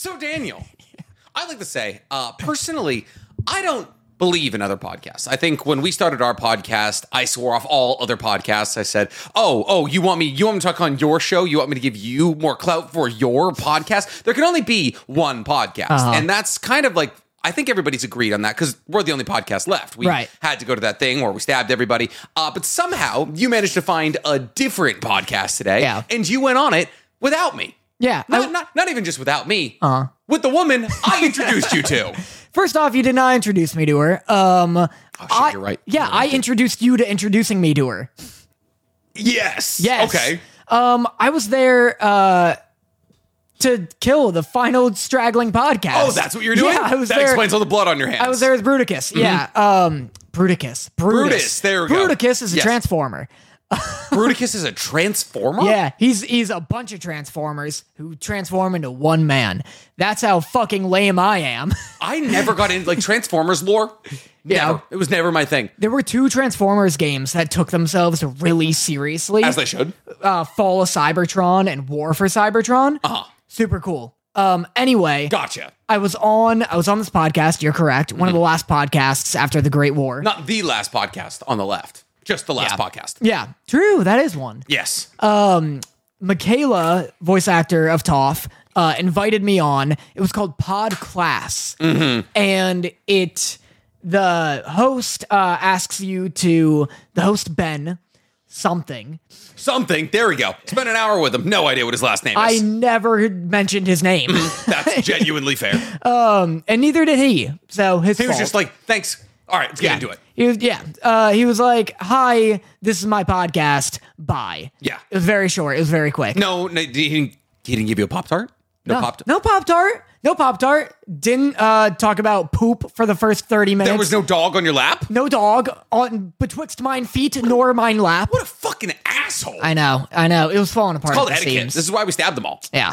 So, Daniel, I like to say, personally, I don't believe in other podcasts. I think when we started our podcast, I swore off all other podcasts. I said, you want me to talk on your show? You want me to give you more clout for your podcast? There can only be one podcast. And that's kind of like, I think everybody's agreed on that because we're the only podcast left. We had to go to that thing where we stabbed everybody. But somehow you managed to find a different podcast today. Yeah. And you went on it without me. Yeah. Not even just without me. With the woman I introduced you to. First off, you did not introduce me to her. You're right. Yeah, I introduced you to introducing me to her. Yes. Okay. I was there to kill the final straggling podcast. Oh, that's what you're doing? Yeah, I was that there. Explains all the blood on your hands. I was there as Bruticus. Mm-hmm. Yeah. Bruticus. There we go. Bruticus is a transformer. Bruticus is a transformer? Yeah, he's a bunch of transformers who transform into one man. That's how fucking lame I am. I never got into like Transformers lore. Never. It was never my thing. There were 2 Transformers games that took themselves really seriously. As they should. Fall of Cybertron and War for Cybertron. Super cool. Anyway. Gotcha. I was on this podcast, you're correct. One of the last podcasts after the Great War. Not the last podcast on the left. Just the last podcast. Yeah, true. That is one. Yes. Michaela, voice actor of Toph, invited me on. It was called Pod Class. And the host asks you to, the host Ben, something. There we go. Spent an hour with him. No idea what his last name is. I never mentioned his name. That's genuinely fair. And neither did he. So he was just like, thanks. All right, let's get into it. He was like, hi, this is my podcast. Bye. Yeah. It was very short. It was very quick. No, he didn't give you a Pop-Tart? No Pop-Tart. No Pop-Tart. Didn't talk about poop for the first 30 minutes. There was no dog on your lap? No dog on betwixt mine feet nor mine lap. What a fucking asshole. I know. It was falling apart. It's called etiquette. Seams. This is why we stabbed them all. Yeah.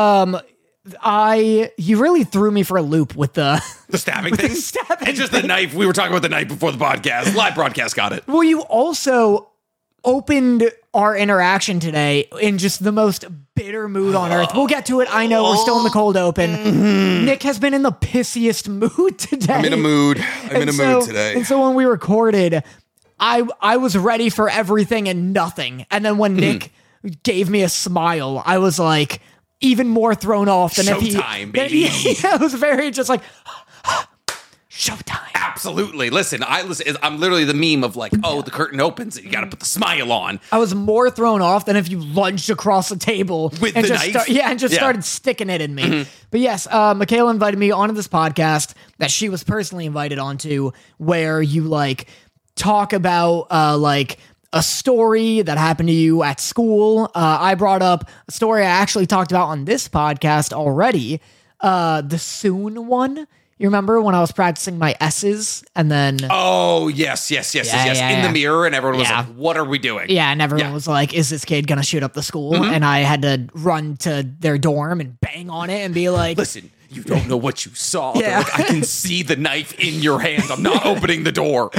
He really threw me for a loop with the stabbing thing. And just the knife. We were talking about the knife before the podcast. Live broadcast got it. Well, you also opened our interaction today in just the most bitter mood on earth. We'll get to it. I know we're still in the cold open. Nick has been in the pissiest mood today. I'm in a mood. Mood today. And so when we recorded, I was ready for everything and nothing. And then when Nick gave me a smile, I was like, even more thrown off than Showtime, baby. It was very just like showtime. Absolutely. Listen, I'm literally the meme of like, the curtain opens and you got to put the smile on. I was more thrown off than if you lunged across the table with the knife. Started sticking it in me. But yes, Michaela invited me onto this podcast that she was personally invited onto, where you like talk about like a story that happened to you at school. I brought up a story I actually talked about on this podcast already. The soon one. You remember when I was practicing my S's and then... Oh, yes. In the mirror and everyone was like, what are we doing? Yeah, and everyone was like, is this kid going to shoot up the school? And I had to run to their dorm and bang on it and be like... Listen, you don't know what you saw. Like, I can see the knife in your hand. I'm not opening the door.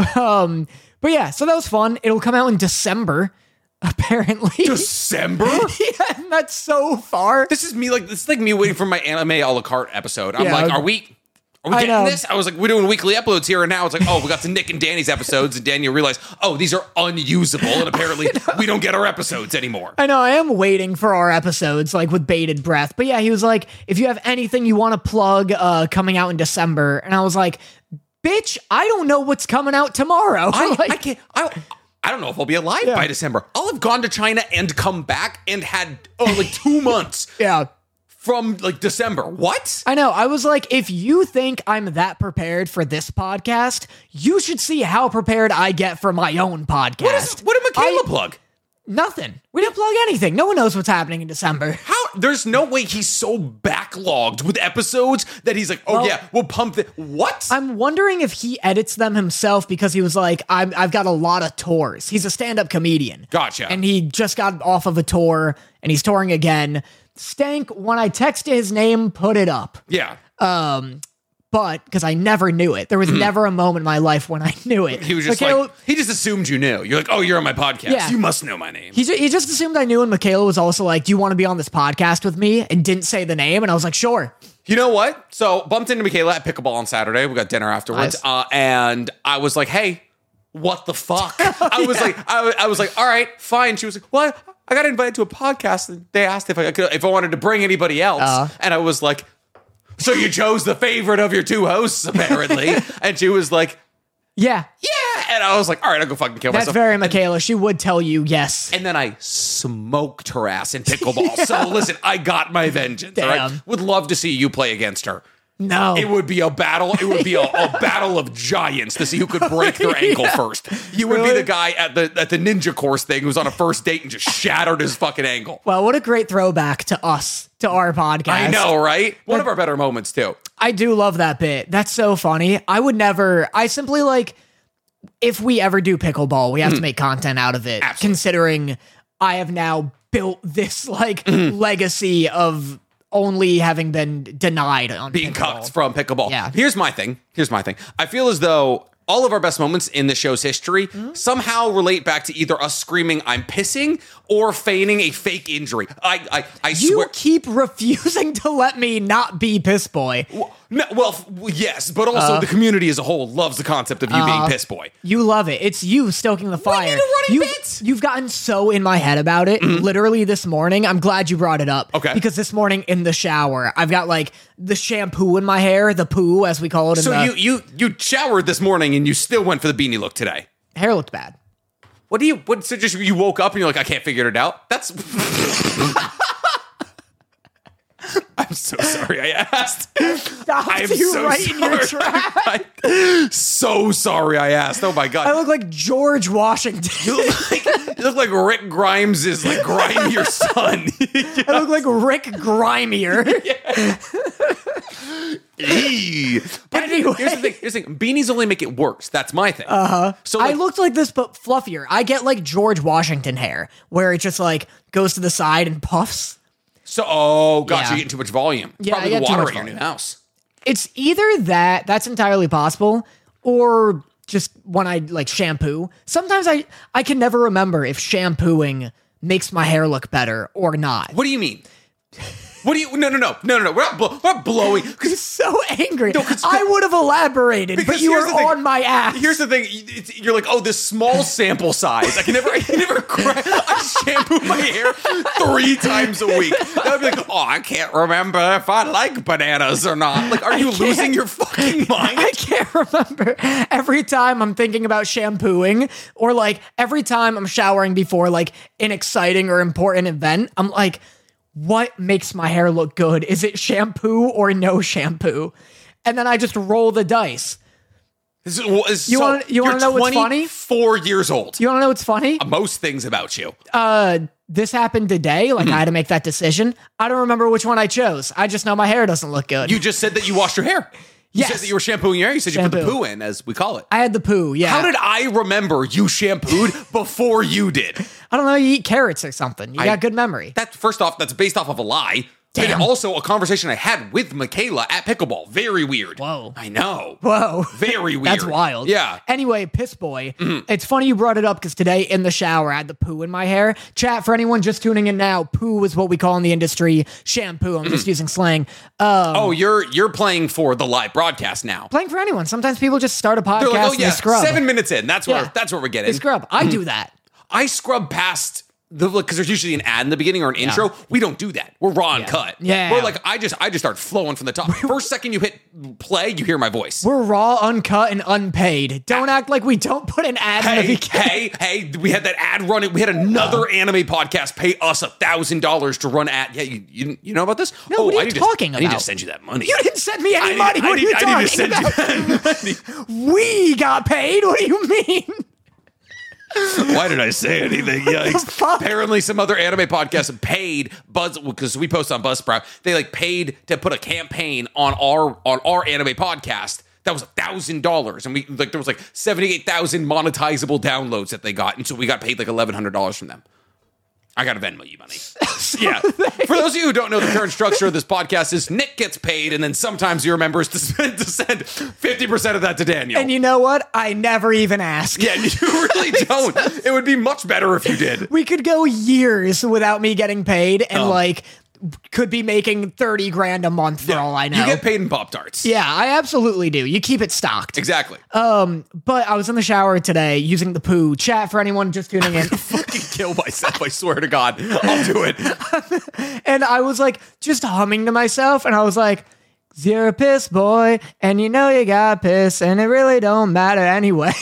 But yeah, so that was fun. It'll come out in December, apparently. December? Yeah, and that's so far. This is like me waiting for my anime a la carte episode. I'm like, are we getting this? I was like, we're doing weekly uploads here, and now it's like, we got to Nick and Danny's episodes, and Daniel realized, these are unusable, and apparently we don't get our episodes anymore. I know, I am waiting for our episodes, like, with bated breath. But yeah, he was like, if you have anything you want to plug coming out in December, and I was like, bitch, I don't know what's coming out tomorrow. I can't. I don't know if I'll be alive by December. I'll have gone to China and come back and had like 2 months. From like December. What? I know. I was like, if you think I'm that prepared for this podcast, you should see how prepared I get for my own podcast. What did Michaela plug? Nothing. We didn't plug anything. No one knows what's happening in December. How? There's no way he's so backlogged with episodes that he's like, we'll pump it. What? I'm wondering if he edits them himself because he was like, I've got a lot of tours. He's a stand-up comedian. Gotcha. And he just got off of a tour and he's touring again. Stank, when I texted his name, put it up. Yeah. but because I never knew it. There was never a moment in my life when I knew it. He was just Michaela, he just assumed you knew. You're like, oh, you're on my podcast. Yeah. You must know my name. he just assumed I knew, and Michaela was also like, do you want to be on this podcast with me? And didn't say the name, and I was like, sure. You know what? So bumped into Michaela at Pickleball on Saturday. We got dinner afterwards. Nice. And I was like, hey, what the fuck? I was like, all right, fine. She was like, well, I got invited to a podcast, and they asked if I wanted to bring anybody else. And I was like, so you chose the favorite of your two hosts, apparently. And she was like, Yeah. yeah. And I was like, all right, I'll go fucking kill That's myself. very Michaela. She would tell you yes. And then I smoked her ass in pickleball. So listen, I got my vengeance. All right? Damn. Would love to see you play against her. No. It would be a battle. It would be a battle of giants to see who could break their ankle first. You would be Really? the guy at the ninja course thing who was on a first date and just shattered his fucking ankle. Well, what a great throwback to us, to our podcast. I know, right? One of our better moments too. I do love that bit. That's so funny. I simply like, if we ever do pickleball, we have to make content out of it. Absolutely. Considering I have now built this like legacy of only having been denied on Being pickleball. cucked from pickleball. Yeah. Here's my thing. I feel as though all of our best moments in the show's history somehow relate back to either us screaming "I'm pissing" or feigning a fake injury. I You swear. keep refusing to let me not be piss boy. No, well, yes, but also the community as a whole loves the concept of you being piss boy. You love it. It's you stoking the fire. need a running bit. You've gotten so in my head about it. Literally this morning, I'm glad you brought it up. Okay. Because this morning in the shower, I've got like the shampoo in my hair, the poo as we call it. In So the you showered this morning and you still went for the beanie look today. hair looked bad. So just you woke up and you're like, I can't figure it out? That's I'm so sorry I asked. Stopped I'm you so right in your sorry. tracks. So sorry I asked. Oh my I god. look like George Washington. You look like Rick Grimes is like grimier son. I look like Rick Grimier. But Anyway. here's the thing. Beanies only make it worse. That's my thing. So I like, looked like this, but fluffier. I get like George Washington hair, where it just like goes to the side and puffs. gotcha. Yeah. You're getting too much volume. It's Yeah, probably I the get too water much at your new volume. house. It's either that's entirely possible, or just when I like shampoo. Sometimes I can never remember if shampooing makes my hair look better or not. What do you mean? What do you? No. We're not blowing. He's so angry. I would have elaborated, but Because you here's were the thing. on my ass. Here's the thing. You're like, oh, this small sample size. I can never. I shampoo my hair 3 times a week. I'd be like, oh, I can't remember if I like bananas or not. Like, are you losing your fucking mind? I can't remember. Every time I'm thinking about shampooing, or like every time I'm showering before like an exciting or important event, I'm like, what makes my hair look good? Is it shampoo or no shampoo? And then I just roll the dice. You wanna know what's funny? 4 years old. You want to know what's funny? Most things about you. This happened today. Like I had to make that decision. I don't remember which one I chose. I just know my hair doesn't look good. You just said that you washed your hair. You Yes. said that you were shampooing your hair. You said you put the Shampoo. poo in, as we call it. I had the poo. Yeah. How did I remember you shampooed before you did? I don't know. You eat carrots or something. You got good memory. That first off, that's based off of a lie. Damn. And also a conversation I had with Michaela at pickleball. Very weird. Whoa. I know. Whoa. Very weird. That's wild. Yeah. Anyway, piss boy. It's funny you brought it up because today in the shower I had the poo in my hair. Chat, for anyone just tuning in now, poo is what we call in the industry shampoo. I'm just using slang. Oh, you're playing for the live broadcast now. Playing for anyone. Sometimes people just start a podcast They're like, oh and yeah, they scrub. 7 minutes in. That's where Yeah. that's where we're They getting. scrub. I do that. I scrub past because there's usually an ad in the beginning or an intro. We don't do that. We're raw and cut. Yeah. We're like I just start flowing from the top. First second you hit play, you hear my voice. We're raw, uncut, and unpaid. Don't act like we don't put an ad in the beginning. Hey, we had that ad running. We had another anime podcast pay us $1,000 to run ad. Yeah, you know about this? No, what are you talking I need to about? send you that money. You didn't send me any money. What are you I need to talking send about? you that money. We got paid. What do you mean? Why did I say anything? Yikes. Fuck. Apparently some other anime podcasts paid Buzz, because we post on Buzzsprout, they like paid to put a campaign on our anime podcast. That was $1,000, and we like there was like 78,000 monetizable downloads that they got, and so we got paid like $1,100 from them. I got to Venmo you money. Yeah. For those of you who don't know, the current structure of this podcast is Nick gets paid, and then sometimes he remembers to send 50% of that to Daniel. And you know what? I never even ask. Yeah, you really don't. It would be much better if you did. We could go years without me getting paid and like could be making 30 grand a month for all I know. You get paid in Pop-Tarts. Yeah, I absolutely do. You keep it stocked. Exactly. But I was in the shower today using the poo chat for anyone just tuning in. Fucking kill myself, I swear to God. I'll do it. And I was like just humming to myself and I was like, you're a piss boy and you know you got piss and it really don't matter anyway.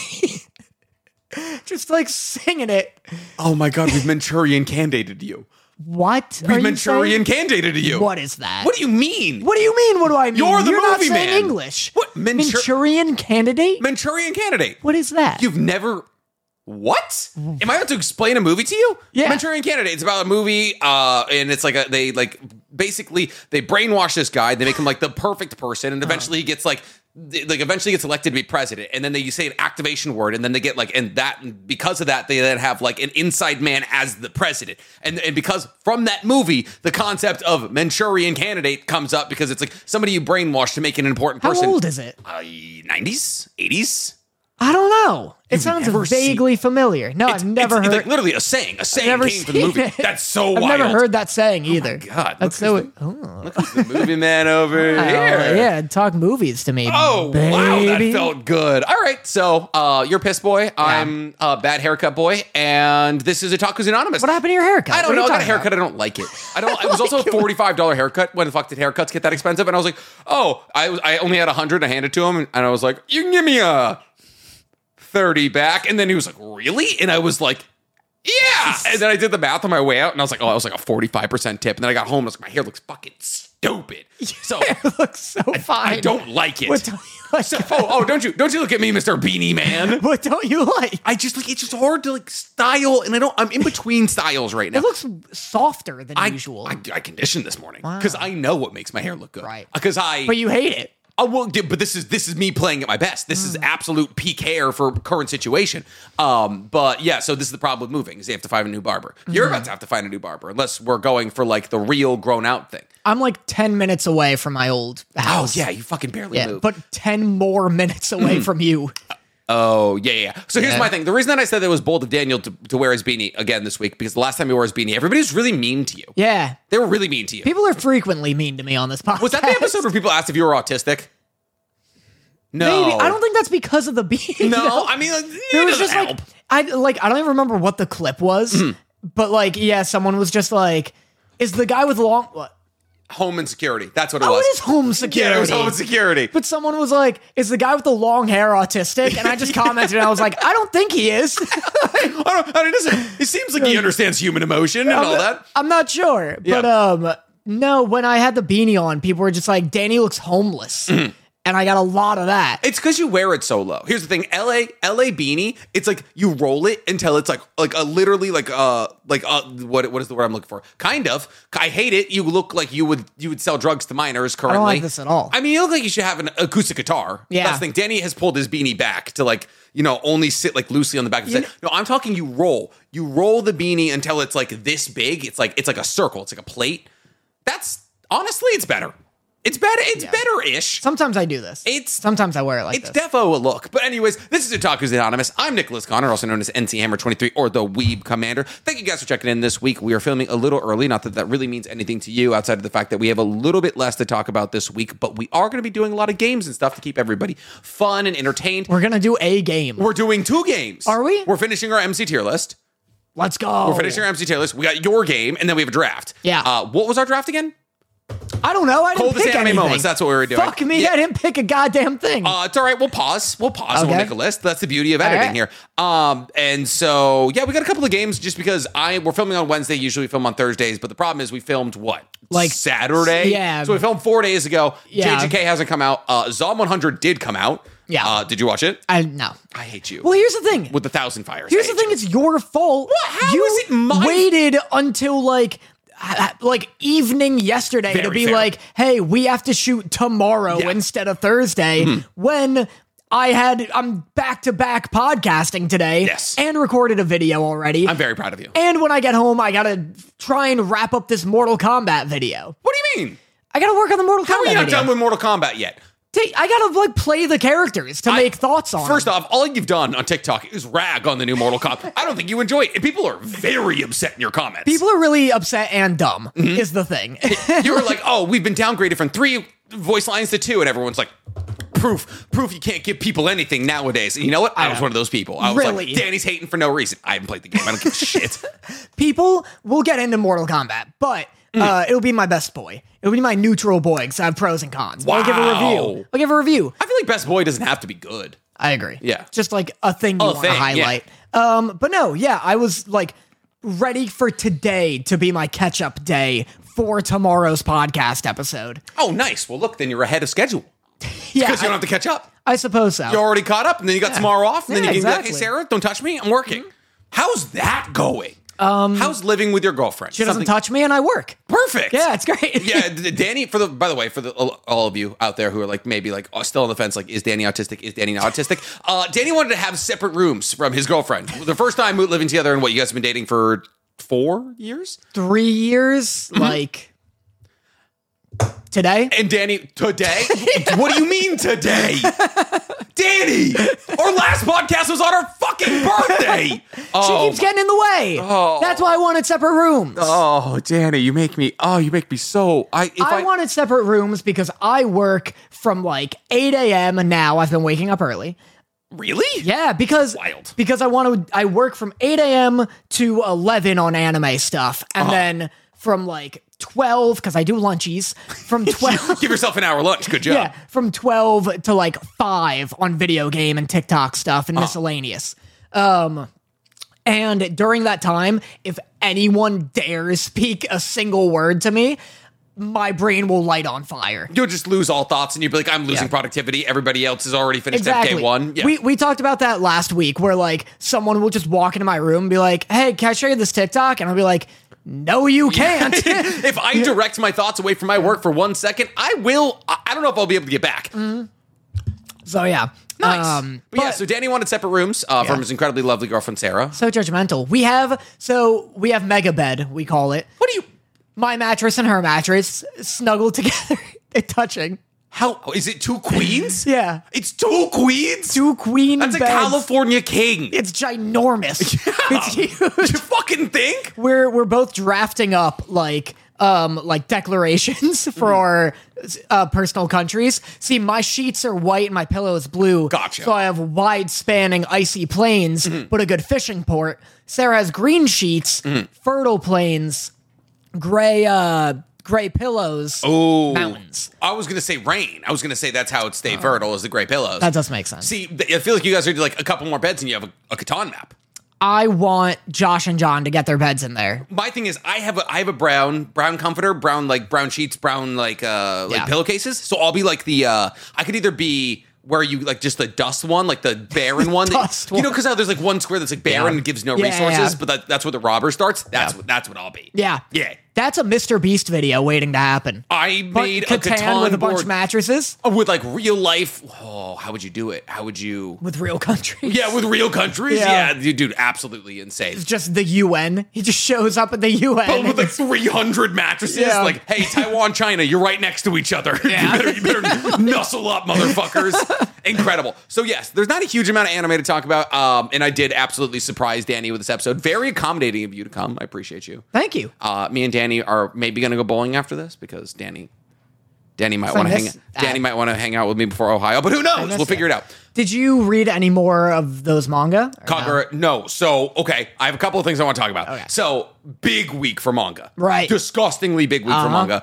Just like singing it. Oh my God, we've Manchurian candidated you. What? We've Manchurian candidated you. What is that? What do you mean? What do you mean? What do I mean? You're the not movie saying man. English. What? Manchurian candidate? Manchurian Candidate. What is that? You've never... What? Am I about to explain a movie to you? Yeah. Manchurian Candidate. It's about a movie, and it's like they basically they brainwash this guy. They make him like the perfect person, and eventually he gets eventually gets elected to be president. And then you say an activation word, and then they get because of that, they then have like an inside man as the president. And because from that movie, the concept of Manchurian Candidate comes up because it's like somebody you brainwash to make an important person. How old is it? 90s, 80s. I don't know. It You've sounds never vaguely familiar. No, I've never heard. It's like literally a saying. A saying never came from the seen movie. it. That's so I've wild. never heard that saying either. God, that's look who's the movie man over here. Yeah, talk movies to me. Oh, baby. wow, that felt good. All right, so you're Piss Boy. I'm Bad Haircut Boy, and this is Otaku's Anonymous. What happened to your haircut? I don't What know. are I you got a talking haircut. I don't like it. I don't. It was also a $45 haircut. When the fuck did haircuts get that expensive? And I was like, oh, I only had 100. I handed it to him, and I was like, you can give me a 30 back. And then he was like, really? And I was like, yeah. And then I did the math on my way out, and I was like, oh, I was like a 45% tip. And then I got home, and I was like, my hair looks fucking stupid. So It looks so fine. I don't like it. What don't you like? So, don't you look at me, Mr. Beanie Man. What don't you like? I just like it's just hard to like style, and I'm in between styles right now. It looks softer than usual. I conditioned this morning because I know what makes my hair look good. Right. But you hate it. Oh, well, but this is me playing at my best. This is absolute peak hair for current situation. But yeah, so this is the problem with moving is you have to find a new barber. You're about to have to find a new barber unless we're going for like the real grown out thing. I'm like 10 minutes away from my old house. Oh yeah, you fucking barely moved. But 10 more minutes away from you. Oh, yeah. So here's my thing. The reason that I said that it was bold of Daniel to wear his beanie again this week, because the last time he wore his beanie, everybody was really mean to you. Yeah. They were really mean to you. People are frequently mean to me on this podcast. Was that the episode where people asked if you were autistic? No. Maybe. I don't think that's because of the beanie. No, I mean, There was just like I don't even remember what the clip was, but like, yeah, someone was just like, is the guy with long... What? Home insecurity. That's what it Oh, was. it is home security. Yeah, it was home insecurity. But someone was like, is the guy with the long hair autistic? And I just commented, and I was like, I don't think he is. It seems like he understands human emotion and all that. I'm not sure. Yeah. But no, when I had the beanie on, people were just like, Danny looks homeless. And I got a lot of that. It's because you wear it so low. Here's the thing: LA beanie. It's like you roll it until it's like a literally what is the word I'm looking for? Kind of. I hate it. You look like you would sell drugs to minors currently. I don't like this at all. I mean, you look like you should have an acoustic guitar. Yeah. That's the thing. Danny has pulled his beanie back to like only sit like loosely on the back of his head. No, I'm talking you roll. You roll the beanie until it's like this big. It's like a circle. It's like a plate. That's honestly, it's better. It's better. It's better-ish. Sometimes I do this. Sometimes I wear it like this. this. It's defo a look. But anyways, this is Otaku's Anonymous. I'm Nicholas Connor, also known as NC Hammer 23 or the Weeb Commander. Thank you guys for checking in this week. We are filming a little early. Not that really means anything to you outside of the fact that we have a little bit less to talk about this week, but we are going to be doing a lot of games and stuff to keep everybody fun and entertained. We're going to do a game. We're doing 2 games. Are we? We're finishing our MC tier list. Let's go. We're finishing our MC tier list. We got your game, and then we have a draft. Yeah. What was our draft again? I don't know. I didn't Coldest pick anime anything. moments. That's what we were doing. Fuck me. Yeah. I didn't pick a goddamn thing. It's all right. We'll pause. And we'll make a list. That's the beauty of editing here. And so, yeah, we got a couple of games just because we're filming on Wednesday. Usually we film on Thursdays, but the problem is we filmed like Saturday? Yeah. So we filmed 4 days ago. Yeah. JJK hasn't come out. Zom 100 did come out. Yeah. Did you watch it? No. I hate you. Well, here's the thing. With 1,000 fires. Here's the thing. It's your fault. What? How you is it my waited until like evening yesterday to be fair. like, hey, we have to shoot tomorrow instead of Thursday when I'm back to back podcasting today. Yes. And recorded a video already. I'm very proud of you. And when I get home, I gotta try and wrap up this Mortal Kombat video. What do you mean? I gotta work on the Mortal Kombat How are you not video. done with Mortal Kombat yet? I gotta like play the characters to make thoughts on First them. off, all you've done on TikTok is rag on the new Mortal Kombat. I don't think you enjoy it. And people are very upset in your comments. People are really upset and dumb is the thing. You were like, oh, we've been downgraded from 3 voice lines to 2. And everyone's like, proof you can't give people anything nowadays. And you know what? I was one of those people. I was Really? like, Danny's hating for no reason. I haven't played the game. I don't give a shit. People will get into Mortal Kombat, but it'll be my best boy. It'll be my neutral boy because I have pros and cons. But I'll give a review. I feel like Best Boy doesn't have to be good. I agree. Yeah. Just like a thing you want to thing, highlight. But no, yeah, I was like ready for today to be my catch-up day for tomorrow's podcast episode. Oh, nice. Well, look, then you're ahead of schedule. Yeah, Because you don't have to catch up. I suppose so. You're already caught up, and then you got tomorrow off, and then Yeah, you can be like, exactly. hey, Sarah, don't touch me. I'm working. How's that going? How's living with your girlfriend? She doesn't touch me and I work. Perfect. Yeah, it's great. Yeah, Danny. By the way, all of you out there who are like maybe like still on the fence, like is Danny autistic? Is Danny not autistic? Danny wanted to have separate rooms from his girlfriend. The first time living together, and what, you guys have been dating for 4 years? 3 years, like today. And Danny, today? What do you mean today? Danny, our last podcast was on our fucking birthday. She keeps getting in the way. That's why I wanted separate rooms. Oh, Danny, you make me so. I wanted separate rooms because I work from like 8 a.m. and now I've been waking up early. Really? Yeah, because Wild. because I work from 8 a.m. to 11 on anime stuff, and then from like 12 because I do lunchies from 12. Give yourself an hour lunch. Good job. Yeah, from 12 to like 5 on video game and TikTok stuff and miscellaneous. And during that time, if anyone dares speak a single word to me, my brain will light on fire. You'll just lose all thoughts, and you'll be like, I'm losing productivity. Everybody else has already finished Exactly. FK1. Yeah. We talked about that last week where like someone will just walk into my room and be like, hey, can I show you this TikTok? And I'll be like, no, you can't. If I direct my thoughts away from my work for 1 second, I will. I don't know if I'll be able to get back. So yeah. Nice. But yeah, so Danny wanted separate rooms from his incredibly lovely girlfriend, Sarah. So judgmental. We have Mega Bed, we call it. What do you... My mattress and her mattress snuggled together and touching. How... Is it 2 queens? Yeah. It's 2 queens? 2 queen That's a beds. California king. It's ginormous. It's huge. You fucking think? We're both drafting up like declarations for our personal countries. See, my sheets are white and my pillow is blue. Gotcha. So I have wide spanning icy plains, but a good fishing port. Sarah has green sheets, fertile plains, gray pillows, mountains. I was going to say rain. I was going to say that's how it stay fertile is the gray pillows. That does make sense. See, I feel like you guys are like a couple more beds and you have a Catan map. I want Josh and John to get their beds in there. My thing is, I have a brown comforter, brown sheets, brown pillowcases. So I'll be like I could either be where you like just the dust one, like the barren one, Dust one. you know, because there's like one square that's like barren and gives no resources, but that's where the robber starts. That's what I'll be. Yeah. Yeah. That's a Mr. Beast video waiting to happen. I made a Catan with a bunch board of mattresses with like real life. Oh, how would you do it? How would you? with real countries. Yeah, with real countries. Yeah. Yeah, dude, absolutely insane. It's just the UN. He just shows up at the UN. But with like 300 mattresses, Yeah. like, hey, Taiwan, China, you're right next to each other. Yeah. you better nuzzle up, motherfuckers. Incredible. So yes, there's not a huge amount of anime to talk about, and I did absolutely surprise Danny with this episode. Very accommodating of you to come. I appreciate you. Thank you. Me and Danny are maybe going to go bowling after this because Danny might want to might want to hang out with me before Ohio, but who knows? We'll figure it out. Did you read any more of those manga? or Kagura, no. So, okay, I have a couple of things I want to talk about. Okay. So, big week for manga. Right. Disgustingly big week for manga.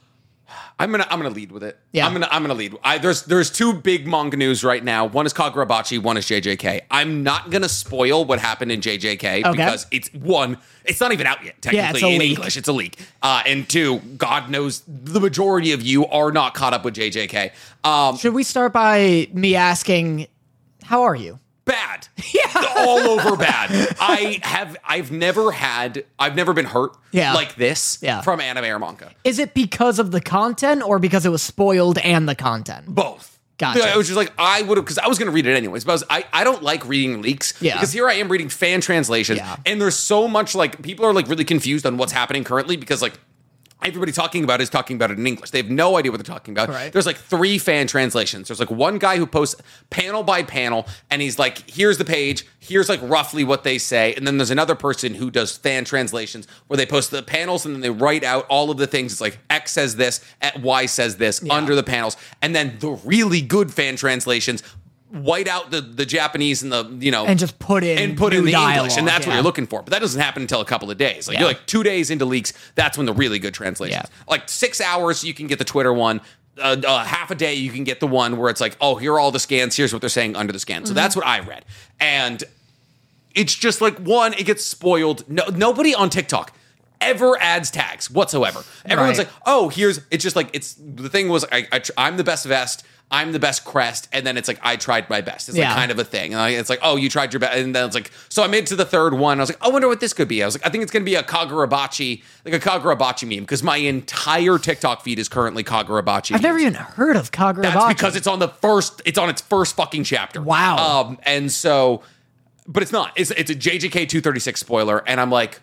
I'm gonna lead with it. Yeah. I'm gonna lead. There's 2 big manga news right now. One is Kagurabachi, one is JJK. I'm not gonna spoil what happened in JJK because it's not even out yet technically it's a in leak. English. It's a leak. And 2, God knows the majority of you are not caught up with JJK. Should we start by me asking, how are you? Bad. Yeah. All over bad. I've never been hurt like this from anime or manga. Is it because of the content or because it was spoiled and the content? Both. Gotcha. I was just like, I would have, because I was going to read it anyways, but I don't like reading leaks. Yeah. Because here I am reading fan translations, and there's so much, like, people are, like, really confused on what's happening currently because, like, everybody talking about it in English. They have no idea what they're talking about. Right. There's like 3 fan translations. There's like one guy who posts panel by panel, and he's like, here's the page, here's like roughly what they say. And then there's another person who does fan translations where they post the panels and then they write out all of the things. It's like X says this, Y says this under the panels. And then the really good fan translations white out the Japanese and the, and just put in the dialogue, English, and that's what you're looking for. But that doesn't happen until a couple of days. Like you're like 2 days into leaks, that's when the really good translations. Yeah. Like 6 hours, you can get the Twitter one. Half a day, you can get the one where it's like, oh, here are all the scans. Here's what they're saying under the scan. So that's what I read, and it's just like it gets spoiled. Nobody on TikTok ever adds tags whatsoever. Everyone's like, oh, it's just like the thing was I'm the best vest. I'm the best crest, and then it's like, I tried my best. It's like kind of a thing. And it's like, oh, you tried your best. And then it's like, so I made it to the third one. I was like, I wonder what this could be. I was like, I think it's going to be a Kagurabachi meme, because my entire TikTok feed is currently Kagurabachi. I've never even heard of Kagurabachi. That's because it's on its first fucking chapter. Wow. And so, but it's not. It's a JJK 236 spoiler, and I'm like,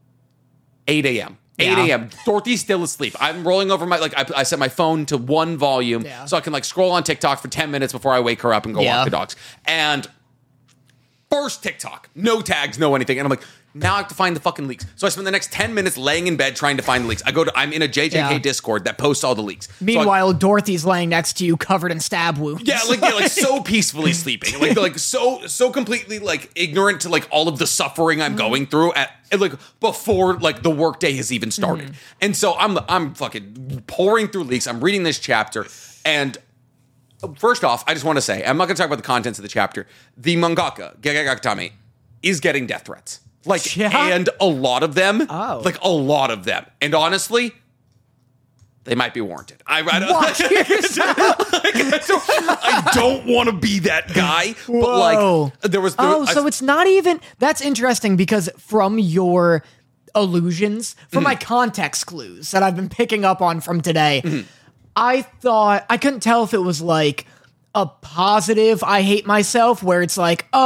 8 a.m. 8 a.m. Dorothy's still asleep. I'm rolling over I set my phone to 1 volume so I can scroll on TikTok for 10 minutes before I wake her up and go walk the dogs. And first TikTok, no tags, no anything. And I'm like, now I have to find the fucking leaks. So I spend the next 10 minutes laying in bed trying to find the leaks. I'm in a JJK Discord that posts all the leaks. Meanwhile, Dorothy's laying next to you covered in stab wounds. Yeah, like so peacefully sleeping. Like so completely ignorant to all of the suffering I'm going through before the workday has even started. And so I'm fucking pouring through leaks. I'm reading this chapter, and first off, I just want to say, I'm not going to talk about the contents of the chapter. The mangaka, Gege Akutami, is getting death threats. And a lot of them. Oh. A lot of them. And honestly, they might be warranted. I don't want to be that guy. Whoa. But so it's not even. That's interesting, because from your allusions, from my context clues that I've been picking up on from today, I thought I couldn't tell if it was a positive I hate myself, where it's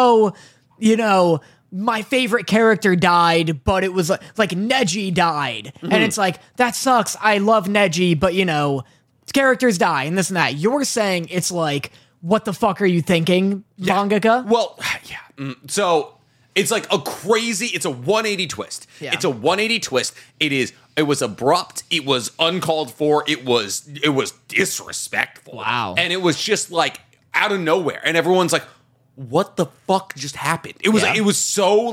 my favorite character died, but it was like Neji died. And it's that sucks. I love Neji, but characters die and this and that. You're saying it's what the fuck are you thinking, mangaka? Well, yeah. So it's it's a 180 twist. Yeah. It's a 180 twist. It was abrupt. It was uncalled for. It was disrespectful. Wow. And it was just out of nowhere. And everyone's like, what the fuck just happened? It was so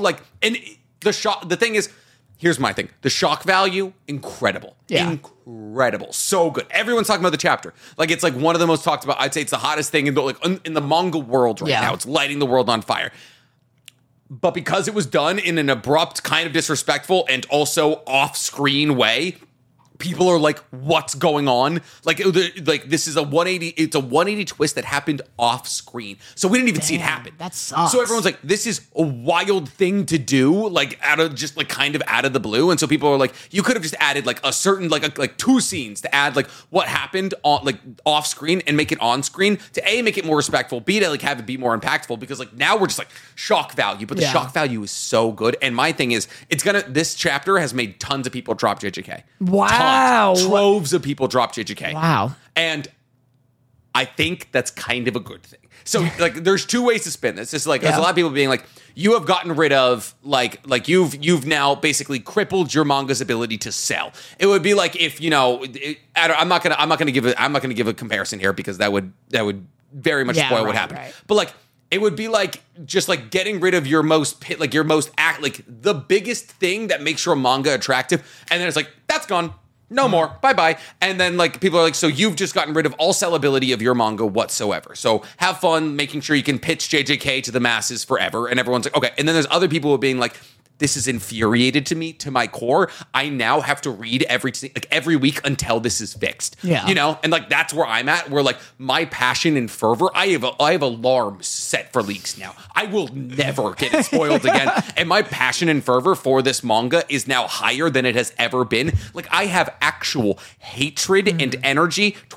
the thing is, here's my thing. The shock value, incredible. Yeah. Incredible. So good. Everyone's talking about the chapter. It's one of the most talked about. I'd say it's the hottest thing in the manga world right now. It's lighting the world on fire. But because it was done in an abrupt, kind of disrespectful, and also off-screen way, people are like, what's going on? This is a 180, it's a 180 twist that happened off screen. So we didn't even see it happen. That sucks. So everyone's like, this is a wild thing to do, out of just kind of out of the blue. And so people are like, you could have just added a certain, like 2 scenes to add what happened on off screen and make it on screen to A, make it more respectful, B, to have it be more impactful, because now we're just shock value, but the shock value is so good. And my thing is, this chapter has made tons of people drop JJK. Wow. Troves of people drop JJK. Wow. And I think that's kind of a good thing. So there's 2 ways to spin this. It's there's a lot of people being you have gotten rid of you've now basically crippled your manga's ability to sell. It would be if I'm not gonna give a comparison here, because that would very much spoil what happened. Right. But it would be just getting rid of your most the biggest thing that makes your manga attractive, and then it's that's gone. No more. Bye-bye. And then people are so you've just gotten rid of all sellability of your manga whatsoever. So have fun making sure you can pitch JJK to the masses forever. And everyone's okay. And then there's other people who are being this is infuriated to me, to my core. I now have to read every week until this is fixed. Yeah. And that's where I'm at, where my passion and fervor, I have alarms set for leaks now. I will never get it spoiled again. And my passion and fervor for this manga is now higher than it has ever been. I have actual hatred and energy towards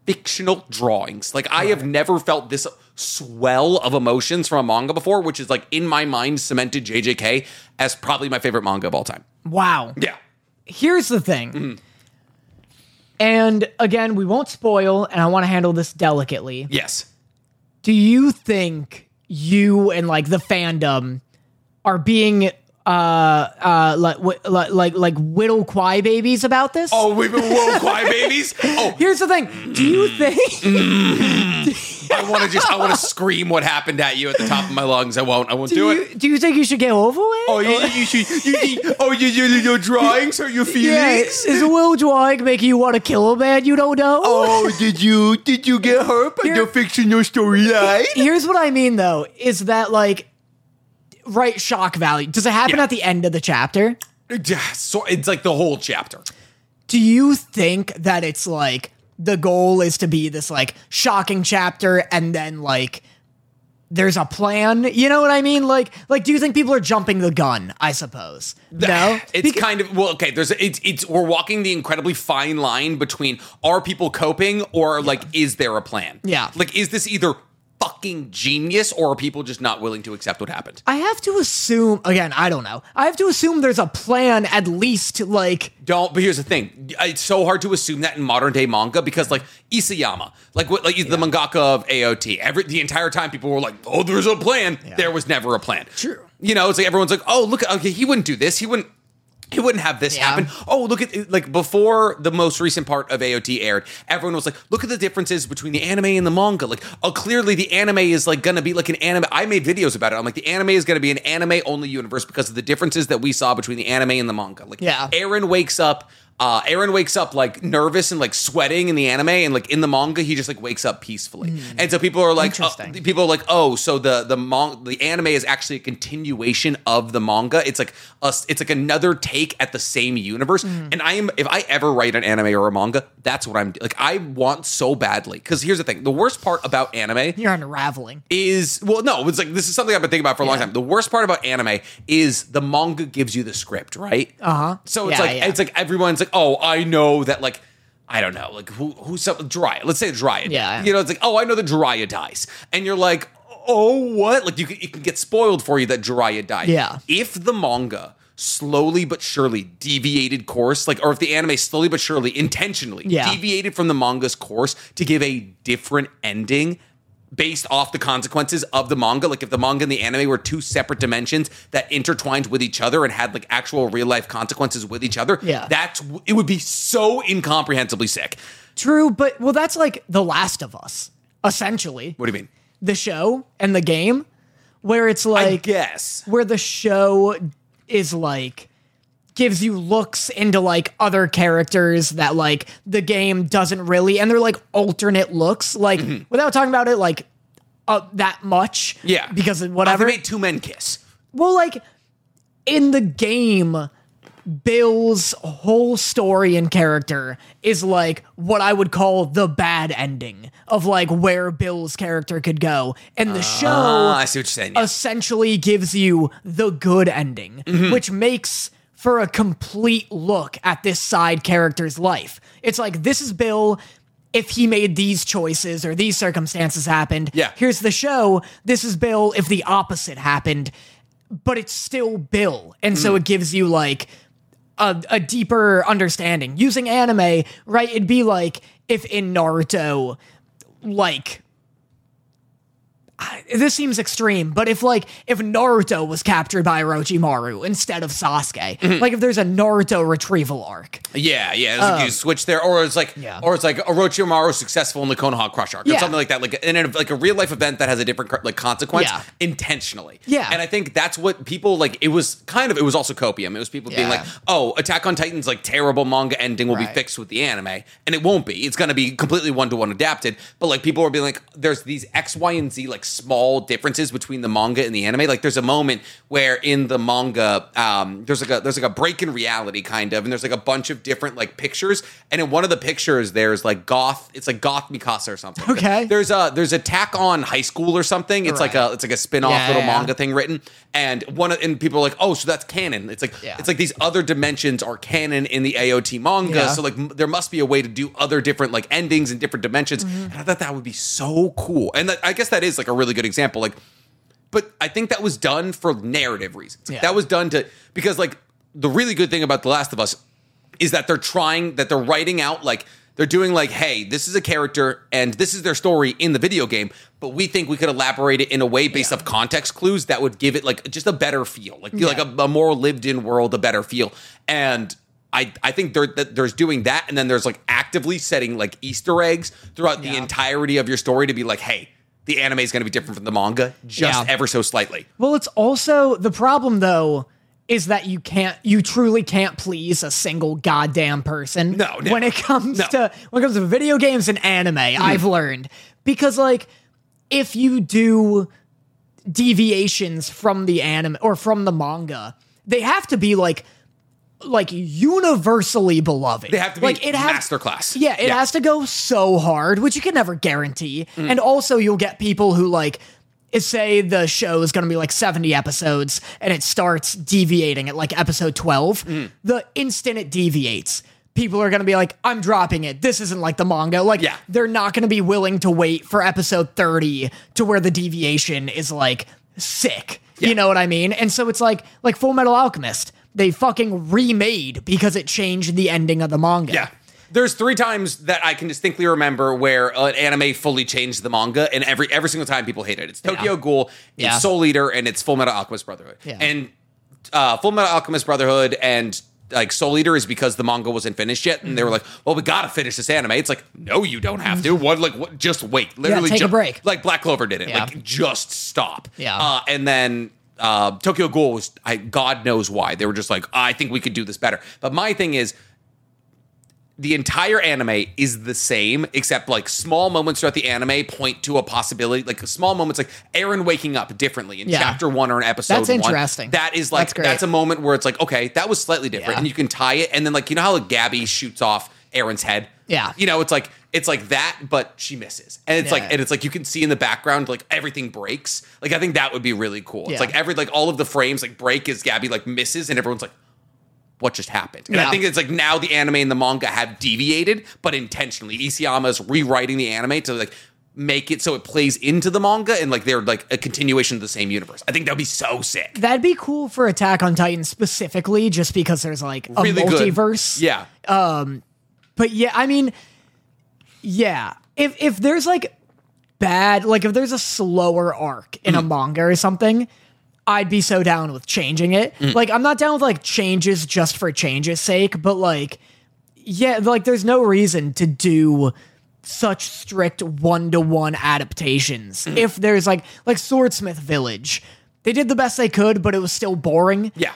fictional drawings. Like, I have never felt this swell of emotions from a manga before, which is, like, in my mind, cemented JJK as probably my favorite manga of all time. Wow. Yeah. Here's the thing. And again, we won't spoil, and I want to handle this delicately. Yes. Do you think you and like the fandom are being like whittle crybabies about this? Oh, we've been little crybabies? Oh. Here's the thing. Do you think I want to scream what happened at you at the top of my lungs. I won't do it. Do you think you should get over it? Oh, you should. Your drawings or your feelings? Yeah, is a little drawing making you want to kill a man you don't know? Oh, did you get hurt by the fictional storyline? Here's what I mean, though, is that, like, right, shock value. Does it happen at the end of the chapter? So it's like the whole chapter. Do you think that it's, like, the goal is to be this, like, shocking chapter and then, like, there's a plan? You know what I mean? Like, do you think people are jumping the gun, I suppose? No? It's kind of, well, okay, we're walking the incredibly fine line between are people coping or, like, is there a plan? Yeah. Like, is this either fucking genius or are people just not willing to accept what happened? I have to assume, again, I don't know. I have to assume there's a plan at least, like... But here's the thing. It's so hard to assume that in modern day manga because, like, Isayama, the mangaka of AOT, the entire time people were like, oh, there's a plan. Yeah. There was never a plan. True. You know, it's like everyone's like, oh, look, okay, he wouldn't do this. He wouldn't have this happen. Oh, look at, like, before the most recent part of AOT aired, everyone was like, look at the differences between the anime and the manga. Like, oh, clearly the anime is, like, going to be like an anime. I made videos about it. I'm like, the anime is going to be an anime-only universe because of the differences that we saw between the anime and the manga. Like, Eren wakes up, like, nervous and, like, sweating in the anime, and, like, in the manga, he just, like, wakes up peacefully. And so people are like, oh, so the anime is actually a continuation of the manga. It's like another take at the same universe. And if I ever write an anime or a manga, that's what I'm like. I want so badly, because here's the thing: the worst part about anime, you're unraveling, it's like this is something I've been thinking about for a long time. The worst part about anime is the manga gives you the script, right? So it's like everyone's like, oh, I know that, like, I don't know, like who's Jiraiya? Let's say Jiraiya. Yeah. You know, it's like, oh, I know that Jiraiya dies, and you're like, oh, what? Like, it can get spoiled for you that Jiraiya died. Yeah. If the manga slowly but surely deviated course, like, or if the anime slowly but surely intentionally deviated from the manga's course to give a different ending based off the consequences of the manga, like if the manga and the anime were two separate dimensions that intertwined with each other and had, like, actual real life consequences with each other, it would be so incomprehensibly sick. True, but that's like The Last of Us, essentially. What do you mean? The show and the game, where it's like, I guess, where the show is like gives you looks into, like, other characters that, like, the game doesn't really, and they're like alternate looks, like, without talking about it, like, that much. Yeah. Because of whatever. They made two men kiss. Well, like, in the game, Bill's whole story and character is, like, what I would call the bad ending of, like, where Bill's character could go. And the show I see what you're saying, essentially gives you the good ending, which makes for a complete look at this side character's life. It's like, this is Bill if he made these choices or these circumstances happened. Yeah. Here's the show. This is Bill if the opposite happened. But it's still Bill. And so it gives you, like, a deeper understanding. Using anime, right, it'd be like if in Naruto, like... This seems extreme, but if Naruto was captured by Orochimaru instead of Sasuke, like if there's a Naruto retrieval arc. Yeah. It's like you switch there, or it's like Orochimaru successful in the Konoha Crush arc, or something like that, like in a real life event that has a different, like, consequence intentionally. Yeah. And I think that's what people, like, it was also copium. It was people being like, oh, Attack on Titan's, like, terrible manga ending will be fixed with the anime, and it won't be. It's going to be completely one-to-one adapted. But, like, people were being like, there's these X, Y, and Z, like, small differences between the manga and the anime. Like there's a moment where in the manga, there's like a break in reality kind of, and there's like a bunch of different like pictures. And in one of the pictures, there's like it's like Goth Mikasa or something. Okay. There's Attack on High School or something. It's like a spin-off little manga thing written. And people are like, oh, so that's canon. It's like these other dimensions are canon in the AOT manga. Yeah. So like there must be a way to do other different like endings in different dimensions. And I thought that would be so cool. And I guess that is like a really good example. Like, but I think that was done for narrative reasons. Yeah. That was done because like the really good thing about The Last of Us is that they're writing out like, they're doing like, hey, this is a character and this is their story in the video game, but we think we could elaborate it in a way based off context clues that would give it like just a better feel, like a more lived in world, a better feel. And I think there's doing that, and then there's like actively setting like Easter eggs throughout the entirety of your story to be like, hey, the anime is going to be different from the manga, just ever so slightly. Well, it's also the problem though is that you truly can't please a single goddamn person. No. When it comes to video games and anime, I've learned, because like if you do deviations from the anime or from the manga, they have to be like universally beloved. They have to be like masterclass. Yeah, it has to go so hard, which you can never guarantee. And also you'll get people who like, say the show is going to be like 70 episodes and it starts deviating at like episode 12. The instant it deviates, people are going to be like, I'm dropping it. This isn't like the manga. Like, they're not going to be willing to wait for episode 30 to where the deviation is like sick. You know what I mean? And so it's like Full Metal Alchemist. They fucking remade because it changed the ending of the manga. Yeah. There's 3 times that I can distinctly remember where an anime fully changed the manga, and every single time people hated it. It's Tokyo Ghoul, it's Soul Eater, and it's Full Metal Alchemist Brotherhood. Yeah. And Full Metal Alchemist Brotherhood and like Soul Eater is because the manga wasn't finished yet, and they were like, "Well, we gotta finish this anime." It's like, no, you don't have to. What? Just wait. Literally, take a break. Like Black Clover did it. Like, just stop. Yeah. And then Tokyo Ghoul was, God knows why. They were just like, I think we could do this better. But my thing is, the entire anime is the same, except like small moments throughout the anime point to a possibility, like small moments, like Aaron waking up differently in chapter 1 or in episode 1. That's interesting. That is like, that's a moment where it's like, okay, that was slightly different. And you can tie it. And then like, you know how like Gabby shoots off Aaron's head? Yeah. You know, it's like that, but she misses. And it's like you can see in the background, like everything breaks. Like, I think that would be really cool. It's like all of the frames like break as Gabby like misses and everyone's like, what just happened? And I think it's like now the anime and the manga have deviated, but intentionally. Isayama's rewriting the anime to like make it so it plays into the manga and like they're like a continuation of the same universe. I think that'd be so sick. That'd be cool for Attack on Titan specifically, just because there's like a really multiverse. Good. Yeah. But yeah, I mean, yeah. If there's like if there's a slower arc in a manga or something, I'd be so down with changing it. Like, I'm not down with like changes just for change's sake, but like, yeah, like there's no reason to do such strict 1-to-1 adaptations. If there's like Swordsmith Village, they did the best they could, but it was still boring. Yeah.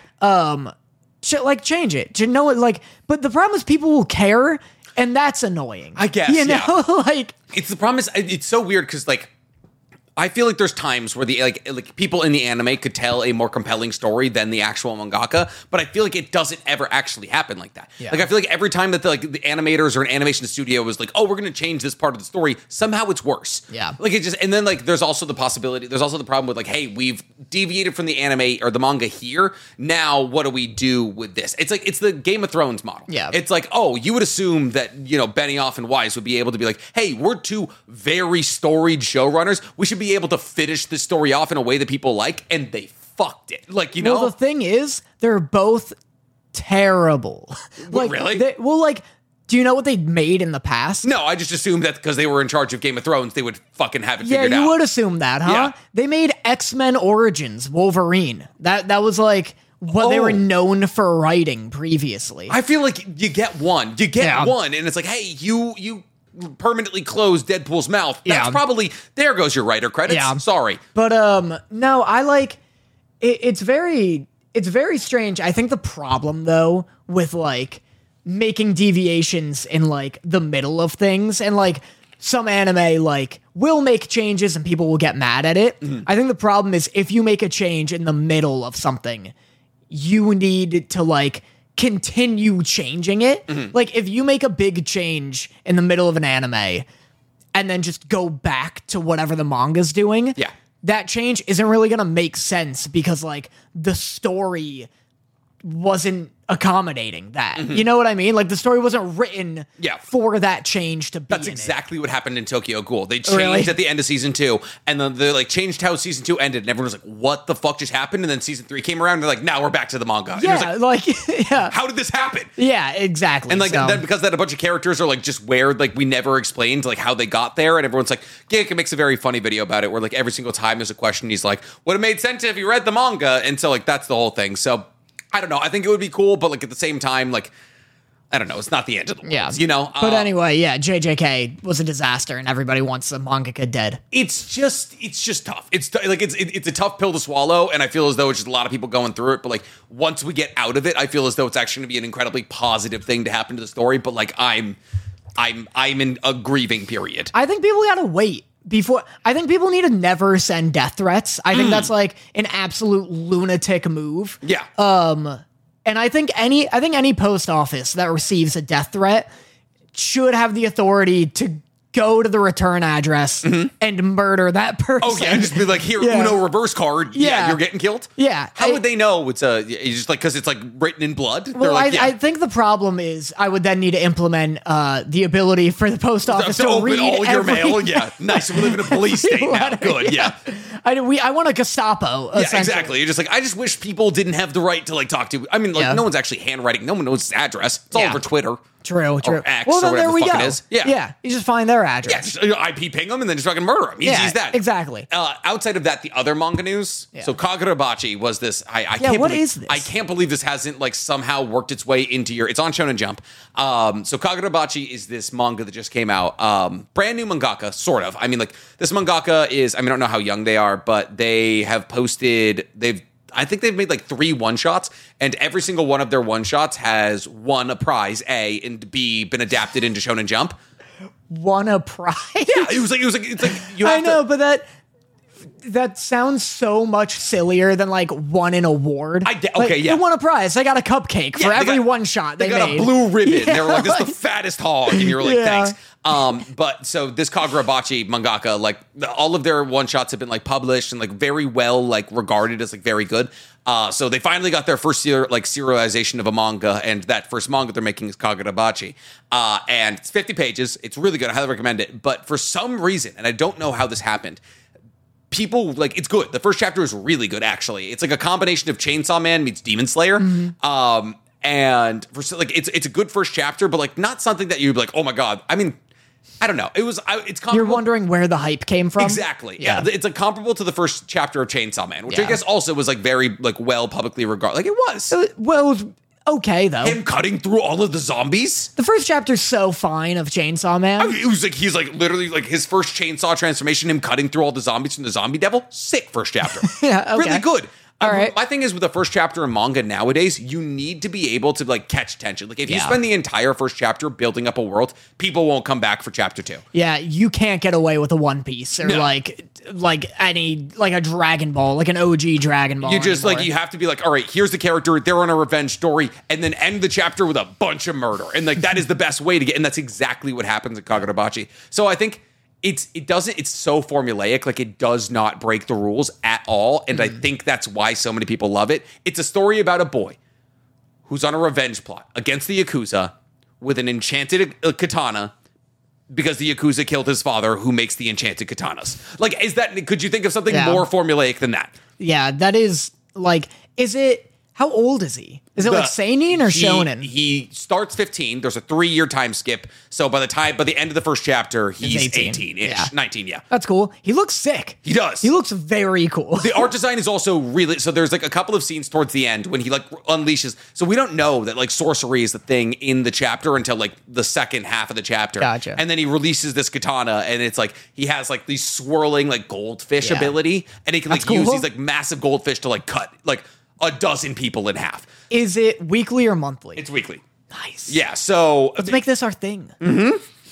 Change it. You know, like, but the problem is people will care, and that's annoying. I guess, you know, like it's the problem is it's so weird because like I feel like there's times where the like people in the anime could tell a more compelling story than the actual mangaka, but I feel like it doesn't ever actually happen like that. Yeah. Like I feel like every time that the animators or an animation studio was like, "Oh, we're going to change this part of the story," somehow it's worse. Yeah. Like it just, and then like there's also the problem with like, "Hey, we've deviated from the anime or the manga here. Now what do we do with this?" It's like it's the Game of Thrones model. Yeah. It's like, "Oh, you would assume that, you know, Benioff and Weiss would be able to be like, "Hey, we're 2 very storied showrunners. We should be able to finish the story off in a way that people like," and they fucked it. Like, you know, well, the thing is, they're both terrible. Like, really? Do you know what they made in the past? No, I just assumed that because they were in charge of Game of Thrones, they would fucking have it figured out. Yeah, you would assume that, huh? Yeah. They made X-Men Origins Wolverine. That was like what they were known for writing previously. I feel like you get one, and it's like, hey, you permanently closed Deadpool's mouth. That's probably, there goes your writer credits. Yeah. Sorry. But no, I like it's very strange. I think the problem though with like making deviations in like the middle of things and like some anime like will make changes and people will get mad at it. I think the problem is if you make a change in the middle of something, you need to like continue changing it. Like if you make a big change in the middle of an anime and then just go back to whatever the manga's doing, Yeah. that change isn't really going to make sense because like the story wasn't accommodating that. You know what I mean? Like the story wasn't written Yeah. for that change to be That's in exactly what happened in Tokyo Ghoul. They changed Really? at the end of season 2, and then they like changed how season 2 ended, and everyone was like, "What the fuck just happened?" And then season 3 came around, and they're like, "Now we're back to the manga." it. And it was Yeah, like, like yeah. how did this happen? Yeah, exactly. And like So- then because that a bunch of characters are like just weird, like we never explained like how they got there, and everyone's like, Gik makes a very funny video about it where like every single time there's a question, he's like, "Would have made sense if you read the manga," and so like that's the whole thing. So I don't know. I think it would be cool, but like at the same time, like I don't know. It's not the end of the world, yeah, you know. But anyway, yeah, JJK was a disaster, and everybody wants the mangaka dead. It's just tough. It's a tough pill to swallow, and I feel as though it's just a lot of people going through it. But like once we get out of it, I feel as though it's actually going to be an incredibly positive thing to happen to the story. But like I'm in a grieving period. I think people gotta wait before. I think people need to never send death threats. I think that's like an absolute lunatic move. Yeah. And I think any post office that receives a death threat should have the authority to go to the return address and murder that person. Oh yeah, just be like, here, Yeah. Uno reverse card. Yeah, Yeah. you're getting killed. Yeah. How would they know it's it's just like because it's like written in blood? They're Well, like, I think the problem is I would then need to implement the ability for the post office to open read all your every- mail. Yeah, nice. We live in a police state now. Good. Yeah. I want a Gestapo. Yeah, essentially. exactly. You're just like, I just wish people didn't have the right to like talk to. I mean, like, Yeah. no one's actually handwriting. No one knows his address. It's all Yeah. over Twitter. True. Or X well, or then whatever there the we fuck go. it is. Yeah. Yeah. You just find their Yeah, address. just IP ping them and then just fucking murder them. Easy Yeah, as that. exactly. Outside of that, the other manga news. Yeah. So Kagurabachi was this. I can't what believe, is this? I can't believe this hasn't like somehow worked its way into your. It's on Shonen Jump. So Kagurabachi is this manga that just came out. Brand new mangaka, sort of. I mean, like this mangaka is. I mean, I don't know how young they are, but they have posted. I think they've made like 3 one-shots, and every single one of their one-shots has won a prize, A, and B, been adapted into Shonen Jump. Won a prize. Yeah, it's like you have I know, to, but that sounds so much sillier than like won an award. Okay, Like, yeah. They won a prize. They got a cupcake for they every got- one shot They they got made. a blue ribbon. Yeah, They were like, "This is the fattest hog," and you were like, Yeah. "Thanks." But so this Kagurabachi mangaka, like all of their one shots have been like published and like very well like regarded as like very good. So they finally got their first serialization of a manga, and that first manga they're making is Kagurabachi. And it's 50 pages. It's really good. I highly recommend it. But for some reason, and I don't know how this happened, people like it's good. The first chapter is really good, actually. It's like a combination of Chainsaw Man meets Demon Slayer. And for like it's a good first chapter, but like not something that you'd be like, oh my god. I mean, I don't know. It's comparable. You're wondering where the hype came from? Exactly. Yeah. It's like comparable to the first chapter of Chainsaw Man, which I guess also was like very like well publicly regarded. Like it was. Well, it was okay though. Him cutting through all of the zombies. The first chapter's so fine of Chainsaw Man. I mean, it was like he's like literally like his first chainsaw transformation, him cutting through all the zombies from the zombie devil. Sick first chapter. Yeah, okay. Really good. All right. My thing is with the first chapter in manga nowadays, you need to be able to like catch attention. Like if you Yeah. spend the entire first chapter building up a world, people won't come back for chapter 2. Yeah, you can't get away with a One Piece or No. like any like a Dragon Ball, like an OG Dragon Ball. You just anymore. like you have to be like, all right, here's the character, they're on a revenge story, and then end the chapter with a bunch of murder. And like that is the best way to get, and that's exactly what happens in Kagurabachi. So I think it's so formulaic, like it does not break the rules at all. And I think that's why so many people love it. It's a story about a boy who's on a revenge plot against the Yakuza with an enchanted katana because the Yakuza killed his father who makes the enchanted katanas. Like, could you think of something Yeah. more formulaic than that? Yeah, that is like, is it, how old is he? Is it like seinen or shonen? He starts 15. There's a 3-year time skip. So by the end of the first chapter, he's 18. 18-ish, Yeah. 19, yeah. That's cool. He looks sick. He does. He looks very cool. The art design is also really, so there's like a couple of scenes towards the end when he like unleashes. So we don't know that like sorcery is the thing in the chapter until like the second half of the chapter. Gotcha. And then he releases this katana and it's like, he has like these swirling like goldfish Yeah. ability. And he can like That's use cool. these like massive goldfish to like cut like a dozen people in half. Is it weekly or monthly? It's weekly. Nice. Yeah. So Let's make this our thing. Mm-hmm.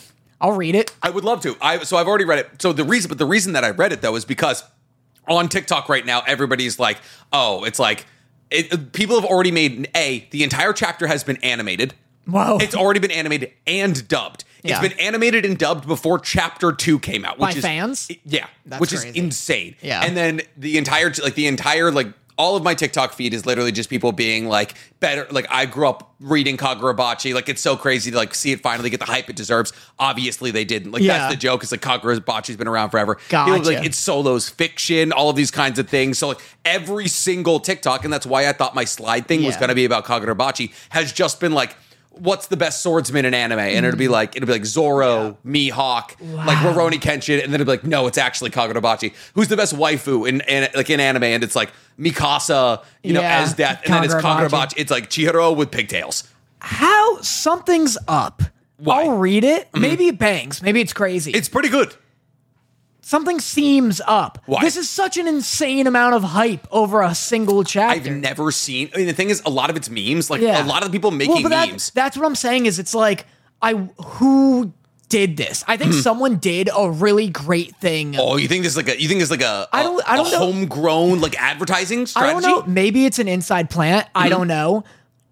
I'll read it. I would love to. So I've already read it. So the reason that I read it though is because on TikTok right now, everybody's like, oh, it's like people have already made the entire chapter has been animated. Whoa. It's already been animated and dubbed. Yeah. It's been animated and dubbed before chapter 2 came out, which By is fans? Yeah, That's which crazy. is insane. Yeah. And then the entire all of my TikTok feed is literally just people being like, better. Like, I grew up reading Kagurabachi. Like, it's so crazy to like see it finally get the hype it deserves. Obviously, they didn't. Like, Yeah. that's the joke. It's like Kagurabachi's been around forever. Gotcha. People are like, it's Solo's fiction, all of these kinds of things. So like every single TikTok, and that's why I thought my slide thing was Yeah. going to be about Kagurabachi, has just been like, what's the best swordsman in anime? And it'll be like Zoro, Mihawk, like Rurouni Kenshin, and then it'll be like, no, it's actually Kagurabachi. Who's the best waifu in anime? And it's like Mikasa, Yeah, as death, and then it's Kagurabachi. Kagurabachi. It's like Chihiro with pigtails. How something's up. Why? I'll read it. Maybe it bangs. Maybe it's crazy. It's pretty good. Something seems up. Why? This is such an insane amount of hype over a single I've chapter. never seen. I mean, the thing is, a lot of it's memes. Like Yeah. a lot of the people making but memes. That's what I'm saying. Is it's like who did this? I think someone did a really great thing. Oh, you think this is like a I don't know. homegrown like advertising I strategy? don't know. Maybe it's an inside plant. I don't know.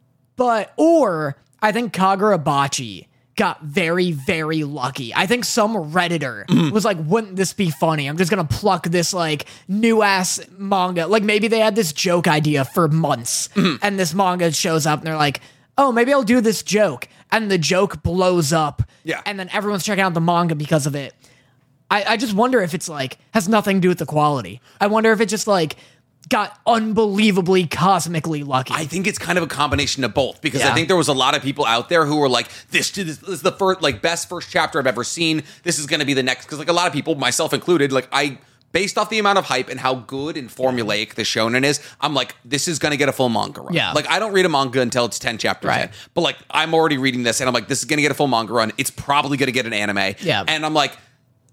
Or I think Kagurabachi got very, very lucky. I think some Redditor was like, wouldn't this be funny? I'm just going to pluck this like new ass manga. Like maybe they had this joke idea for months and this manga shows up and they're like, oh, maybe I'll do this joke. And the joke blows up. Yeah. And then everyone's checking out the manga because of it. I just wonder if it's like, has nothing to do with the quality. I wonder if it just like got unbelievably cosmically lucky. I think it's kind of a combination of both because Yeah. I think there was a lot of people out there who were like, this is the first, like, best first chapter I've ever seen. This is going to be the next. Because, like, a lot of people, myself included, like, based off the amount of hype and how good and formulaic the shonen is, I'm like, this is going to get a full manga run. Yeah. Like, I don't read a manga until it's 10 chapters Right. in. But, like, I'm already reading this and I'm like, this is going to get a full manga run. It's probably going to get an anime. Yeah. And I'm like,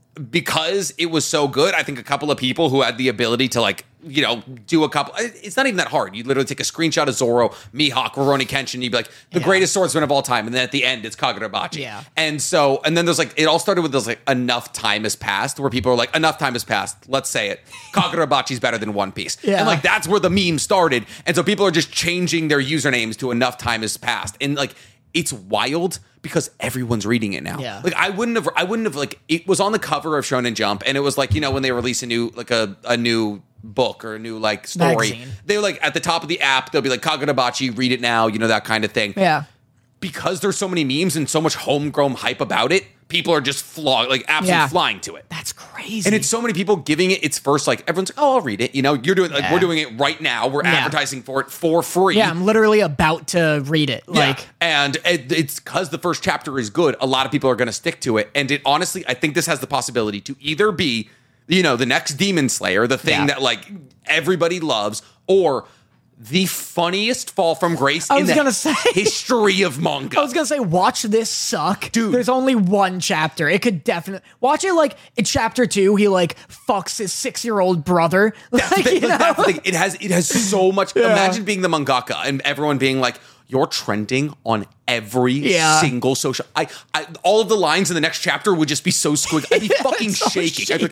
because it was so good, I think a couple of people who had the ability to like, you know, do a couple. It's not even that hard. You literally take a screenshot of Zoro, Mihawk, Rurouni Kenshin. You'd be like, the greatest swordsman of all time, and then at the end, it's Kagurabachi. Yeah. And then there's like, it all started with this like enough time has passed, where people are like, enough time has passed. Let's say it. Kagurabachi's better than One Piece. Yeah. And like that's where the meme started. And so people are just changing their usernames to enough time has passed, and like it's wild because everyone's reading it now. Yeah. Like I wouldn't have like, it was on the cover of Shonen Jump and it was like, you know, when they release a new like a new book or a new like story, Magazine. they were like at the top of the app, they'll be like Kagurabachi, read it now, you know, that kind of thing. yeah. Because there's so many memes and so much homegrown hype about it, people are just absolutely Yeah. flying to it. That's crazy. And it's so many people giving it its first, like, everyone's like, oh, I'll read it. You know, you're doing, like, Yeah. we're doing it right now. We're Yeah. advertising for it for free. yeah, I'm literally about to read it. Yeah. Like, And it's because the first chapter is good. A lot of people are going to stick to it. And it honestly, I think this has the possibility to either be, you know, the next Demon Slayer, the thing Yeah. that, like, everybody loves, or the funniest fall from grace I in was the gonna say. history of manga. I was gonna say, watch this suck, Dude. There's only one chapter. It could definitely watch it. Like in chapter 2, he like fucks his 6-year-old brother. Like, you know? That's the thing. It has so much. Imagine being the mangaka and everyone being like, "You're trending on every Yeah. single social." I all of the lines in the next chapter would just be so squiggly. I'd be fucking so shaking. I'd be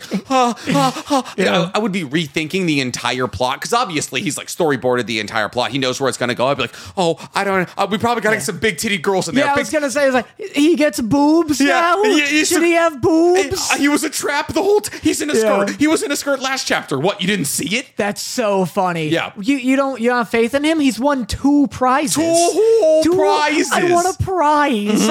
like, You know, I would be rethinking the entire plot because obviously he's like storyboarded the entire plot. He knows where it's going to go. I'd be like, "Oh, I don't. We probably got to get some big titty girls in there." Yeah, I Big- was gonna say, it's like he gets boobs now. Should he have boobs? He was a trap the whole time. He's in a Yeah. skirt. He was in a skirt last chapter. What? You didn't see it? That's so funny. Yeah. You don't have faith in him? He's won 2 prizes. Two prizes. I won a prize.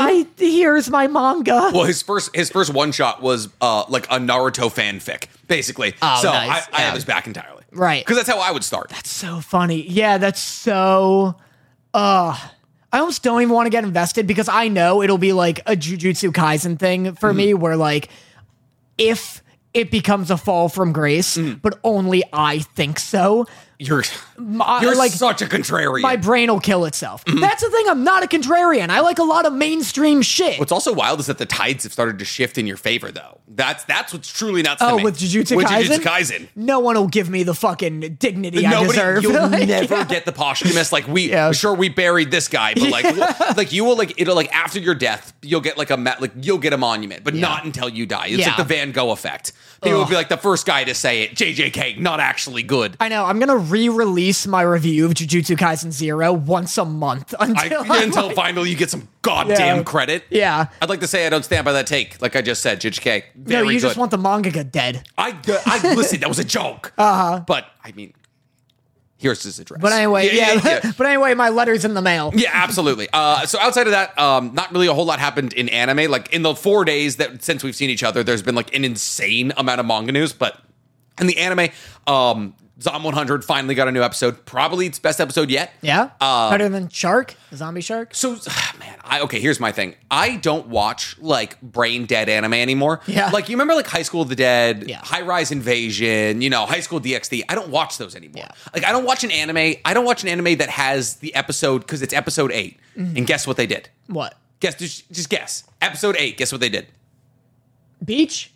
Here's my manga. Well, his first one shot was like a Naruto fanfic, basically. Oh, so nice. I Yeah. have his back entirely, Right. Because that's how I would start. So funny. Yeah, that's so I almost don't even want to get invested because I know it'll be like a Jujutsu Kaisen thing for me where like if it becomes a fall from grace, but only I think so. You're like, such a contrarian. my brain will kill itself. Mm-hmm. That's the thing. I'm not a contrarian. I like a lot of mainstream shit. What's also wild is that the tides have started to shift in your favor, though. That's what's truly nuts to Oh, me. with Jujutsu With Kaisen? Jujutsu Kaisen. No one will give me the fucking dignity I deserve. You'll Like, never get the posthumous. Like Yeah. sure we buried this guy, but like you will like it'll like after your death you'll get like you'll get a monument, but not until you die. It's Yeah. like the Van Gogh effect. People will be like the first guy to say it. JJK, not actually good. I know. I'm gonna re-release my review of Jujutsu Kaisen 0 once a month Until finally you get some goddamn Yeah. credit. Yeah. I'd like to say I don't stand by that take. Like I just said, JJK, No, very you good. just want the mangaka dead. I listen. That was a joke. But I mean, here's his address. But anyway, yeah. But anyway, my letter's in the mail. Yeah, absolutely. So outside of that, not really a whole lot happened in anime. Like in the 4 days that since we've seen each other, there's been like an insane amount of manga news. But in the anime, Zom 100 finally got a new episode. Probably its best episode yet. Yeah? Better than Shark? Zombie Shark? So, man, okay, here's my thing. I don't watch, like, brain dead anime anymore. Yeah. Like, you remember, like, High School of the Dead, Yeah. High Rise Invasion, High School DxD? I don't watch those anymore. Yeah. Like, I don't watch an anime that has the episode, because it's episode 8. Mm-hmm. And guess what they did? What? Just guess. Episode 8, guess what they did? Beach?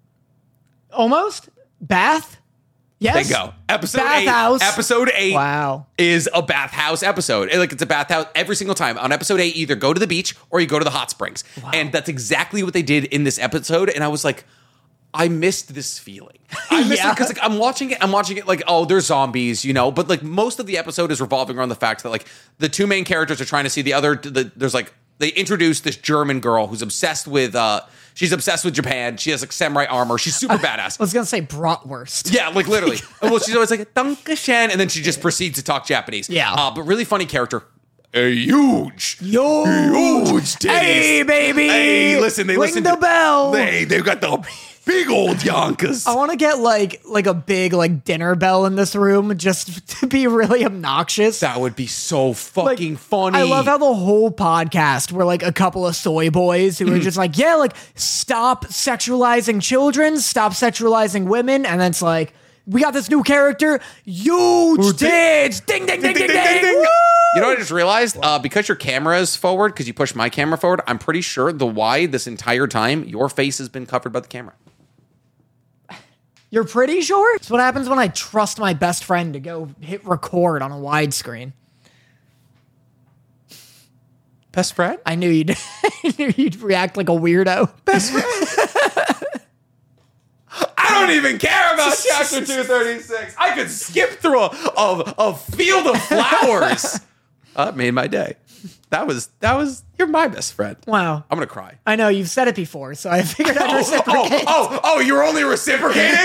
Almost? Bath? Yes? Bingo. Episode Bathhouse. 8. Episode 8. Wow. Is a bathhouse episode. It's a bathhouse every single time. On episode 8, either go to the beach or you go to the hot springs. Wow. And that's exactly what they did in this episode. And I was like, I missed this feeling. I missed it because like I'm watching it like, oh, there's zombies, but like most of the episode is revolving around the fact that like the two main characters are trying to see there's like they introduce this German girl who's obsessed with she's obsessed with Japan. She has like samurai armor. She's super badass. I was going to say bratwurst. Yeah, like literally. Well, she's always like, Dankeschön, and then she just proceeds to talk Japanese. Yeah. But really funny character. A huge titties. Hey, baby. Hey, listen, they Ring listen the to, bell. They've got the big old Yonkers. I want to get like a big like dinner bell in this room just to be really obnoxious. That would be so fucking funny. I love how the whole podcast were like a couple of soy boys who were just like, yeah, like stop sexualizing children, stop sexualizing women, and then it's like, we got this new character, huge tits, ding ding ding ding ding. Woo! You know what I just realized? Because your camera is forward, because you pushed my camera forward, I'm pretty sure this entire time, your face has been covered by the camera. You're pretty sure? It's what happens when I trust my best friend to go hit record on a widescreen. Best friend? I knew you'd react like a weirdo. Best friend? I don't even care about chapter 236. I could skip through a field of flowers. That made my day. That was, you're my best friend. Wow. I'm going to cry. I know, you've said it before, so I figured I'd reciprocate. You're only reciprocating?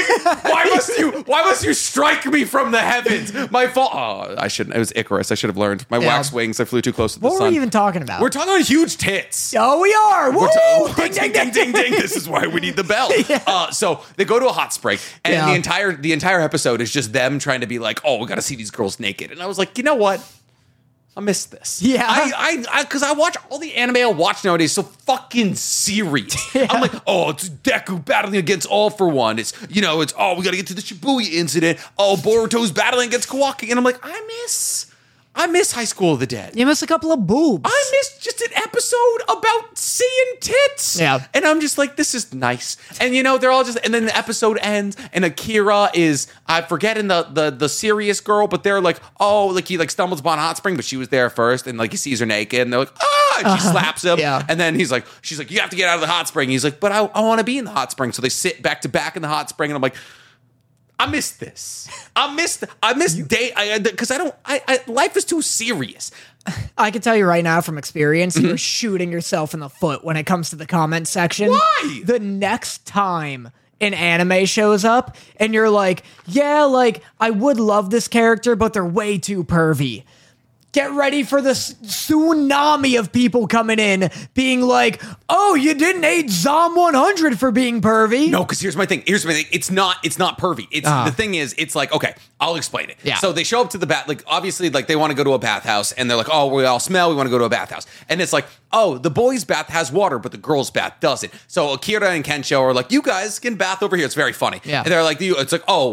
Why must you strike me from the heavens? My fault. Oh, I shouldn't. It was Icarus. I should have learned. My wax wings, I flew too close to the What sun. were we even talking about? We're talking about huge tits. Oh, we are. Woo! Ding, ding, ding, ding, ding. This is why we need the bell. So they go to a hot spring, and the entire episode is just them trying to be like, oh, we got to see these girls naked. And I was like, you know what? I miss this. Yeah. Because I watch all the anime I watch nowadays so fucking serious. Yeah. I'm like, oh, it's Deku battling against All For One. It's, we got to get to the Shibuya incident. Oh, Boruto's battling against Kawaki. And I'm like, I miss High School of the Dead. You missed a couple of boobs. I missed just an episode about seeing tits. Yeah. And I'm just like, this is nice. And they're all just, and then the episode ends and Akira is, I forget in the serious girl, but they're like, oh, like he like stumbles upon a hot spring, but she was there first. And like he sees her naked and they're like, and she slaps him. Yeah. And then she's like, you have to get out of the hot spring. He's like, but I want to be in the hot spring. So they sit back to back in the hot spring. And I'm like, I miss this. I miss day because life is too serious. I can tell you right now from experience, you're shooting yourself in the foot when it comes to the comment section. Why? The next time an anime shows up and you're like, yeah, like I would love this character, but they're way too pervy. Get ready for the tsunami of people coming in being like, oh, you didn't hate Zom 100 for being pervy. No, because here's my thing. It's not pervy. The thing is, it's like, okay, I'll explain it. Yeah. So they show up to the bath, like obviously, like they want to go to a bathhouse, and they're like, oh, we all smell. We want to go to a bathhouse, and it's like, oh, the boys' bath has water, but the girls' bath doesn't. So Akira and Kensho are like, you guys can bath over here. It's very funny. Yeah. And they're like, it's like, oh.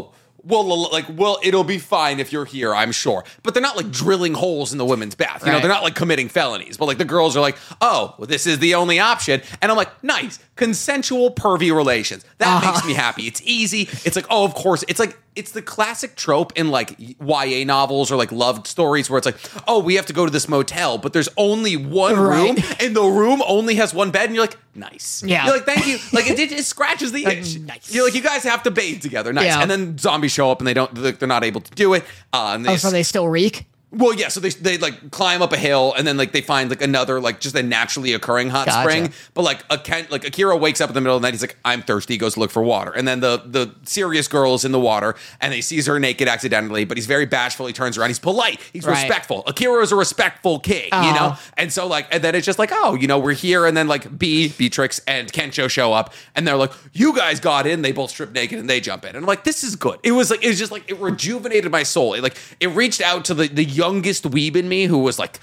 well, it'll be fine if you're here, I'm sure. But they're not like drilling holes in the women's bath. You know, Right. they're not like committing felonies. But like the girls are like, oh, well, this is the only option. And I'm like, nice, consensual pervy relations. That makes me happy. It's easy. It's like, oh, of course. It's like, it's the classic trope in like YA novels or like love stories where it's like, oh, we have to go to this motel, but there's only one room and the room only has one bed. And you're like, nice. Yeah. You're like, thank you. Like it scratches the itch. Nice. You're like, you guys have to bathe together. Nice. Yeah. And then zombies show up and they're not able to do it. And Oh, so they still reek? well, yeah, so they like climb up a hill and then like they find like another like just a naturally occurring hot Gotcha. spring. But like Akira wakes up in the middle of the night. He's like, I'm thirsty. He goes to look for water. And then the serious girl is in the water and he sees her naked accidentally. But he's very bashful. He turns around. He's polite. He's Right. respectful. Akira is a respectful king, you know. And so like and then it's just like, oh, you know, we're here. And then like Beatrix and Kensho show up and they're like, you guys got in. They both strip naked and they jump in. And I'm like, this is good. It was just like it rejuvenated my soul. It reached out to the youngest weeb in me who was like,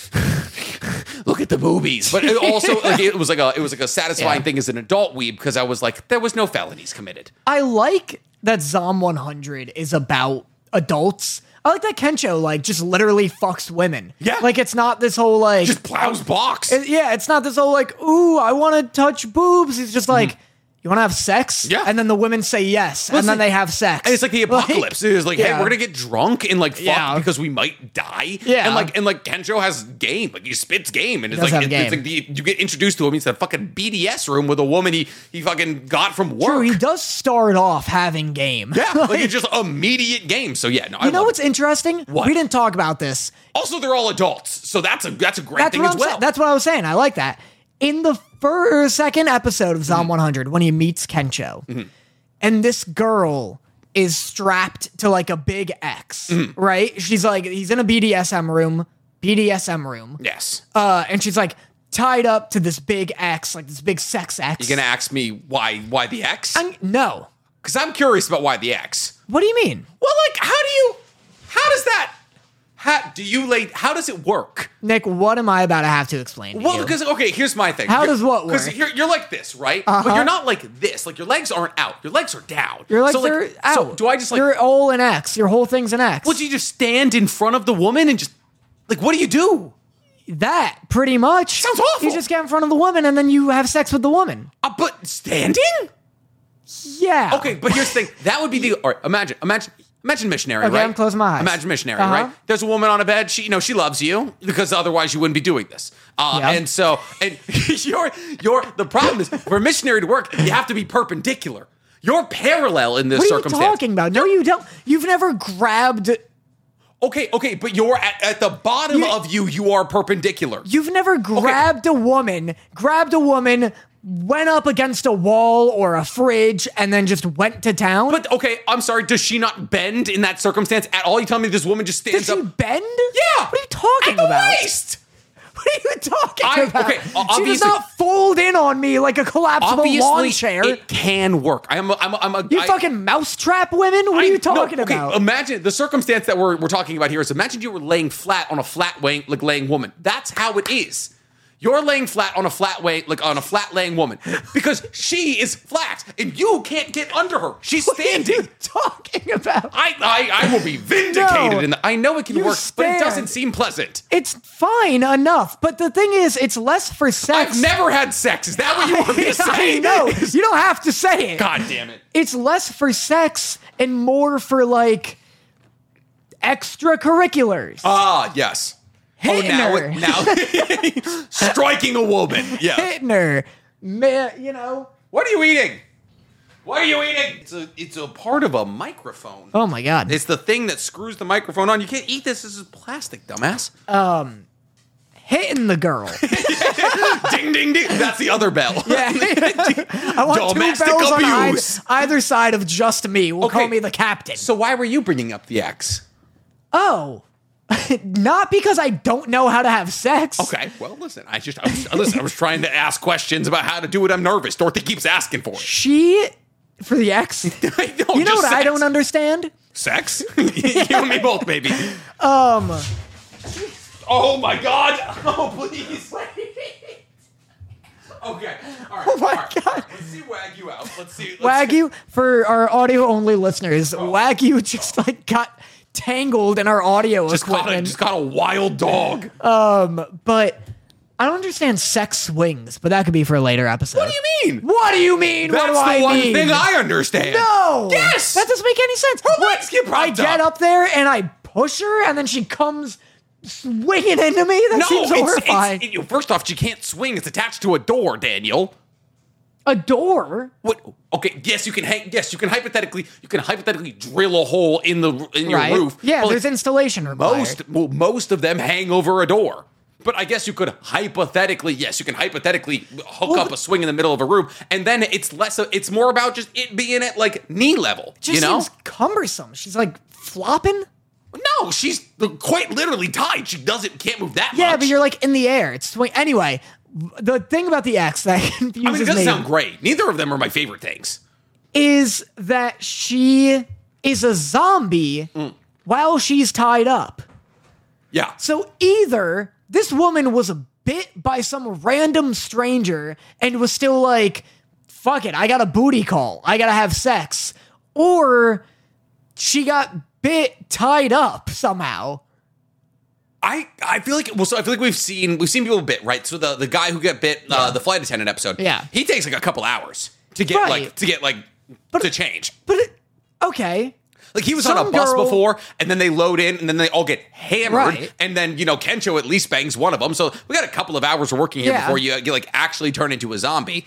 look at the boobies. But it also like it was like a satisfying thing as an adult weeb because I was like, there was no felonies committed. I like that Zom 100 is about adults. I like that Kensho like just literally fucks women. Yeah. Like it's not this whole like Just plows box. it's not this whole like, ooh, I want to touch boobs. It's just like, you want to have sex? Yeah. And then the women say yes, and then they have sex. And it's like the apocalypse. It's like, hey, yeah. we're gonna get drunk and like fuck Yeah. because we might die. Yeah. And like Kensho has game. Like he spits game, and it's does like have it's game. like you get introduced to him. He's a fucking BDS room with a woman he fucking got from work. True, he does start off having game. Yeah, like it's just immediate game. So yeah, no, I You know love what's it. interesting? What? We didn't talk about this. Also, they're all adults, so that's a great That's thing what as I'm well. saying. That's what I was saying. I like that. In the second episode of Zom 100, when he meets Kensho, and this girl is strapped to like a big X, right? She's like, he's in a BDSM room, Yes. and she's like tied up to this big X, like this big sex X. You're gonna ask me why the X? No. Because I'm curious about why the X. What do you mean? Well, like, how does it work? Nick, what am I about to have to explain to Well, you? because okay, here's my thing. How does what work? Because you're like this, right? But you're not like this. Like your legs aren't out. Your legs are down. Your legs so, like, are out. So do I just like? You're all an X. Your whole thing's an X. Well, do you just stand in front of the woman and just like what do you do? That, pretty much. Sounds awful. You just get in front of the woman and then you have sex with the woman. But standing? Yeah. Okay, but here's the thing. That would be the. All right, imagine missionary, Okay, right? I'm closing my eyes. Imagine missionary, Uh-huh. right? There's a woman on a bed. She loves you because otherwise you wouldn't be doing this. Yeah. And so, the problem is for a missionary to work, you have to be perpendicular. You're parallel in this What are you circumstance. talking about? No, you don't. You've never grabbed. Okay, but you're at the bottom of you. You are perpendicular. You've never grabbed a woman, went up against a wall or a fridge, and then just went to town. But okay, I'm sorry. Does she not bend in that circumstance at all? You tell me this woman just Did stands she up. bend? Yeah. What are you talking At the about? waist. What are you talking about? Okay, She does obviously- not fold in on me like a collapsible lawn chair. it can work. You fucking mousetrap women? What are you talking about? Imagine the circumstance that we're talking about here is imagine you were laying flat on a flat laying woman. That's how it is. You're laying flat on a flat laying woman because she is flat and you can't get under her. She's standing. What are you talking about? I will be vindicated No. I know it can You work, but it stand. doesn't seem pleasant. It's fine enough, but the thing is, it's less for sex. I've never had sex. Is that what you want me to say? I know. You don't have to say it. God damn it. It's less for sex and more for like extracurriculars. Ah, yes. Hitting her. Now striking a woman. Yeah. Hitting her. You know. What are you eating? What are you eating? It's a part of a microphone. Oh my God. It's the thing that screws the microphone on. You can't eat this. This is plastic, dumbass. Hitting the girl. Ding, ding, ding. That's the other bell. Yeah. I want Domestic two bells on abuse. either side of just me. We'll Okay. call me the captain. So why were you bringing up the X? Oh. Not because I don't know how to have sex. Okay. Well, listen. I was trying to ask questions about how to do it. I'm nervous. Dorothy keeps asking for it. She, for the X, I know, you know just what I sex. don't understand? Sex? You and me both, baby. Oh my God! Oh please! Okay. All right. Oh my all right. God. Let's see Wagyu out. Let's see. Wagyu, for our audio only listeners, Wagyu just like got tangled in our audio equipment. Just got a wild dog. But I don't understand sex swings, but that could be for a later episode. What do you mean? What do you mean? That's what do the I one mean? thing I understand. No. Yes. That doesn't make any sense. Her legs get I propped get up. up there and I push her, and then she comes swinging into me. That seems horrifying. First off, she can't swing. It's attached to a door, Daniel. A door? What? Okay, yes, you can hypothetically drill a hole in your Right. roof. Yeah, but, there's installation required. most of them hang over a door. But I guess you could hypothetically hook up a swing in the middle of a room, and then it's more about just it being at like knee level. Just seems cumbersome. She's like flopping. No, she's quite literally tied. She can't move that much. Yeah, but you're like in the air. It's swing. Anyway, the thing about the X that confuses I mean, it doesn't me sound great. Neither of them are my favorite things. is that she is a zombie while she's tied up. Yeah. So either this woman was bit by some random stranger and was still like, fuck it, I got a booty call. I gotta have sex. Or she got bit tied up somehow. I feel like we've seen people bit, right? So the guy who got bit, the flight attendant episode, Yeah. he takes like a couple hours to get Right. to change. But okay. Like he was on a Some bus girl- before, and then they load in, and then they all get hammered, Right. and then Kencho at least bangs one of them. So we got a couple of hours of working here Yeah. before you like actually turn into a zombie.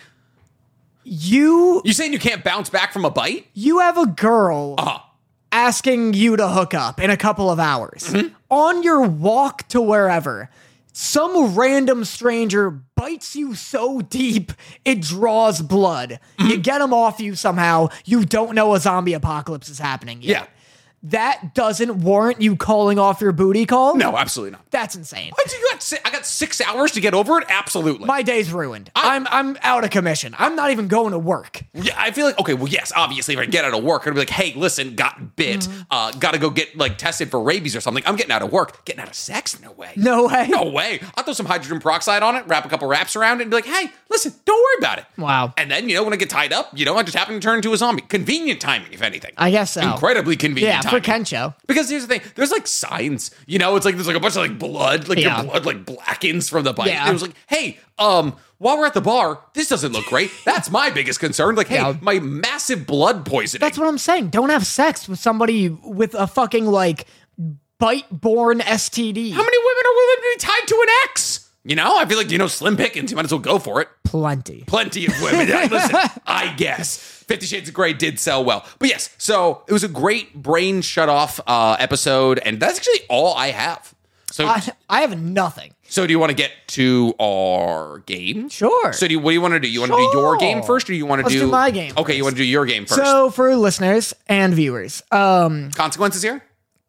You saying you can't bounce back from a bite? have a girl Uh-huh. asking you to hook up in a couple of hours. Mm-hmm. On your walk to wherever, some random stranger bites you so deep it draws blood. Mm-hmm. You get him off you somehow. You don't know a zombie apocalypse is happening yet. Yeah. That doesn't warrant you calling off your booty call? No, absolutely not. That's insane. What, I got 6 hours to get over it? Absolutely. My day's ruined. I'm out of commission. I'm not even going to work. Yeah, I feel like, okay, well, yes, obviously, if I get out of work, I'd be like, hey, listen, got bit, Mm-hmm. gotta go get, like, tested for rabies or something. I'm getting out of work. Getting out of sex? No way. No way. No way. I'll throw some hydrogen peroxide on it, wrap a couple wraps around it, and be like, hey, listen, don't worry about it. Wow. And then, when I get tied up, I just happen to turn into a zombie. Convenient timing, if anything. I guess so. Incredibly convenient Yeah, timing. for Kencho. Because here's the thing, there's like signs, it's like there's like a bunch of like blood, like Yeah. your blood like blackens from the bite. Yeah. And it was like, hey, while we're at the bar, this doesn't look great. That's my biggest concern. Like, hey, Yeah. my massive blood poisoning. That's what I'm saying. Don't have sex with somebody with a fucking like bite-borne STD. How many women are willing to be tied to an ex? I feel like, slim pickings, you might as well go for it. Plenty. Plenty of women. Listen, I guess 50 Shades of Grey did sell well. But yes, so it was a great brain shut off episode, and that's actually all I have. So, I have nothing. so do you want to get to our game? Sure. So what do you want to do? You want to do your game Sure. first, or do you want to Let's do my game Okay, you first. want to do your game first. So for listeners and viewers, Consequences here?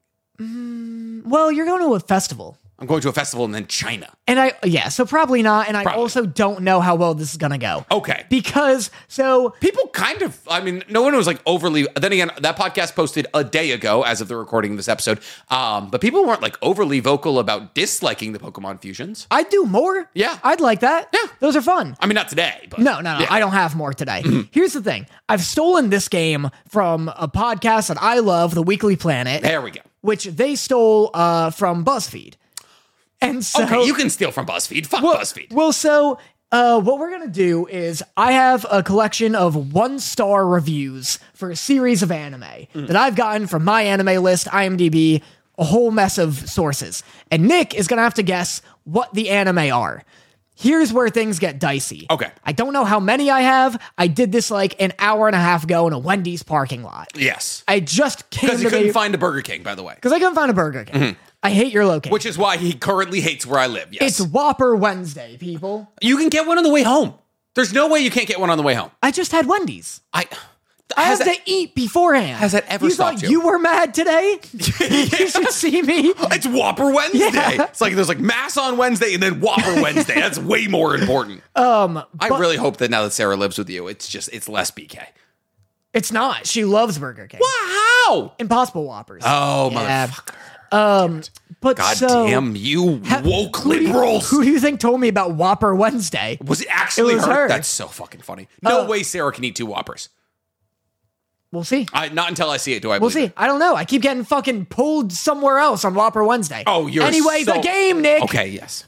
well, you're going to a festival. I'm going to a festival in China. And so probably not. And I Probably. also don't know how well this is going to go. Okay. Because, People kind of, no one was like overly, then again, that podcast posted a day ago as of the recording of this episode. But people weren't like overly vocal about disliking the Pokemon fusions. I'd do more. Yeah. I'd like that. Yeah. Those are fun. I mean, not today, but. No, Yeah. I don't have more today. Here's the thing. I've stolen this game from a podcast that I love, The Weekly Planet, There we go. which they stole from BuzzFeed. And so Okay, you can steal from BuzzFeed. Fuck BuzzFeed. Well, so what we're going to do is I have a collection of 1-star reviews for a series of anime that I've gotten from My Anime List, IMDb, a whole mess of sources. And Nick is going to have to guess what the anime are. Here's where things get dicey. Okay. I don't know how many I have. I did this like an hour and a half ago in a Wendy's parking lot. Yes. I just came Because you to couldn't find a Burger King, by the way. because I couldn't find a Burger King. I hate your location. Which is why he currently hates where I live. Yes. It's Whopper Wednesday, people. You can get one on the way home. There's no way you can't get one on the way home. I just had Wendy's. I I has have to eat beforehand. has that ever you stopped thought you? you were mad today? You should see me. It's Whopper Wednesday. Yeah. It's like there's like Mass on Wednesday and then Whopper Wednesday. That's way more important. I really hope that now that Sarah lives with you, it's less BK. It's not. She loves Burger King. Wow. Impossible Whoppers. Oh, Yeah. motherfucker. But God so, damn you woke liberals. Who do you think told me about Whopper Wednesday? Was it actually was her? her. That's so fucking funny. No way Sarah can eat 2 Whoppers. We'll see. Not until I see it do I We'll believe see. I don't know. I keep getting fucking pulled somewhere else on Whopper Wednesday. Oh, you're Anyway, so- the game, Nick. Okay, yes.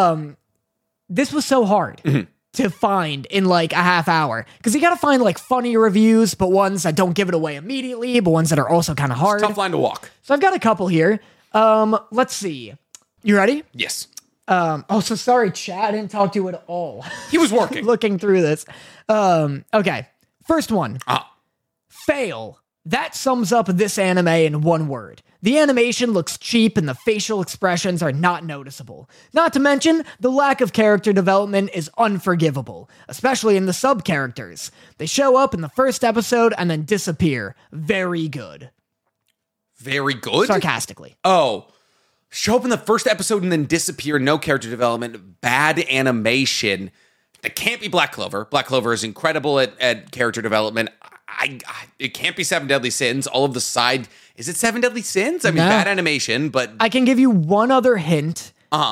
This was so hard Mm-hmm. to find in like a half hour because you got to find like funny reviews, but ones that don't give it away immediately, but ones that are also kind of hard. Tough line to walk. So I've got a couple here. Let's see. You ready? Yes. Oh, so sorry, Chad. I didn't talk to you at all. He was working. Looking through this. Okay. First one. Ah. Fail. That sums up this anime in one word. The animation looks cheap and the facial expressions are not noticeable. Not to mention, the lack of character development is unforgivable, especially in the sub-characters. They show up in the first episode and then disappear. Very good. Very good? Sarcastically. Oh. Show up in the first episode and then disappear. No character development. Bad animation. That can't be Black Clover. Black Clover is incredible at character development. It can't be Seven Deadly Sins. All of the side... Is it Seven Deadly Sins? I mean, No. bad animation, but... I can give you one other hint.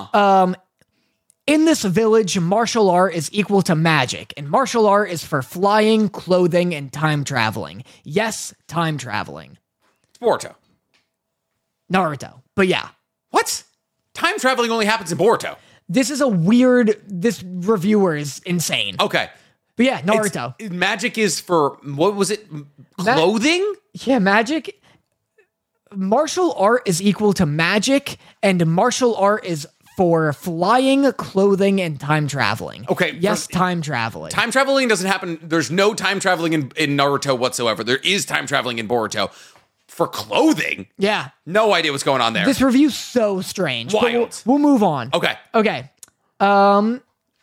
In this village, martial art is equal to magic, and martial art is for flying, clothing, and time traveling. Yes, time traveling. It's Boruto. Naruto. But yeah. What? Time traveling only happens in Boruto. This is a weird... This reviewer is insane. Okay. But yeah, Naruto. Magic is for... What was it? Clothing? Yeah, magic... Martial art is equal to magic, and martial art is for flying, clothing, and time traveling. Okay, Yes, time traveling. Time traveling doesn't happen. There's no time traveling in Naruto whatsoever. There is time traveling in Boruto. For clothing? Yeah. No idea what's going on there. This review's so strange. but Wild. We'll move on. Okay. Okay. Okay.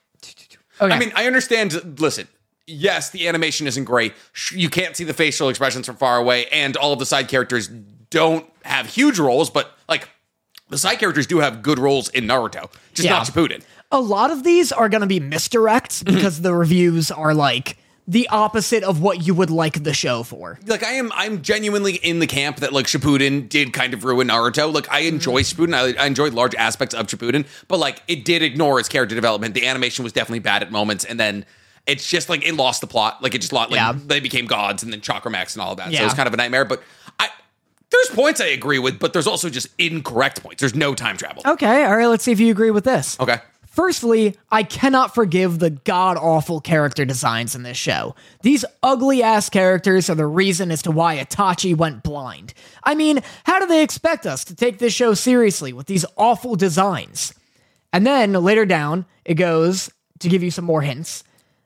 I mean, I understand. Listen, yes, the animation isn't great. You can't see the facial expressions from far away, and all of the side characters don't have huge roles, but like the side characters do have good roles in Naruto, just not Shippuden. A lot of these are going to be misdirects because the reviews are like the opposite of what you would like the show for. Like I'm genuinely in the camp that like Shippuden did kind of ruin Naruto. Like I enjoy Shippuden, I enjoyed large aspects of Shippuden, but like it did ignore its character development. The animation was definitely bad at moments, and then it's just like it lost the plot. Like it just lost. Like they became gods, and then Chakra Max and all of that. So it's kind of a nightmare. But there's points I agree with, but there's also just incorrect points. There's no time travel. Okay, all right, let's see if you agree with this. Okay. Firstly, I cannot forgive the god-awful character designs in this show. These ugly-ass characters are the reason as to why Itachi went blind. I mean, how do they expect us to take this show seriously with these awful designs? And then, later down, it goes, to give you some more hints,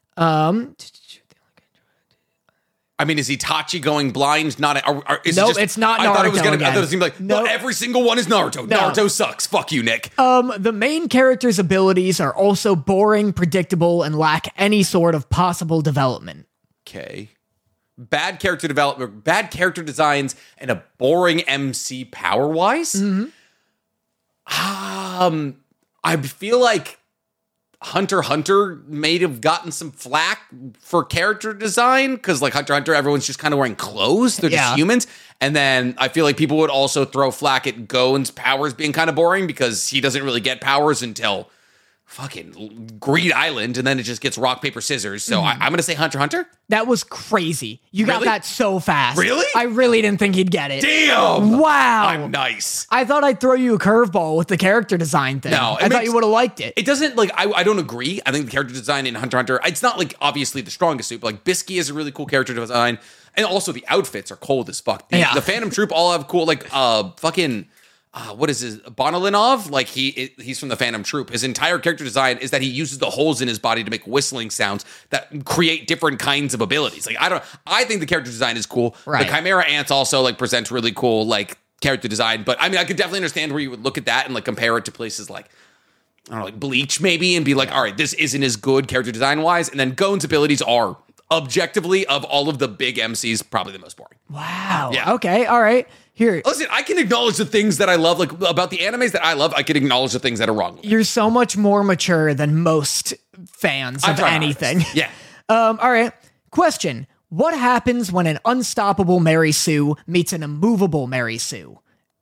I mean, is Itachi going blind? Not. Is Nope, it just, it's not I thought it was Naruto gonna. again. I thought it seemed like Nope. no, every single one is Naruto. No. Naruto sucks. Fuck you, Nick. the main character's abilities are also boring, predictable, and lack any sort of possible development. Okay. Bad character development, bad character designs, and a boring MC power wise. I feel like Hunter x Hunter may have gotten some flack for character design because, like Hunter x Hunter, everyone's just kind of wearing clothes. They're just humans. And then I feel like people would also throw flack at Gon's powers being kind of boring because he doesn't really get powers until fucking Greed Island, and then it just gets rock, paper, scissors. So I'm going to say Hunter x Hunter. That was crazy. You got Really? that so fast. Really? I really didn't think he'd get it. Damn! Wow. I'm nice. I thought I'd throw you a curveball with the character design thing. No, I thought you would have liked it. It doesn't, like, I don't agree. I think the character design in Hunter x Hunter, it's not, like, obviously the strongest suit, but, like, Bisky is a really cool character design. And also the outfits are cold as fuck. The Phantom Troop all have cool, like, what is his, Bonolinov? Like, he's from the Phantom Troop. His entire character design is that he uses the holes in his body to make whistling sounds that create different kinds of abilities. Like, I think the character design is cool. Right. The Chimera Ants also, like, present really cool, like, character design. But, I mean, I could definitely understand where you would look at that and, like, compare it to places like, I don't know, like Bleach maybe, and be like, all right, this isn't as good character design-wise. And then Gon's abilities are, objectively, of all of the big MCs, probably the most boring. Wow. Yeah. Okay. All right. Here. Listen, I can acknowledge the things that I love, like about the animes that I love. I can acknowledge the things that are wrong with it. You're so much more mature than most fans of try my anything. hardest. Yeah. All right. Question. What happens when an unstoppable Mary Sue meets an immovable Mary Sue?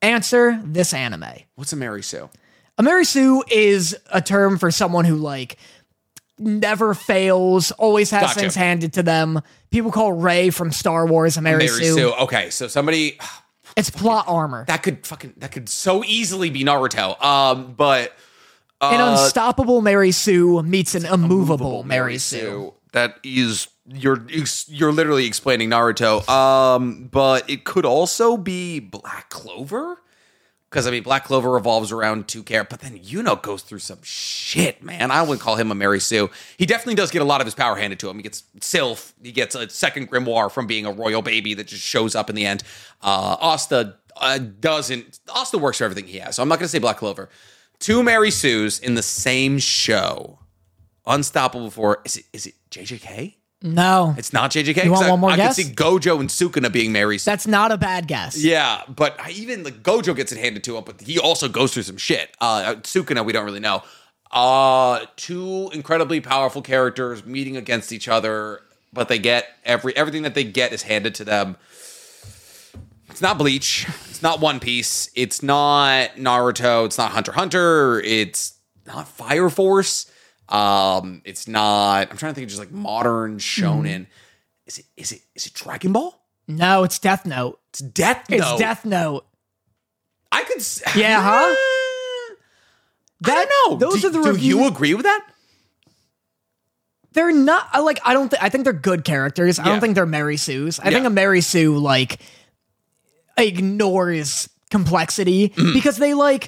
Answer: this anime. What's a Mary Sue? A Mary Sue is a term for someone who like never fails, always has Gotcha. things handed to them. People call Rey from Star Wars a Mary Sue. Okay, so somebody It's plot armor. that could so easily be Naruto. But An unstoppable Mary Sue meets an immovable Mary Sue. That is you're literally explaining Naruto. But it could also be Black Clover. Because, I mean, Black Clover revolves around two characters, but then Yuno goes through some shit, man. I wouldn't call him a Mary Sue. He definitely does get a lot of his power handed to him. He gets Sylph. He gets a second grimoire from being a royal baby that just shows up in the end. Asta doesn't. Asta works for everything he has, so I'm not going to say Black Clover. Two Mary Sues in the same show. Unstoppable for, is it JJK? No. It's not JJK? You want 'Cause one more I guess? can see Gojo and Sukuna being Mary Sue. That's not a bad guess. Yeah, but even like Gojo gets it handed to him, but he also goes through some shit. Sukuna, we don't really know. Two incredibly powerful characters meeting against each other, but they get everything that they get is handed to them. It's not Bleach. It's not One Piece. It's not Naruto. It's not Hunter x Hunter. It's not Fire Force. It's not. I'm trying to think of just like modern shonen. Is it Dragon Ball? No, it's Death Note. It's Death Note. It's Death Note. I could. Yeah, huh? I don't know. Those are the Do reviews. you agree with that? They're not like I think they're good characters. I Yeah. don't think they're Mary Sues. I think Yeah. a Mary Sue like ignores complexity because they like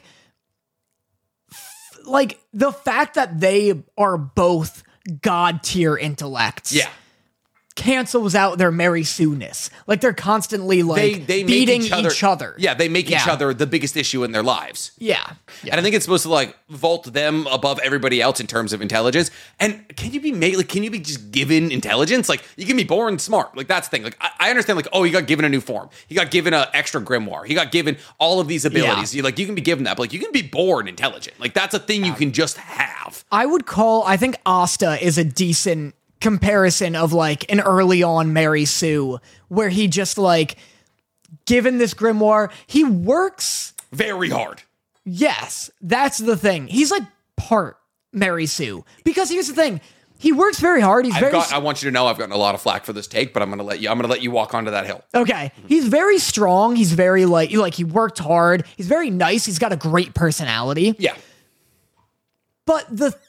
the fact that they are both god tier intellects. Yeah. Cancels out their Mary Sue-ness. Like they're constantly like They beating make each other. Yeah, they make each Yeah. other the biggest issue in their lives. Yeah. And I think it's supposed to like vault them above everybody else in terms of intelligence. And can you be made like can you be just given intelligence? Like you can be born smart. Like that's the thing. Like I understand like, oh, he got given a new form. He got given an extra grimoire. He got given all of these abilities. You can be given that, but like you can be born intelligent. Like that's a thing you can just have. I think Asta is a decent comparison of like an early on Mary Sue where he just like given this grimoire, he works. Very hard. Yes, that's the thing. He's like part Mary Sue because here's the thing. He works very hard. I want you to know I've gotten a lot of flack for this take, but I'm gonna let you walk onto that hill. Okay. He's very strong. He's very like he worked hard. He's very nice. He's got a great personality. Yeah. But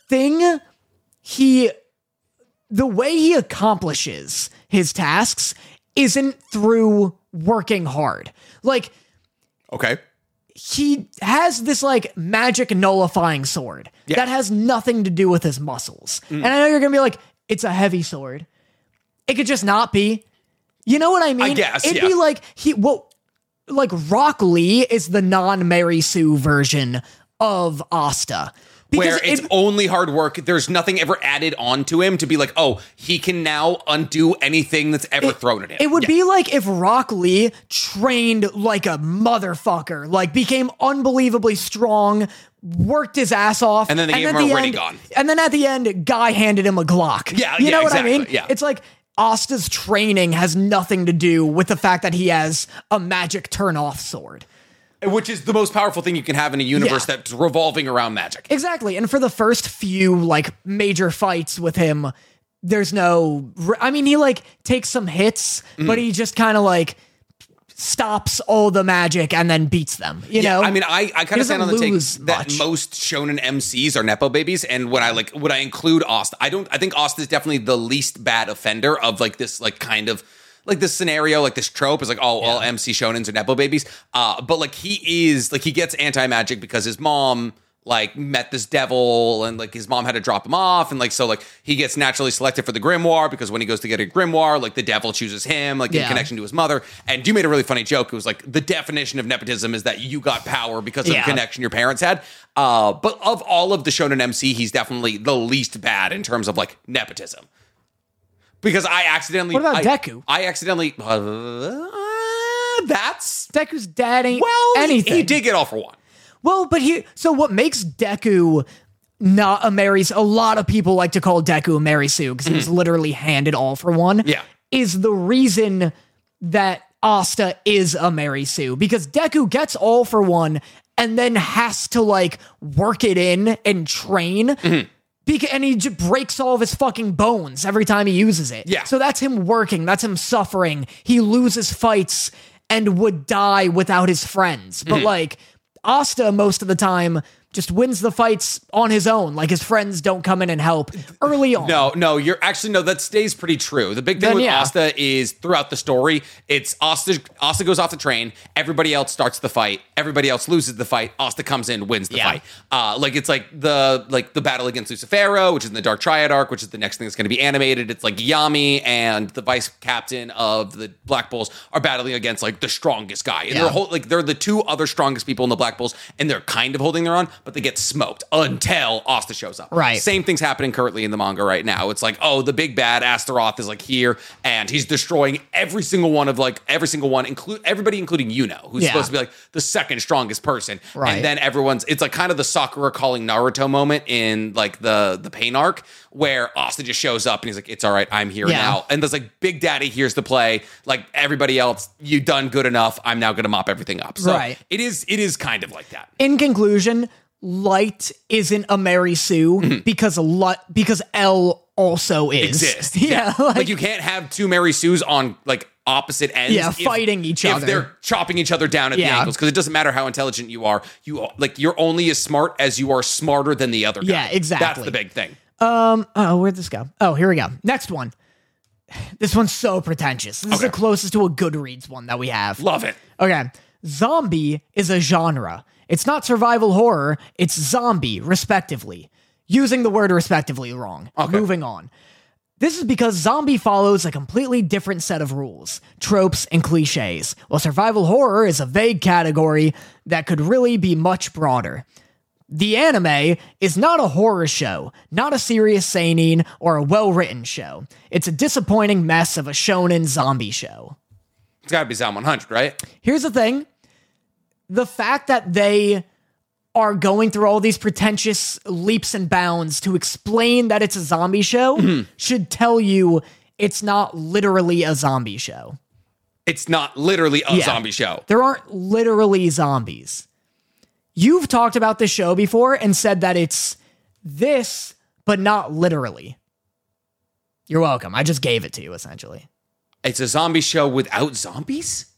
the way he accomplishes his tasks isn't through working hard. Like, Okay. he has this like magic nullifying sword that has nothing to do with his muscles. And I know you're gonna be like, it's a heavy sword. It could just not be. You know what I mean? I guess, It'd yeah. be like like Rock Lee is the non-Mary Sue version of Asta. Where it's only hard work. There's nothing ever added onto him to be like, oh, he can now undo anything that's ever thrown at him. It would be like if Rock Lee trained like a motherfucker, like became unbelievably strong, worked his ass off, And then they gave him a Rinnegan. And then at the end, guy handed him a Glock. Yeah, you know what exactly, I mean? yeah. It's like Asta's training has nothing to do with the fact that he has a magic turn-off sword. Which is the most powerful thing you can have in a universe that's revolving around magic. Exactly. And for the first few like major fights with him, there's no, I mean, he like takes some hits, but he just kind of like stops all the magic and then beats them, you know? I mean, I kind of stand on the take lose that much. most shonen MCs are Nepo babies. And when I include Asta, I think Asta is definitely the least bad offender of like this, like kind of, like this scenario, like this trope is like, oh, all MC shonens are Nepo babies. But like he gets anti-magic because his mom like met this devil and like his mom had to drop him off. And like, so like he gets naturally selected for the grimoire because when he goes to get a grimoire, like the devil chooses him, like in connection to his mother. And you made a really funny joke. It was like the definition of nepotism is that you got power because of the connection your parents had. But of all of the shonen MC, he's definitely the least bad in terms of like nepotism. Because I accidentally... What about Deku? I accidentally... that's... Deku's dad ain't Well, anything. he did get all for one. Well, but so what makes Deku not a Mary Sue, a lot of people like to call Deku a Mary Sue because he was literally handed all for one. Yeah. Is the reason that Asta is a Mary Sue because Deku gets all for one and then has to like work it in and train. And he just breaks all of his fucking bones every time he uses it. Yeah. So that's him working. That's him suffering. He loses fights and would die without his friends. But like Asta, most of the time, just wins the fights on his own. Like his friends don't come in and help early on. No, that stays pretty true. The big thing with Asta is throughout the story, it's Asta goes off the train, everybody else starts the fight, everybody else loses the fight, Asta comes in, wins the fight. It's like the battle against Lucifero, which is in the Dark Triad arc, which is the next thing that's going to be animated. It's like Yami and the vice captain of the Black Bulls are battling against like the strongest guy. And they're the two other strongest people in the Black Bulls, and they're kind of holding their own, but they get smoked until Asta shows up. Right. Same thing's happening currently in the manga right now. It's like, oh, the big bad Astaroth is like here, and he's destroying every single one, everybody, including Yuno, who's supposed to be like the second strongest person. Right. And then it's like kind of the Sakura calling Naruto moment in like the Pain arc, where Asta just shows up and he's like, it's all right, I'm here now. And there's like, Big Daddy, here's the play. Like everybody else, you done good enough. I'm now going to mop everything up. So it is kind of like that. In conclusion, Light isn't a Mary Sue because L also is. Exists. Yeah. Like you can't have two Mary Sues on like opposite ends. Fighting each other. If they're chopping each other down at the ankles, because it doesn't matter how intelligent you are. You're only as smart as you are smarter than the other guy. Yeah, exactly. That's the big thing. Where'd this go? Oh, here we go. Next one. This one's so pretentious. This is the closest to a Goodreads one that we have. Love it. Okay. Zombie is a genre. It's not survival horror, it's zombie, respectively. Using the word respectively wrong. Okay. Moving on. This is because zombie follows a completely different set of rules, tropes, and cliches, while survival horror is a vague category that could really be much broader. The anime is not a horror show, not a serious seinen, or a well-written show. It's a disappointing mess of a shonen zombie show. It's gotta be Zom 100, right? Here's the thing. The fact that they are going through all these pretentious leaps and bounds to explain that it's a zombie show should tell you it's not literally a zombie show. It's not literally a zombie show. There aren't literally zombies. You've talked about this show before and said that it's this, but not literally. You're welcome. I just gave it to you, essentially. It's a zombie show without zombies?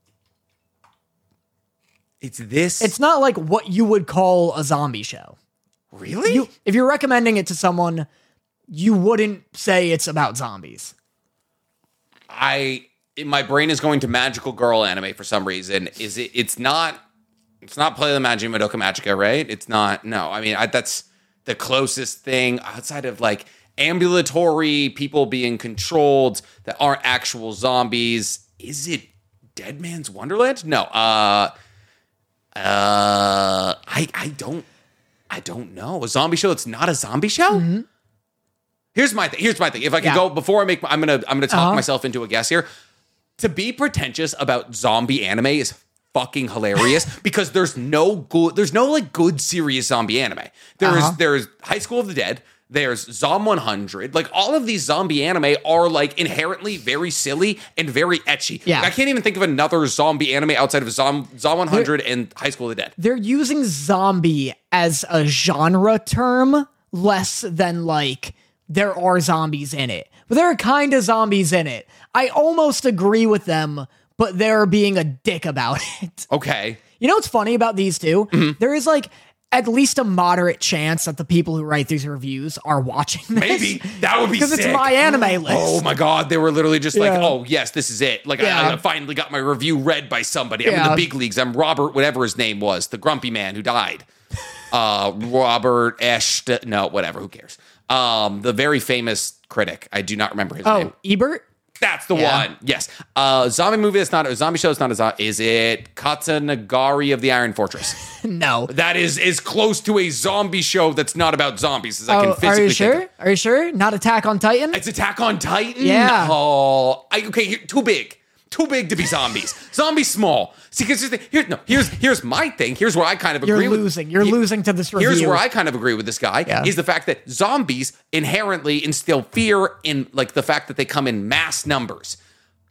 It's this? It's not like what you would call a zombie show. Really? If you're recommending it to someone, you wouldn't say it's about zombies. My brain is going to magical girl anime for some reason. It's not Play the Magic Madoka Magica, right? It's not. No, I mean, that's the closest thing outside of like ambulatory people being controlled that aren't actual zombies. Is it Dead Man's Wonderland? No. I don't know. A zombie show that's not a zombie show? Mm-hmm. Here's my thing. If I can go before I'm gonna talk myself into a guess here. To be pretentious about zombie anime is fucking hilarious because there's no good serious zombie anime. There's High School of the Dead. There's Zom 100. Like, all of these zombie anime are, like, inherently very silly and very ecchi. Yeah. Like, I can't even think of another zombie anime outside of Zom 100 and High School of the Dead. They're using zombie as a genre term less than, like, there are zombies in it. But there are kind of zombies in it. I almost agree with them, but they're being a dick about it. Okay. You know what's funny about these two? Mm-hmm. There is, like, at least a moderate chance that the people who write these reviews are watching this. Maybe. That would be sick. Because it's my anime list. Oh my God. They were literally just like, oh, yes, this is it. Like, I finally got my review read by somebody. I'm in the big leagues. I'm Robert, whatever his name was, the grumpy man who died. Robert Ashton. No, whatever. Who cares? The very famous critic. I do not remember his name. Ebert? That's the one. Yes. Zombie movie that's not a zombie show. It's not a zombie. Is it Katsunagari of the Iron Fortress? No. That is as close to a zombie show that's not about zombies as I can physically Are you sure? think of. Are you sure? Not Attack on Titan? It's Attack on Titan? Yeah. Oh, too big. Too big to be zombies. Zombies small. See, because here's my thing. Here's where I kind of agree with. You're losing to this review. Here's where I kind of agree with this guy is the fact that zombies inherently instill fear in like the fact that they come in mass numbers.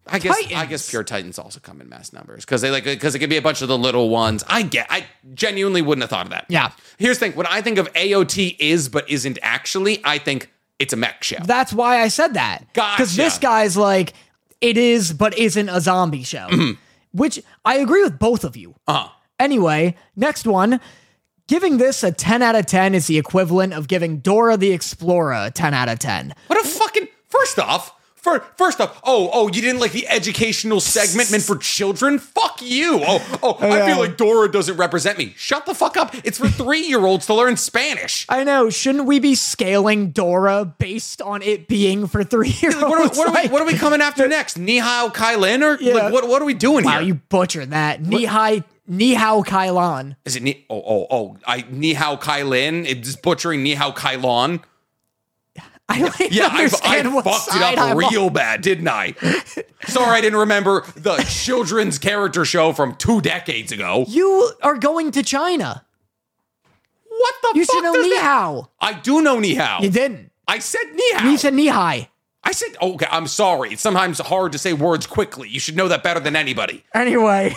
I guess Pure Titans also come in mass numbers because it could be a bunch of the little ones. I genuinely wouldn't have thought of that. Yeah. Here's the thing: when I think of AOT is but isn't actually, I think it's a mech show. That's why I said that. Gotcha. Because this guy's like, it is but isn't a zombie show, which I agree with both of you. Anyway, next one. Giving this a 10 out of 10 is the equivalent of giving Dora the Explorer a 10 out of 10. What a fucking first off. You didn't like the educational segment meant for children? Fuck you. I feel like Dora doesn't represent me. Shut the fuck up. It's for 3-year-olds to learn Spanish. I know. Shouldn't we be scaling Dora based on it being for 3-year-olds? What are we coming after next? Ni Hao Kai Lan? Or like, what are we doing here? Wow, you butchered that. Ni Hao Kai Lan. Is it Ni Hao Kai Lan? It's butchering Ni Hao Kai Lan. I don't even understand I fucked it up real bad, didn't I? Sorry, I didn't remember the children's character show from 2 decades ago. You are going to China. What the fuck? You should know Ni Hao. I do know Ni Hao. You didn't. I said Ni Hao. You said Ni Hai. I said, okay, I'm sorry. It's sometimes hard to say words quickly. You should know that better than anybody. Anyway.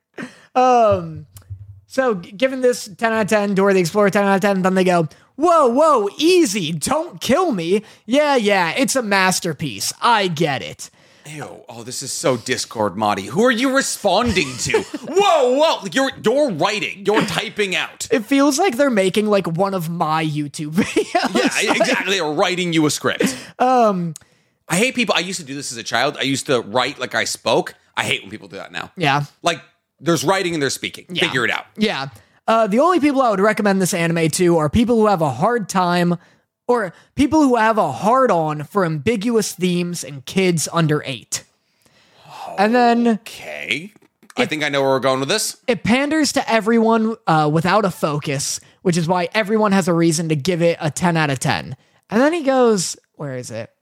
So given this 10 out of 10, Dora the Explorer 10 out of 10, then they go, whoa, easy, don't kill me. Yeah, it's a masterpiece. I get it. Ew, this is so Discord, Marty. Who are you responding to? Whoa, you're writing, you're typing out. It feels like they're making like one of my YouTube videos. Yeah, exactly, they're writing you a script. I hate people. I used to do this as a child. I used to write like I spoke. I hate when people do that now. Yeah. Like, there's writing and there's speaking. Yeah. Figure it out. Yeah. The only people I would recommend this anime to are people who have a hard time or people who have a hard-on for ambiguous themes and kids under 8. And then... Okay. I think I know where we're going with this. It panders to everyone without a focus, which is why everyone has a reason to give it a 10 out of 10. And then he goes... Where is it?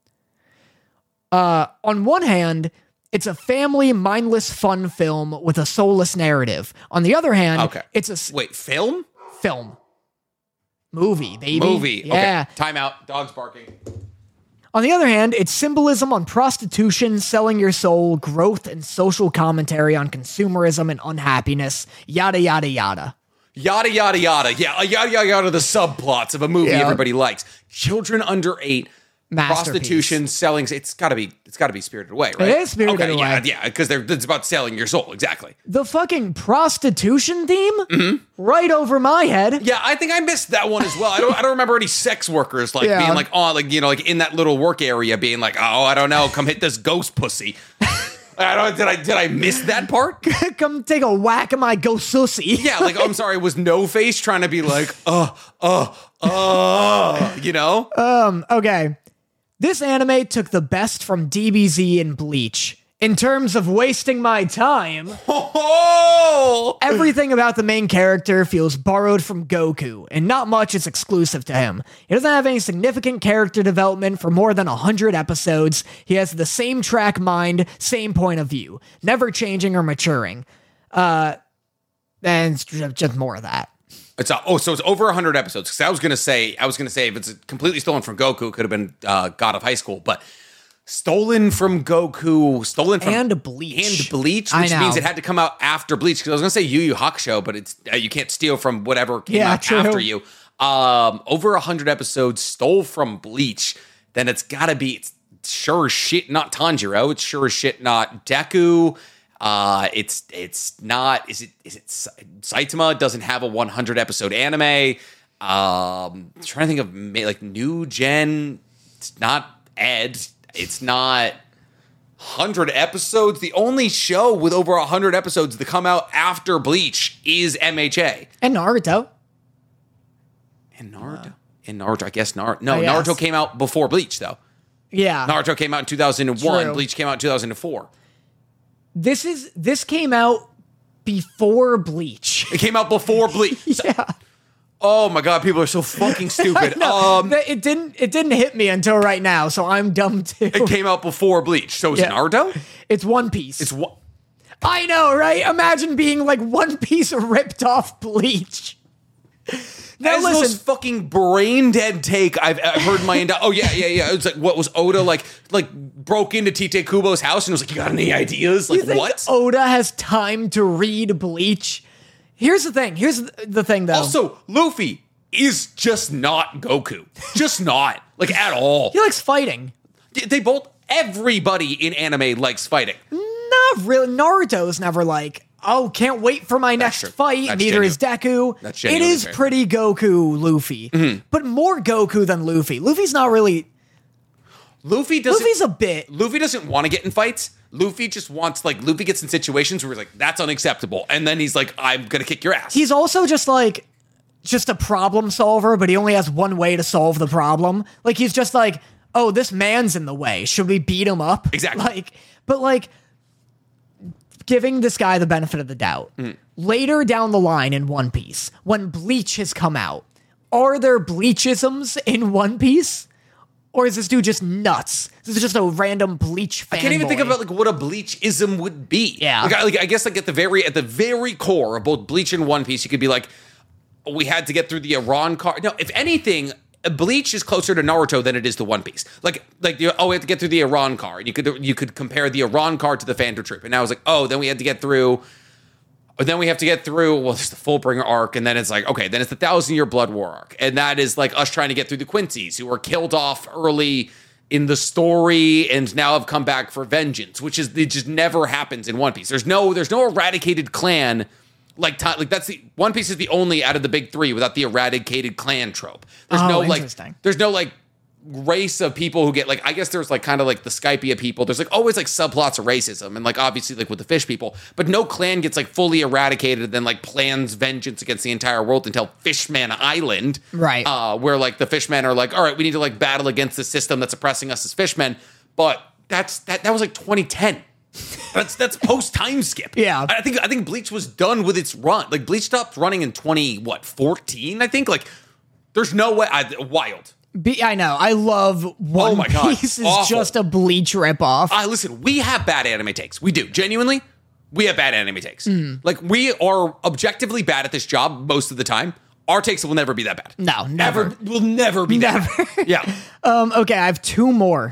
On one hand... It's a family, mindless fun film with a soulless narrative. On the other hand, it's a... Wait, film? Film. Movie, baby. Movie. Yeah. Okay. Time out. Dog's barking. On the other hand, it's symbolism on prostitution, selling your soul, growth, and social commentary on consumerism and unhappiness. Yada, yada, yada. Yada, yada, yada. Yeah, yada, yada, yada, the subplots of a movie everybody likes. Children under 8... Prostitution, selling, it's gotta be Spirited Away, right? It is Spirited Away. Yeah, because it's about selling your soul, exactly. The fucking prostitution theme? Right over my head. Yeah, I think I missed that one as well. I don't remember any sex workers being like, in that little work area being like, I don't know, come hit this ghost pussy. Did I miss that part? Come take a whack of my ghost sussy. Yeah, like, I'm sorry, was No Face trying to be like, you know? Okay. This anime took the best from DBZ and Bleach. In terms of wasting my time, everything about the main character feels borrowed from Goku, and not much is exclusive to him. He doesn't have any significant character development for more than 100 episodes. He has the same track mind, same point of view, never changing or maturing. And it's just more of that. So it's over 100 episodes. Because I was gonna say if it's completely stolen from Goku, it could have been God of High School, but stolen from Goku, and Bleach, which means it had to come out after Bleach. Because I was gonna say Yu Yu Hakusho, but it's you can't steal from whatever came out after you. Over 100 episodes stole from Bleach. Then it's gotta be. It's sure as shit not Tanjiro. It's sure as shit not Deku. It's not. Is it Saitama doesn't have a 100 episode anime. Trying to think of like new gen. It's not Ed. It's not 100 episodes. The only show with over 100 episodes to come out after Bleach is MHA and Naruto. And Naruto, I guess Naruto. No, Naruto came out before Bleach though. Yeah, Naruto came out in 2001. True. Bleach came out in 2004. This came out before Bleach. It came out before Bleach. Yeah. Oh my god, people are so fucking stupid. It didn't hit me until right now, so I'm dumb too. It came out before Bleach. So is it Naruto? It's One Piece. It's what? I know, right? Imagine being like One Piece ripped off Bleach. Now That is the listen, most fucking brain dead take I've heard in my entire. Oh yeah. It's like, what was Oda like broke into Tite Kubo's house and was like, you got any ideas? Like, you think what? Oda has time to read Bleach? Here's the thing. Here's the thing, though. Also, Luffy is just not Goku. Just not. Like, at all. He likes fighting. They both. Everybody in anime likes fighting. Not really. Naruto's never like, oh, can't wait for my next true. fight. That's Neither is Deku. That's it genuinely is fair. pretty Goku Luffy, but more Goku than Luffy. Luffy's not really. Luffy's Luffy's a bit. Luffy doesn't want to get in fights. Luffy just wants, like, Luffy gets in situations where he's like, that's unacceptable. And then he's like, I'm going to kick your ass. He's also just a problem solver, but he only has one way to solve the problem. Like, he's just like, oh, this man's in the way. Should we beat him up? Exactly. But giving this guy the benefit of the doubt. Later down the line in One Piece, when Bleach has come out, are there Bleachisms in One Piece? Or is this dude just nuts? This is just a random Bleach fan. I can't even think about like what a Bleach-ism would be. Yeah. I guess like at the very core of both Bleach and One Piece, you could be like, we had to get through the Iran car. No, if anything, Bleach is closer to Naruto than it is to One Piece. We have to get through the Iran car, and you could compare the Iran car to the Phantom Troop, and I was like, oh, then we had to get through. Then we have to get through, well, there's the Fullbringer arc, and then it's like, okay, then it's the 1,000-Year Blood War arc. And that is like us trying to get through the Quincy's, who were killed off early in the story and now have come back for vengeance, which is, it just never happens in One Piece. There's no eradicated clan. One Piece is the only out of the big three without the eradicated clan trope. There's there's no race of people who get like, I guess there's like kind of like the Skypia people. There's like always like subplots of racism and like obviously like with the fish people, but no clan gets like fully eradicated and then like plans vengeance against the entire world until Fishman Island. Right. Where like the fishmen are like, all right, we need to like battle against the system that's oppressing us as fishmen. But that was like 2010. That's post time skip. Yeah. I think Bleach was done with its run. Like Bleach stopped running in 2014, I think. Like there's no way. Wild. I know. I love One my God. Piece is Awful. just a Bleach ripoff. Listen, we have bad anime takes. We do. Genuinely, we have bad anime takes. Like we are objectively bad at this job most of the time. Our takes will never be that bad. No, never. Will never be that bad. Yeah. Okay, I have two more.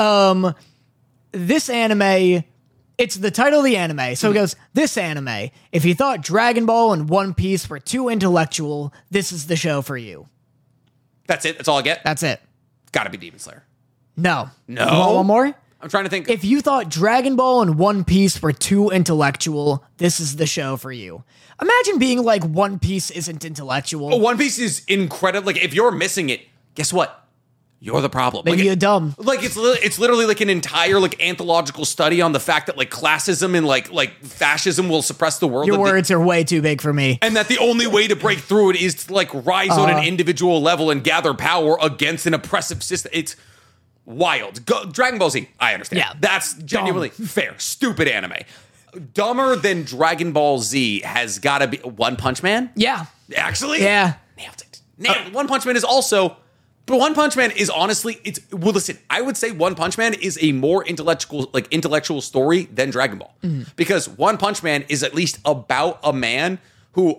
This anime, it's the title of the anime. So it goes, this anime, if you thought Dragon Ball and One Piece were too intellectual, this is the show for you. That's it. That's all I get. That's it. Gotta be Demon Slayer. No. No? You want one more? I'm trying to think. If you thought Dragon Ball and One Piece were too intellectual, this is the show for you. Imagine being like, One Piece isn't intellectual. One Piece is incredible. Like if you're missing it, guess what? You're the problem. Maybe you're dumb. Like it's literally like an entire like anthological study on the fact that like classism and like fascism will suppress the world. Your words are way too big for me. And that the only way to break through it is to like rise on an individual level and gather power against an oppressive system. It's wild. Dragon Ball Z, I understand. Yeah. That's genuinely fair. Stupid anime. Dumber than Dragon Ball Z has got to be One Punch Man. Yeah. Actually? Yeah. Nailed it. One Punch Man is also... But One Punch Man is honestly, listen, I would say One Punch Man is a more intellectual story than Dragon Ball. Because One Punch Man is at least about a man who,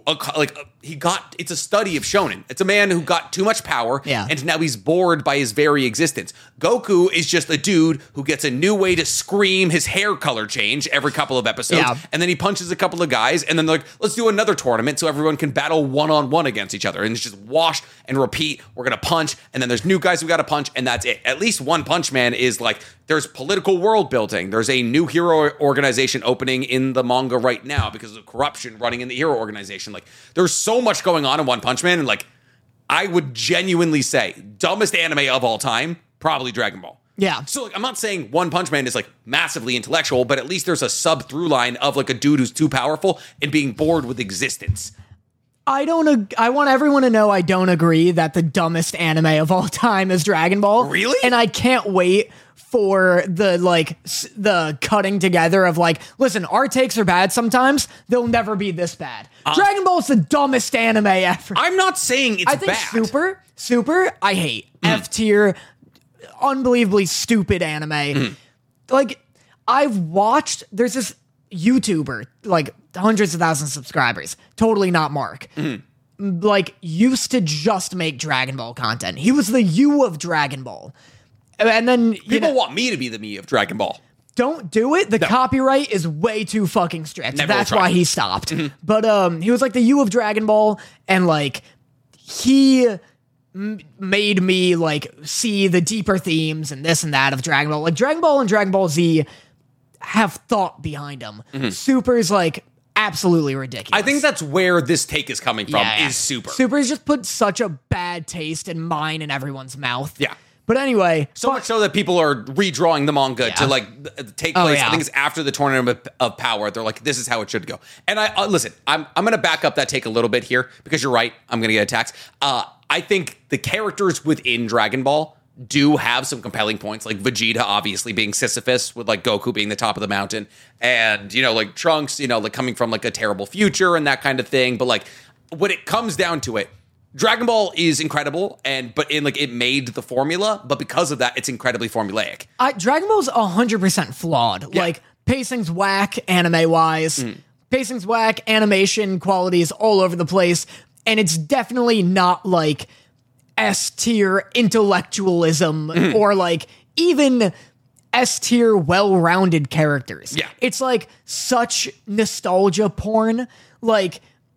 it's a study of shonen. It's a man who got too much power, and now he's bored by his very existence. Goku is just a dude who gets a new way to scream, his hair color change every couple of episodes, and then he punches a couple of guys, and then they're like, let's do another tournament so everyone can battle one-on-one against each other. And it's just wash and repeat. We're going to punch, and then there's new guys we got to punch, and that's it. At least One Punch Man is like, there's political world building. There's a new hero organization opening in the manga right now because of corruption running in the hero organization. Like, there's so much going on in One Punch Man, and like, I would genuinely say, dumbest anime of all time, probably Dragon Ball. Yeah. So like, I'm not saying One Punch Man is like massively intellectual, but at least there's a sub through line of like a dude who's too powerful and being bored with existence. I want everyone to know I don't agree that the dumbest anime of all time is Dragon Ball. Really? And I can't wait for the cutting together of like, listen, our takes are bad sometimes. They'll never be this bad. Dragon Ball is the dumbest anime ever. I'm not saying it's I think bad. Super, I hate. F tier, unbelievably stupid anime. Like, I've watched, there's this YouTuber, like hundreds of thousands of subscribers, totally not Mark. like used to just make Dragon Ball content. He was the you of Dragon Ball. And then People want me to be the me of Dragon Ball. don't do it. The copyright is way too fucking strict. Never That's will try. why he stopped. But he was like the you of Dragon Ball, and like he made me like see the deeper themes and this and that of Dragon Ball. Like Dragon Ball and Dragon Ball Z have thought behind them. Super's like absolutely ridiculous. I think that's where this take is coming from, Yeah. is Super. Super's just put such a bad taste in mine and everyone's mouth. Yeah. But anyway, So much so that people are redrawing the manga to like take place. yeah. I think it's after the Tournament of Power. They're like, this is how it should go. And I listen. I'm going to back up that take a little bit here because you're right. I'm going to get attacked. I think the characters within Dragon Ball do have some compelling points, like Vegeta obviously being Sisyphus, with like Goku being the top of the mountain, and like Trunks, like coming from like a terrible future and that kind of thing. But like when it comes down to it, Dragon Ball is incredible, but it made the formula, but because of that, it's incredibly formulaic. Dragon Ball's 100% flawed. Yeah. Like, pacing's whack, anime-wise. Pacing's whack, animation quality is all over the place, and it's definitely not, like, S-tier intellectualism or, like, even S-tier well-rounded characters. Yeah. It's, like, such nostalgia porn. Like,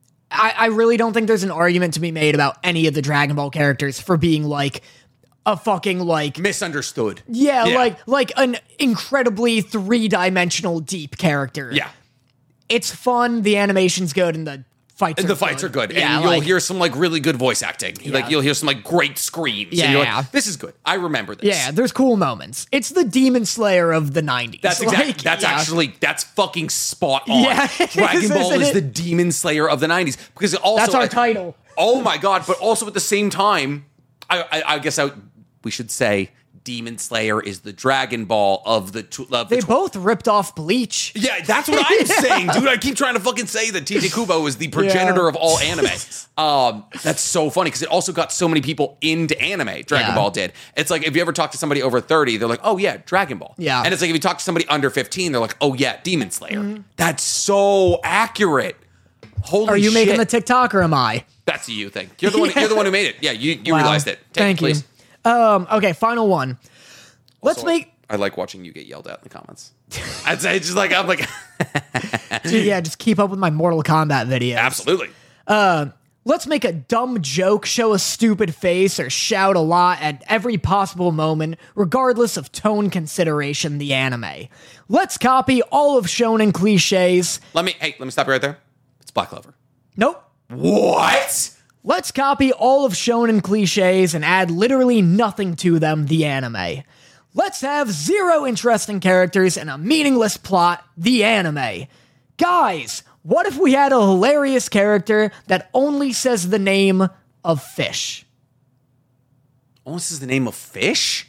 I really don't think there's an argument to be made about any of the Dragon Ball characters for being, like, a fucking, like... Misunderstood. Yeah, like an incredibly three-dimensional deep character. Yeah. It's fun, the animation's good, and the fights are The fights are good. Yeah, And you'll like- hear some like really good voice acting. Like you'll hear some like great screams. Yeah, And you're yeah. like, this is good. I remember this. Yeah, there's cool moments. It's the Demon Slayer of the 90s. That's Like, exactly, yeah. that's fucking spot on. Yeah, Dragon isn't Ball is it? the Demon Slayer of the 90s. Because it also, That's our title. Oh my God. But also at the same time, I guess we should say Demon Slayer is the Dragon Ball of the... They both ripped off Bleach. Yeah, that's what I'm saying, dude. I keep trying to fucking say that TJ Kubo is the progenitor Yeah. of all anime. That's so funny because it also got so many people into anime. Dragon Yeah. Ball did. It's like if you ever talk to somebody over 30, they're like, "Oh yeah, Dragon Ball." Yeah. And it's like if you talk to somebody under 15, they're like, "Oh yeah, Demon Slayer." That's so accurate. Holy Are you shit. making the TikTok or am I? That's a you thing. You're the one. You're the one who made it. Yeah, you Wow. realized it. Take Thank it, please. you. Okay, final one. Let's So, make... I like watching you get yelled at in the comments. I'd say it's just like I'm like, Yeah, just keep up with my Mortal Kombat videos. absolutely. Let's make a dumb joke, show a stupid face, or shout a lot at every possible moment, regardless of tone consideration, the anime. Let's copy all of shonen cliches. Let me stop you right there. It's Black Clover. Nope. What? Let's copy all of shonen cliches and add literally nothing to them, the anime. Let's have zero interesting characters and a meaningless plot, the anime. Guys, what if we had a hilarious character that only says the name of fish? Oh, this is the name of fish?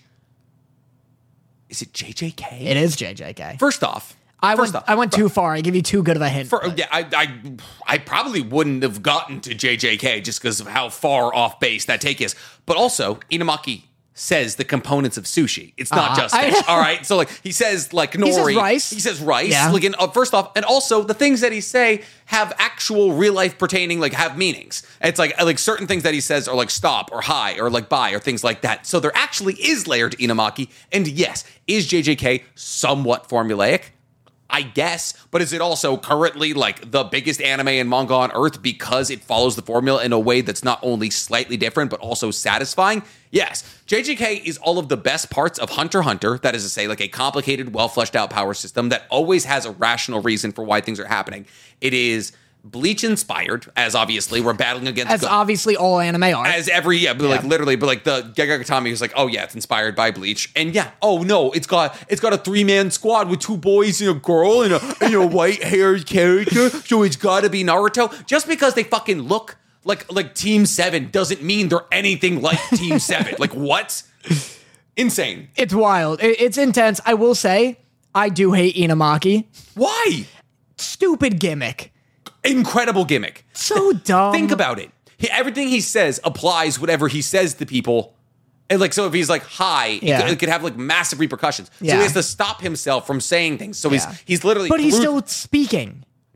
Is it JJK? It is JJK. First off, I went too far. I give you too good of a hint. but- yeah, I probably wouldn't have gotten to JJK just because of how far off base that take is. But also, Inamaki says the components of sushi. It's not just fish. All right. So like he says like nori. says rice. He says rice. Yeah. Like first off, and also the things that he say have actual real life pertaining, like have meanings. It's like certain things that he says are like stop or hi or like bye or things like that. So there actually is layer to Inamaki. And yes, is JJK somewhat formulaic? I guess, but is it also currently like the biggest anime and manga on earth because it follows the formula in a way that's not only slightly different but also satisfying? Yes. JJK is all of the best parts of Hunter x Hunter, that is to say, like a complicated, well fleshed out power system that always has a rational reason for why things are happening. It is Bleach inspired, as obviously we're battling against As obviously all anime are. as every like literally, but like the Gagagatami was like, oh yeah, it's inspired by Bleach, and yeah, oh no, it's got a 3-man squad with 2 boys and a girl and a white haired character, so it's got to be Naruto. Just because they fucking look like Team 7 doesn't mean they're anything like Team 7. Like what? Insane. It's wild. It's intense. I will say, I do hate Inamaki. Why? Stupid gimmick. Incredible gimmick. So dumb. Think about it. Everything he says applies whatever he says to people. And like, so if he's like, hi, Yeah. it could have like massive repercussions. So Yeah. he has to stop himself from saying things. So Yeah. he's literally, But he's still speaking.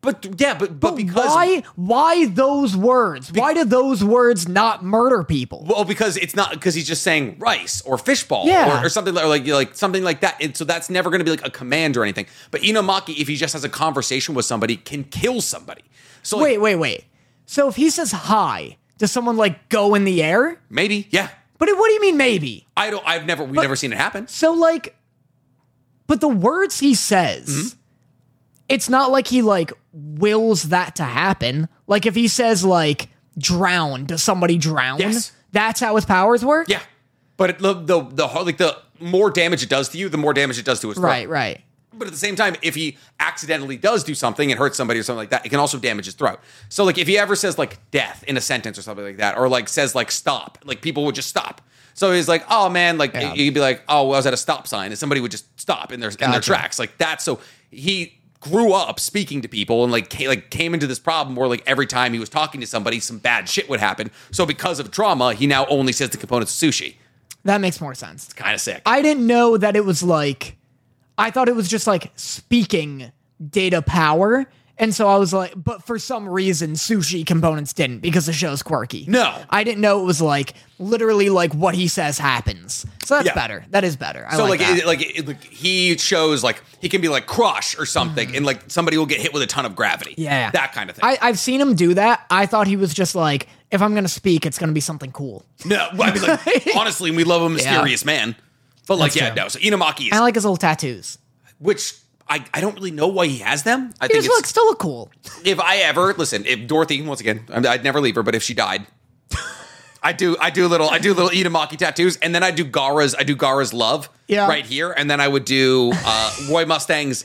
But because why those words? Why do those words not murder people? well, because it's not because he's just saying rice or fishball Yeah. or something like something like that. And so that's never going to be like a command or anything. But Inumaki, if he just has a conversation with somebody, can kill somebody. So like, Wait. So if he says hi, does someone like go in the air? maybe, yeah. But what do you mean maybe? We've never seen it happen. So like, but the words he says, Mm-hmm. it's not like he like wills that to happen. Like if he says like drown, does somebody drown? Yes. That's how his powers work? Yeah, but the more damage it does to you, the more damage it does to his throat. Right. But at the same time, if he accidentally does do something and hurts somebody or something like that, it can also damage his throat. So like if he ever says like death in a sentence or something like that, or like says like stop, like people would just stop. So he's like, oh man, like you'd be like, oh, well, I was at a stop sign, and somebody would just stop in their tracks, like that. So he grew up speaking to people and like came into this problem where like every time he was talking to somebody, some bad shit would happen. So because of trauma, he now only says the components of sushi. That makes more sense. It's kind of sick. I didn't know that it was like, I thought it was just like speaking data power. And so I was like, but for some reason, sushi components didn't because the show's quirky. No. I didn't know it was like literally like what he says happens. So that's better. That is better. I So like that. like he shows like he can be like crush or something, and like somebody will get hit with a ton of gravity. Yeah. That kind of thing. I've seen him do that. I thought he was just like, if I'm going to speak, it's going to be something cool. No, I mean, like, honestly, we love a mysterious man. But, like, That's yeah, true. no. So, Inumaki is, I like his little tattoos. which I don't really know why he has them. I He think just looks still look cool. if I ever, listen, if Dorothy, once again, I'd never leave her, but if she died, I do little Inumaki tattoos, and then I do Gara's love right here, and then I would do Roy Mustang's,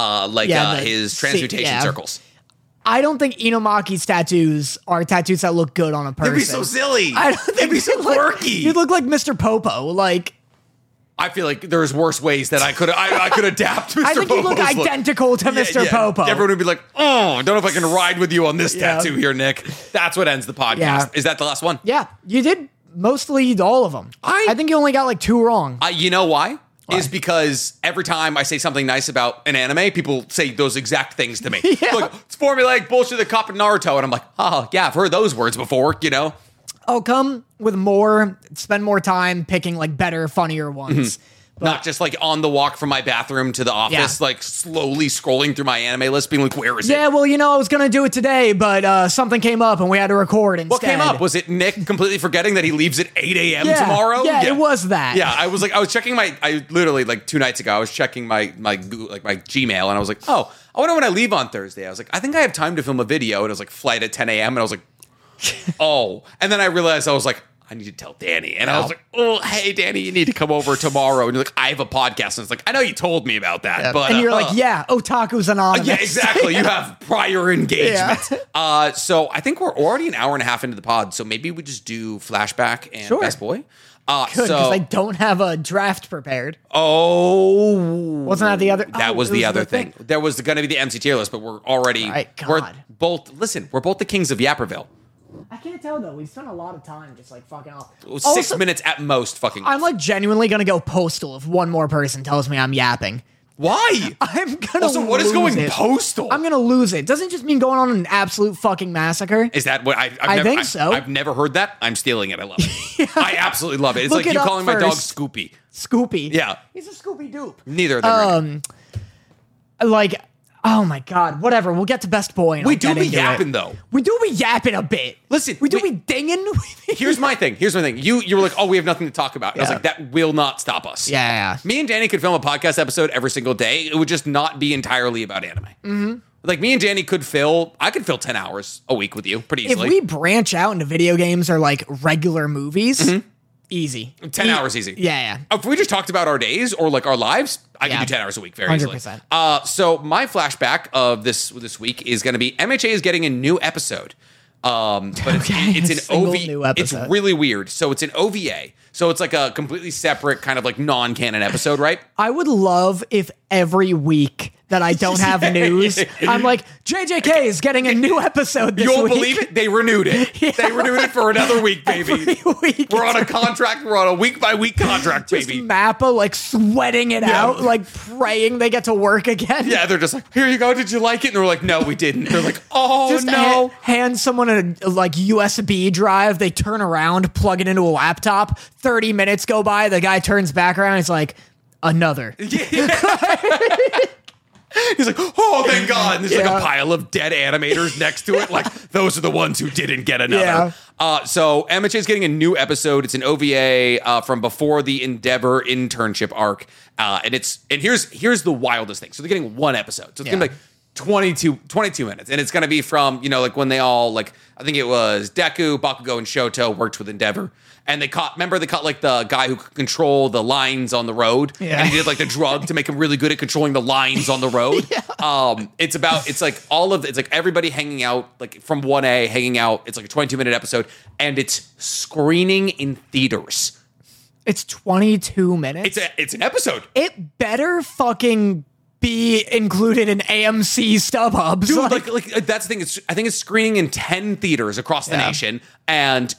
his transmutation circles. I don't think Inumaki's tattoos are tattoos that look good on a person. It'd be so silly. I don't think It'd be so you'd look- quirky. You'd look like Mr. Popo. Like, I feel like there's worse ways that I could adapt Mr. I think you look Popo's identical to Mr. Popo. Everyone would be like, oh, I don't know if I can ride with you on this Yeah. tattoo here, Nick. That's what ends the podcast. Yeah. Is that the last one? Yeah, you did mostly all of them. I think you only got like 2 wrong. You know why? Is because every time I say something nice about an anime, people say those exact things to me. Yeah. Like, it's formulaic bullshit that cop in Naruto. And I'm like, oh, yeah, I've heard those words before, you know? I'll come with spend more time picking like better, funnier ones. But Not just like on the walk from my bathroom to the office, like slowly scrolling through my anime list, being like, where is it? yeah, well, I was going to do it today, but something came up and we had to record instead. What came up? Was it Nick completely forgetting that he leaves at 8 a.m. tomorrow? Yeah, it was that. Yeah, I was checking I literally like 2 nights ago, I was checking my Google, like my Gmail, and I was like, oh, I wonder when I leave on Thursday. I was like, I think I have time to film a video, and it was like flight at 10 a.m. and I was like, oh, and then I realized I was like, I need to tell Danny, and I was like, oh, hey Danny, you need to come over tomorrow, and you're like, I have a podcast, and it's like, I know you told me about that, but and you're like, yeah, Otaku's Anonymous. yeah, exactly. You have prior engagement. Yeah. So I think we're already an hour and a half into the pod, so maybe we just do flashback and Sure. best boy. Good, because I don't have a draft prepared. Oh, Wasn't that the other? that was it the other thing. There was going to be the MC tier list, but we're already Right, we're God. both. Listen, we're both the kings of Yapperville. I can't tell though. We spent a lot of time just like fucking off. 6 minutes at most. Fucking. I'm like genuinely gonna go postal if one more person tells me I'm yapping. Why? I'm gonna. Also, what is lose going it. postal? I'm gonna lose it. Doesn't just mean going on an absolute fucking massacre. Is that what I've I never, think so. I've never heard that. I'm stealing it. I love it. I absolutely love it. It's Look like it you up calling my dog first. Scoopy. Scoopy. Yeah. He's a Scoopy dupe. Neither of them. Like, oh my god, whatever. We'll get to best boy. And We I'll do get be into yapping it. though. We do be yapping a bit. Listen, we do be dinging. Here's my thing. You were like, oh, we have nothing to talk about. And I was Yeah. like, that will not stop us. Yeah. Me and Danny could film a podcast episode every single day. It would just not be entirely about anime. Mm-hmm. Like me and Danny I could fill 10 hours a week with you pretty If easily. we branch out into video games or like regular movies, easy. 10 hours easy. Yeah. If we just talked about our days or like our lives, I Yeah. can do 10 hours a week very easily. 100%. So my flashback of this week is going to be MHA is getting a new episode. But it's a an single OVA. new It's episode. really weird. So it's an OVA. So it's like a completely separate kind of like non-canon episode, right? I would love if every week that I don't have news. I'm like, JJK is getting a new episode this You won't week. believe it? They renewed it. Yeah. They renewed it for another week, baby. Every week. We're on a contract. We're on a week-by-week contract, Just baby. Mappa like sweating it out, like praying they get to work again. Yeah, they're just like, here you go. Did you like it? And they're like, no, we didn't. They're like, oh, Just no. hand someone a like USB drive. They turn around, plug it into a laptop. 30 minutes go by. The guy turns back around. He's like, another. He's like, oh, thank God. And there's like Yeah. a pile of dead animators next to it. Like, those are the ones who didn't get another. Yeah. So MHA's getting a new episode. It's an OVA from before the Endeavor internship arc. And here's the wildest thing. So they're getting one episode. So it's going to be like 22 minutes. And it's going to be from, like when they all, like, I think it was Deku, Bakugo, and Shoto worked with Endeavor. And they caught like the guy who could control the lines on the road. Yeah. And he did like the drug to make him really good at controlling the lines on the road. It's like everybody hanging out, like from 1A hanging out. It's like a 22-minute episode. And it's screening in theaters. It's 22 minutes. It's an episode. It better fucking be included in AMC StubHubs. Dude, like that's the thing. I think it's screening in 10 theaters across the nation. And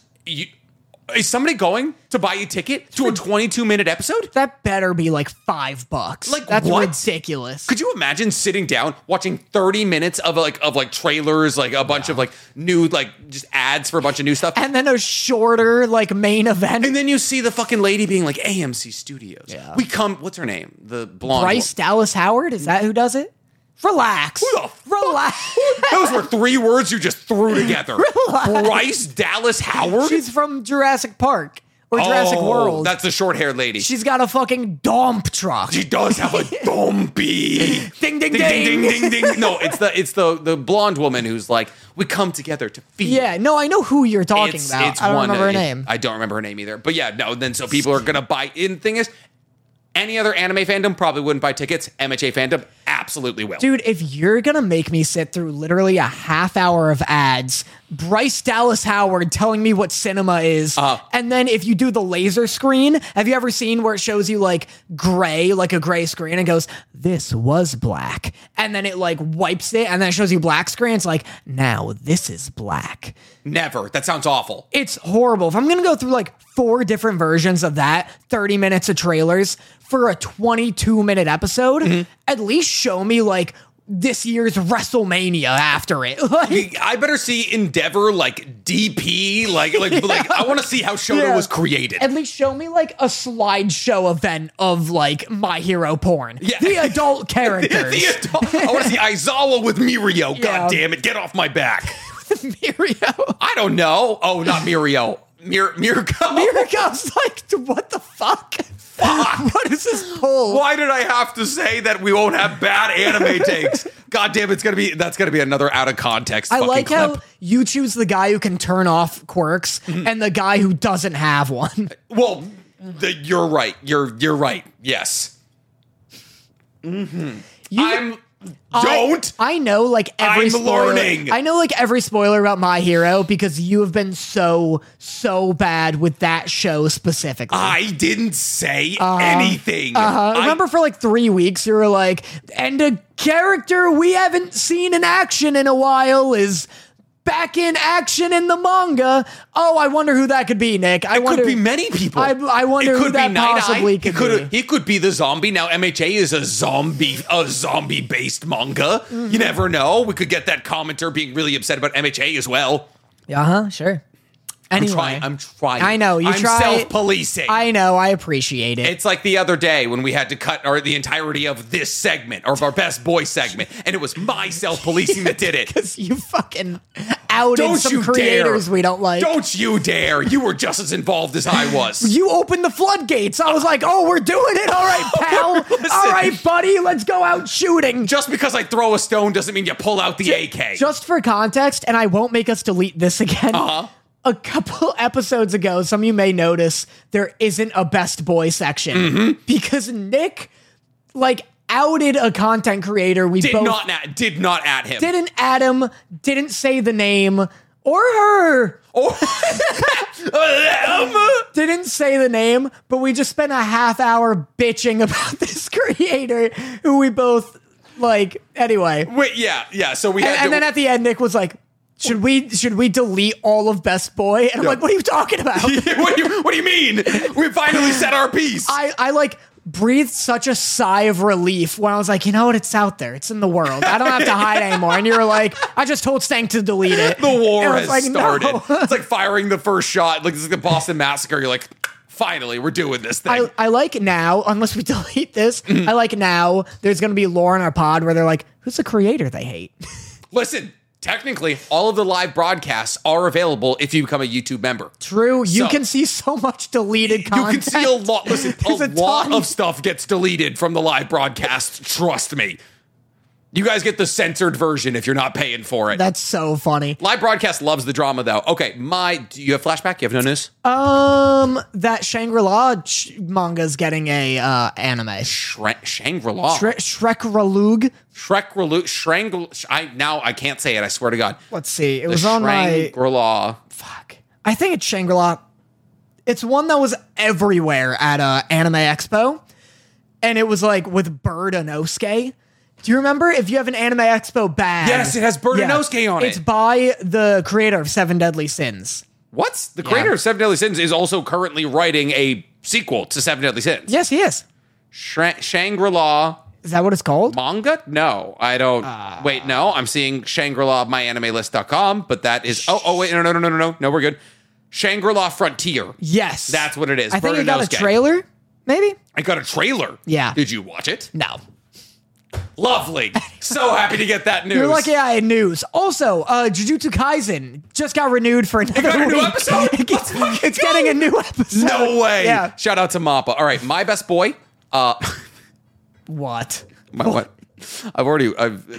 is somebody going to buy a ticket to a 22-minute episode? that better be like $5. Like, that's what? ridiculous. Could you imagine sitting down watching 30 minutes of trailers, like a bunch of like new, like just ads for a bunch of new stuff? And then a shorter like main event. And then you see the fucking lady being like, AMC Studios. Yeah. What's her name? The blonde Bryce Dallas Howard, is that who does it? Relax. Who the fuck? Relax. Those were 3 words you just threw together. Bryce Dallas Howard? She's from Jurassic Park or Jurassic World. That's the short-haired lady. She's got a fucking dump truck. She does have a dumpy. Ding, ding, ding, ding, ding, ding. No, it's the blonde woman who's like, we come together to feed. Yeah, no, I know who you're talking about. It's I don't one, remember her name. I don't remember her name either. But yeah, no. Then so people are gonna buy. And the thing is, any other anime fandom probably wouldn't buy tickets. MHA fandom absolutely will. Dude, if you're gonna make me sit through literally a half hour of ads, Bryce Dallas Howard telling me what cinema is, and then if you do the laser screen, have you ever seen where it shows you like gray, like a gray screen, and goes, this was black, and then it like wipes it, and then it shows you black screen, it's like, now this is black. Never. That sounds awful. It's horrible. If I'm gonna go through like 4 different versions of that, 30 minutes of trailers for a 22-minute episode, at least show me like this year's WrestleMania after it. Like, I better see Endeavor like DP, like I want to see how Shoto Yeah. was created. at least show me like a slideshow event of like My Hero porn. Yeah. The adult characters. I want to see Aizawa with Mirio. Yeah. God damn it, get off my back. Mirio. I don't know. Oh, not Mirio. Mirko. Miriko's like, what the fuck? What is this pull? Why did I have to say that we won't have bad anime takes? God damn, that's gonna be another out of context. I fucking like clip. how you choose the guy who can turn off quirks and the guy who doesn't have one. Well, you're right. You're right. Yes. I know like every I'm spoiler. learning. I know like every spoiler about My Hero because you have been so bad with that show specifically. I didn't say anything. I remember for like 3 weeks you were like, and a character we haven't seen in action in a while is back in action in the manga. Oh, I wonder who that could be, Nick. I It wonder. could be many people. I wonder It who could that be Night possibly Eye. could be. He could be the zombie. Now MHA is a zombie based manga. Mm-hmm. You never know. We could get that commenter being really upset about MHA as well. Sure. Anyway, I'm trying. I know, you I'm try- self-policing. I know. I appreciate it. It's like the other day when we had to cut the entirety of this segment, or of our best boy segment, and it was my self-policing that did it. Because you fucking outed Don't some you creators dare. we don't like. Don't you dare. You were just as involved as I was. You opened the floodgates. I was like, oh, we're doing it. All right, pal. Listen. All right, buddy. Let's go out shooting. Just because I throw a stone doesn't mean you pull out the AK. Just for context, and I won't make us delete this again. A couple episodes ago, some of you may notice there isn't a best boy section because Nick, like, outed a content creator we did both not at him. didn't add him, didn't say the name, or her. Oh, Didn't say the name, but we just spent a half hour bitching about this creator who we both like. Anyway, wait, yeah. So we had and then at the end, Nick was like, "Should we delete all of Best Boy?" And I'm like, "What are you talking about?" what do you mean? We finally said our piece. I like breathed such a sigh of relief when I was like, you know what? It's out there. It's in the world. I don't have to hide anymore. And you were like, I just told Stank to delete it. The war And I has was like, started. no. It's like firing the first shot. Like, this is the Boston Massacre. You're like, finally, we're doing this thing. I like now, unless we delete this, I like now there's going to be lore in our pod where they're like, who's the creator they hate? Listen, technically, all of the live broadcasts are available if you become a YouTube member. True. You So- can see so much deleted content. You can see a lot. Listen, There's a lot ton. of stuff gets deleted from the live broadcast. Trust me. You guys get the censored version if you're not paying for it. That's so funny. Live broadcast loves the drama, though. Okay, do you have flashback? You have no news? That Shangri-La manga's getting a anime. Shangri-La. Shrek-Ralug. Now I can't say it. I swear to God. Let's see. It was on my... Shangri-La. Fuck. I think it's Shangri-La. It's one that was everywhere at Anime Expo. And it was like with Bird Inosuke. Do you remember? If you have an Anime Expo bag. Yes, it has Bird Inosuke on it. It's by the creator of Seven Deadly Sins. What? The creator of Seven Deadly Sins is also currently writing a sequel to Seven Deadly Sins. Yes, he is. Shangri-La Is that what it's called? manga? No, I don't. Wait, no. I'm seeing Shangri-La myanimelist.com, but that is. Oh, wait. No. No, we're good. Shangri-La Frontier. Yes. That's what it is. I think Bird it got a Inosuke. trailer, maybe? I got a trailer. Yeah. Did you watch it? No. Lovely. So happy to get that news. You're lucky I had news. Also, Jujutsu Kaisen just got renewed for another got a new week. episode? Let's fucking It's go. getting a new episode. No way. Yeah. Shout out to Mappa. All right, my best boy. What? What? What is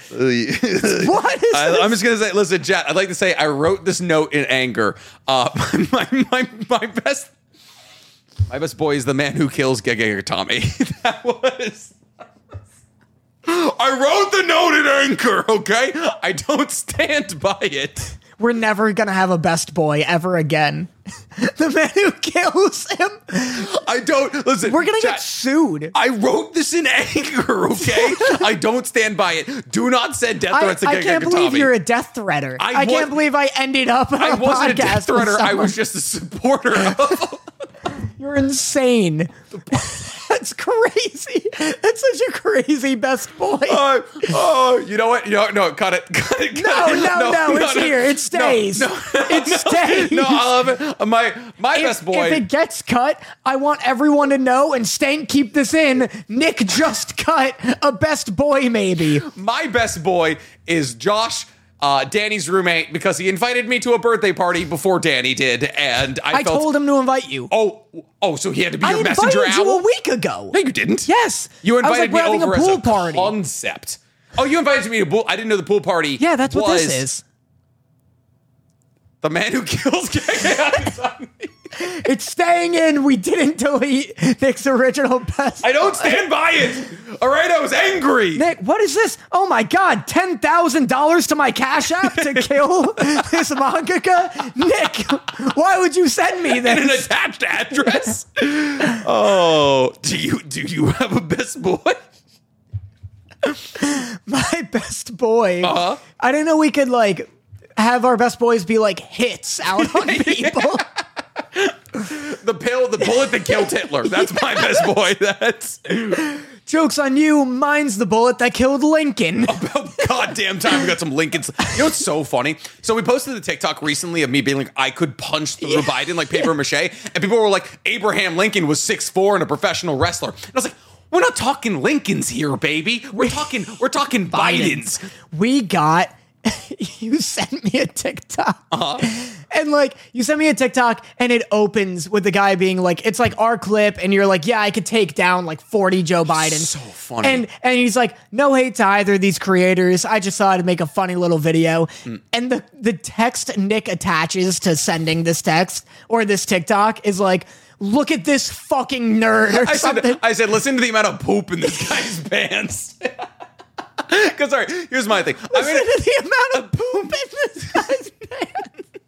I'm just gonna say, listen, chat. I'd like to say I wrote this note in anger. My best boy is the man who kills Gege Tommy. That was. I wrote the note in anger. Okay, I don't stand by it. We're never gonna have a best boy ever again. The man who kills him. I don't listen. We're gonna chat, get sued. I wrote this in anger. Okay, I don't stand by it. Do not send death threats to I Gege can't Tommy. believe you're a death threater. I can't believe I ended up on I a wasn't a podcast death with threater. I someone. was just a supporter of. You're insane. That's crazy. That's such a crazy best boy. You know what? No, cut it. No, it's here. It stays. It stays. No, I love it. My best boy. If it gets cut, I want everyone to know, and Stank, keep this in, Nick just cut a best boy maybe. My best boy is Josh, Danny's roommate, because he invited me to a birthday party before Danny did, and I felt, told him to invite you. Oh, so he had to be I your invited messenger you owl? a week ago. No, you didn't. Yes. You I was invited like, we're me having over a pool as a party. concept. Oh, you invited me to pool. I didn't know the pool party. Yeah, that's what was this is. The man who kills Gege. It's staying in. We didn't delete Nick's original best. I don't stand by it. All right, I was angry. Nick, what is this? Oh my God, $10,000 to my Cash App to kill this mangaka? Nick, why would you send me In an this? attached address. Oh, do you have a best boy? My best boy. Uh-huh. I didn't know we could like have our best boys be like hits out on people. The bullet that killed Hitler. That's my best boy. That's Joke's on you. Mine's the bullet that killed Lincoln. about goddamn time we got some Lincolns. You know what's so funny? So we posted the TikTok recently of me being like, I could punch through Biden like paper mache, and people were like, Abraham Lincoln was 6'4" and a professional wrestler. And I was like, we're not talking Lincolns here, baby. We're talking Bidens. We got. You sent me a TikTok. And like, you sent me a TikTok and it opens with the guy being like, it's like our clip. And you're like, yeah, I could take down like 40 Joe Biden. So funny. And he's like, no hate to either of these creators. I just thought I'd make a funny little video. And the text Nick attaches to sending this text or this TikTok is like, look at this fucking nerd or something. I said, listen to the amount of poop in this guy's pants. Because, all right, here's my thing. Listen to the amount of poop in this guy's pants.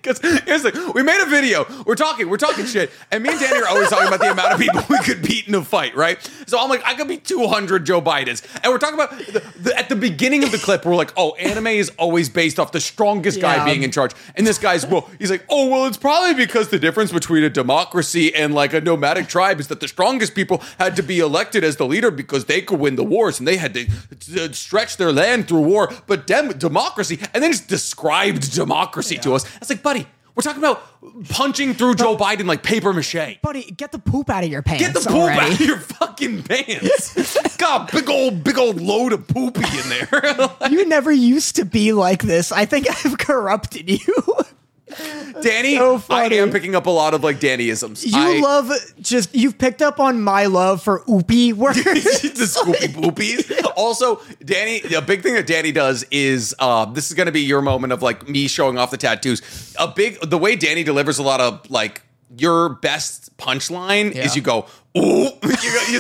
Because here's the thing, we made a video. We're talking shit, and me and Danny are always talking about the amount of people we could beat in a fight, right? So I'm like, I could beat 200 Joe Bidens, and we're talking about at the beginning of the clip, we're like, oh, anime is always based off the strongest guy being in charge, and this guy's he's like, oh, well, it's probably because the difference between a democracy and like a nomadic tribe is that the strongest people had to be elected as the leader because they could win the wars, and they had to stretch their land through war, but democracy, and then just described democracy to us. It's like, buddy, we're talking about punching through Joe Biden like paper mache. Buddy, get the poop out of your pants. Get the poop out of your fucking pants. God, big old load of poopy in there. You never used to be like this. I think I've corrupted you. Danny, So funny. I am picking up a lot of like Danny-isms. You've picked up on my love for oopy words. The Scoopy Boopies. Also, Danny, a big thing that Danny does is this is going to be your moment of like me showing off the tattoos. The way Danny delivers a lot of like your best punchline is you go, ooh, you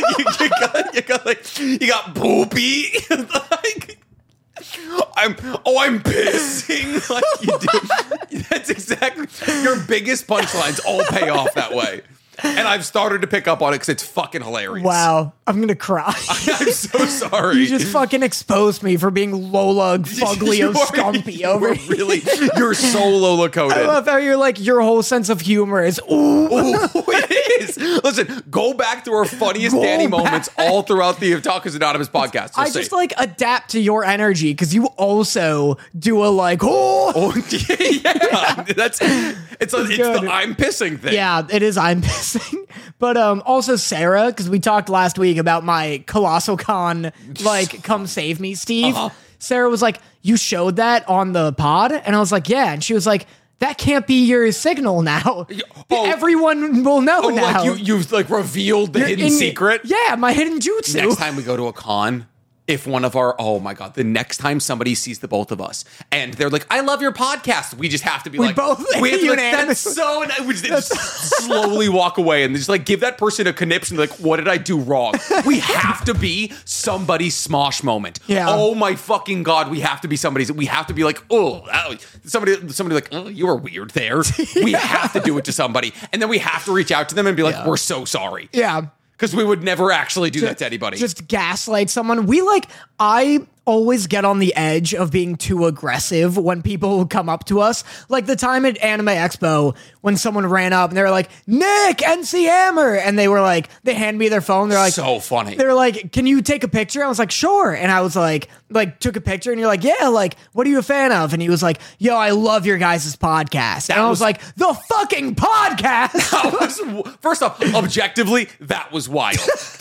got boopy. Like, I'm pissing like you do. That's exactly your biggest punchlines all pay off that way. And I've started to pick up on it because it's fucking hilarious. Wow, I'm gonna cry. I'm so sorry. You just fucking exposed me for being Lola Fuglio Scumpy over here. Really, you're so Lola coded. I love how you're like, your whole sense of humor is, ooh. It is. Listen, go back to our funniest Danny moments all throughout the Otakus Anonymous podcast. I just like adapt to your energy because you also do a like, yeah, it's the I'm pissing thing. Yeah, it is I'm pissing. But also Sarah, because we talked last week about my Colossal Con, like, come save me, Steve. Sarah was like, you showed that on the pod? And I was like, yeah. And she was like, that can't be your signal now. Everyone will know now. Like you've like revealed the hidden secret? Yeah, my hidden jutsu. Next time we go to a con, if one of our, oh my God, the next time somebody sees the both of us and they're like, I love your podcast, we just have to be we have to that's so, we just slowly walk away and just like give that person a conniption, like, what did I do wrong? We have to be somebody's smosh moment. Yeah. Oh my fucking God, we have to be we have to be like, oh, somebody like, oh, you were weird there. We have to do it to somebody. And then we have to reach out to them and be like, we're so sorry. Yeah. Because we would never actually do that to anybody. Just gaslight someone. I always get on the edge of being too aggressive when people come up to us. Like the time at Anime Expo when someone ran up and they were like, Nick, NC Hammer. And they were like, they hand me their phone. They're like, so funny. They're like, can you take a picture? I was like, sure. And I was like took a picture and you're like, yeah, like, what are you a fan of? And he was like, yo, I love your guys' podcast. And I was like, the fucking podcast. First off, objectively, that was wild.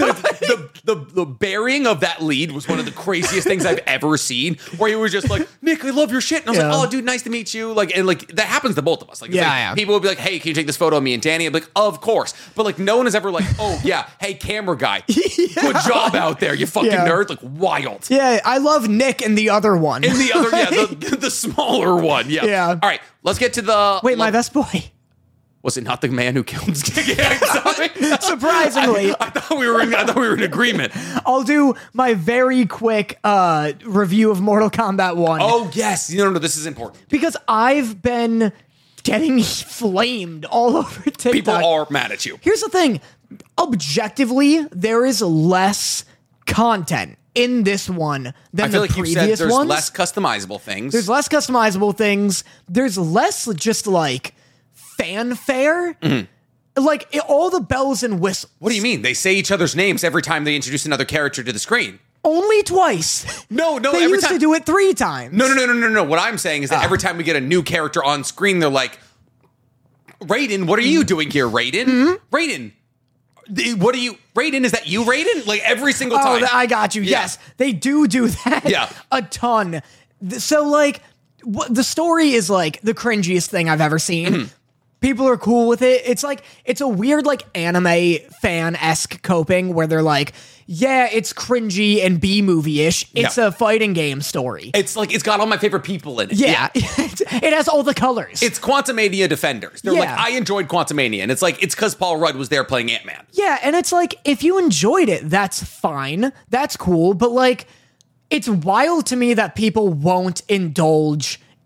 The burying of that lead was one of the craziest things I've ever seen, where he was just like, Nick, I love your shit. And I was like, oh, dude, nice to meet you. Like, and like, that happens to both of us. Like, people would be like, hey, can you take this photo of me and Danny? I'm like, of course. But like, no one is ever like, oh, yeah, hey, camera guy, good job out there, you fucking nerd. Like, wild. Yeah, I love Nick and the other one. And the other, the smaller one. Yeah. All right, let's get to the... Wait, my best boy. Was it not the man who killed Sorry. Surprisingly. I thought we were in agreement. I'll do my very quick review of Mortal Kombat 1. Oh, yes. No, this is important. Because I've been getting flamed all over TikTok. People are mad at you. Here's the thing. Objectively, there is less content in this one than the previous ones. There's less customizable things. There's less customizable things. There's less just like fanfare. Mm-hmm. Like all the bells and whistles. What do you mean? They say each other's names every time they introduce another character to the screen. Only twice. No. They used to do it 3 times. No. What I'm saying is that every time we get a new character on screen, they're like, Raiden, what are you doing here, Raiden? Mm-hmm. Raiden. What are you, Raiden? Is that you, Raiden? Like every single time. Oh, I got you. Yeah. Yes, they do that a ton. So like, the story is like the cringiest thing I've ever seen. Mm-hmm. People are cool with it. It's like, it's a weird like anime fan-esque coping where they're like, yeah, it's cringy and B-movie-ish. It's a fighting game story. It's like, it's got all my favorite people in it. Yeah. It has all the colors. It's Quantumania Defenders. They're like, I enjoyed Quantumania. And it's like, it's because Paul Rudd was there playing Ant-Man. Yeah, and it's like, if you enjoyed it, that's fine. That's cool. But like, it's wild to me that people won't indulge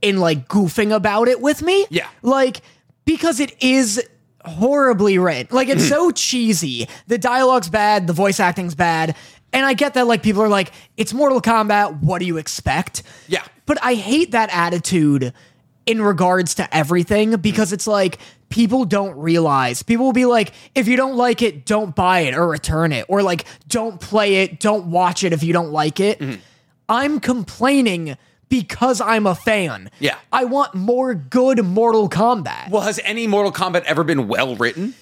in like goofing about it with me. Yeah. Like, because it is horribly written. Like, it's so cheesy. The dialogue's bad, the voice acting's bad. And I get that, like, people are like, it's Mortal Kombat, what do you expect? Yeah. But I hate that attitude in regards to everything, because it's like, people don't realize. People will be like, if you don't like it, don't buy it or return it. Or like, don't play it, don't watch it if you don't like it. I'm complaining because I'm a fan. Yeah. I want more good Mortal Kombat. Well, has any Mortal Kombat ever been well written?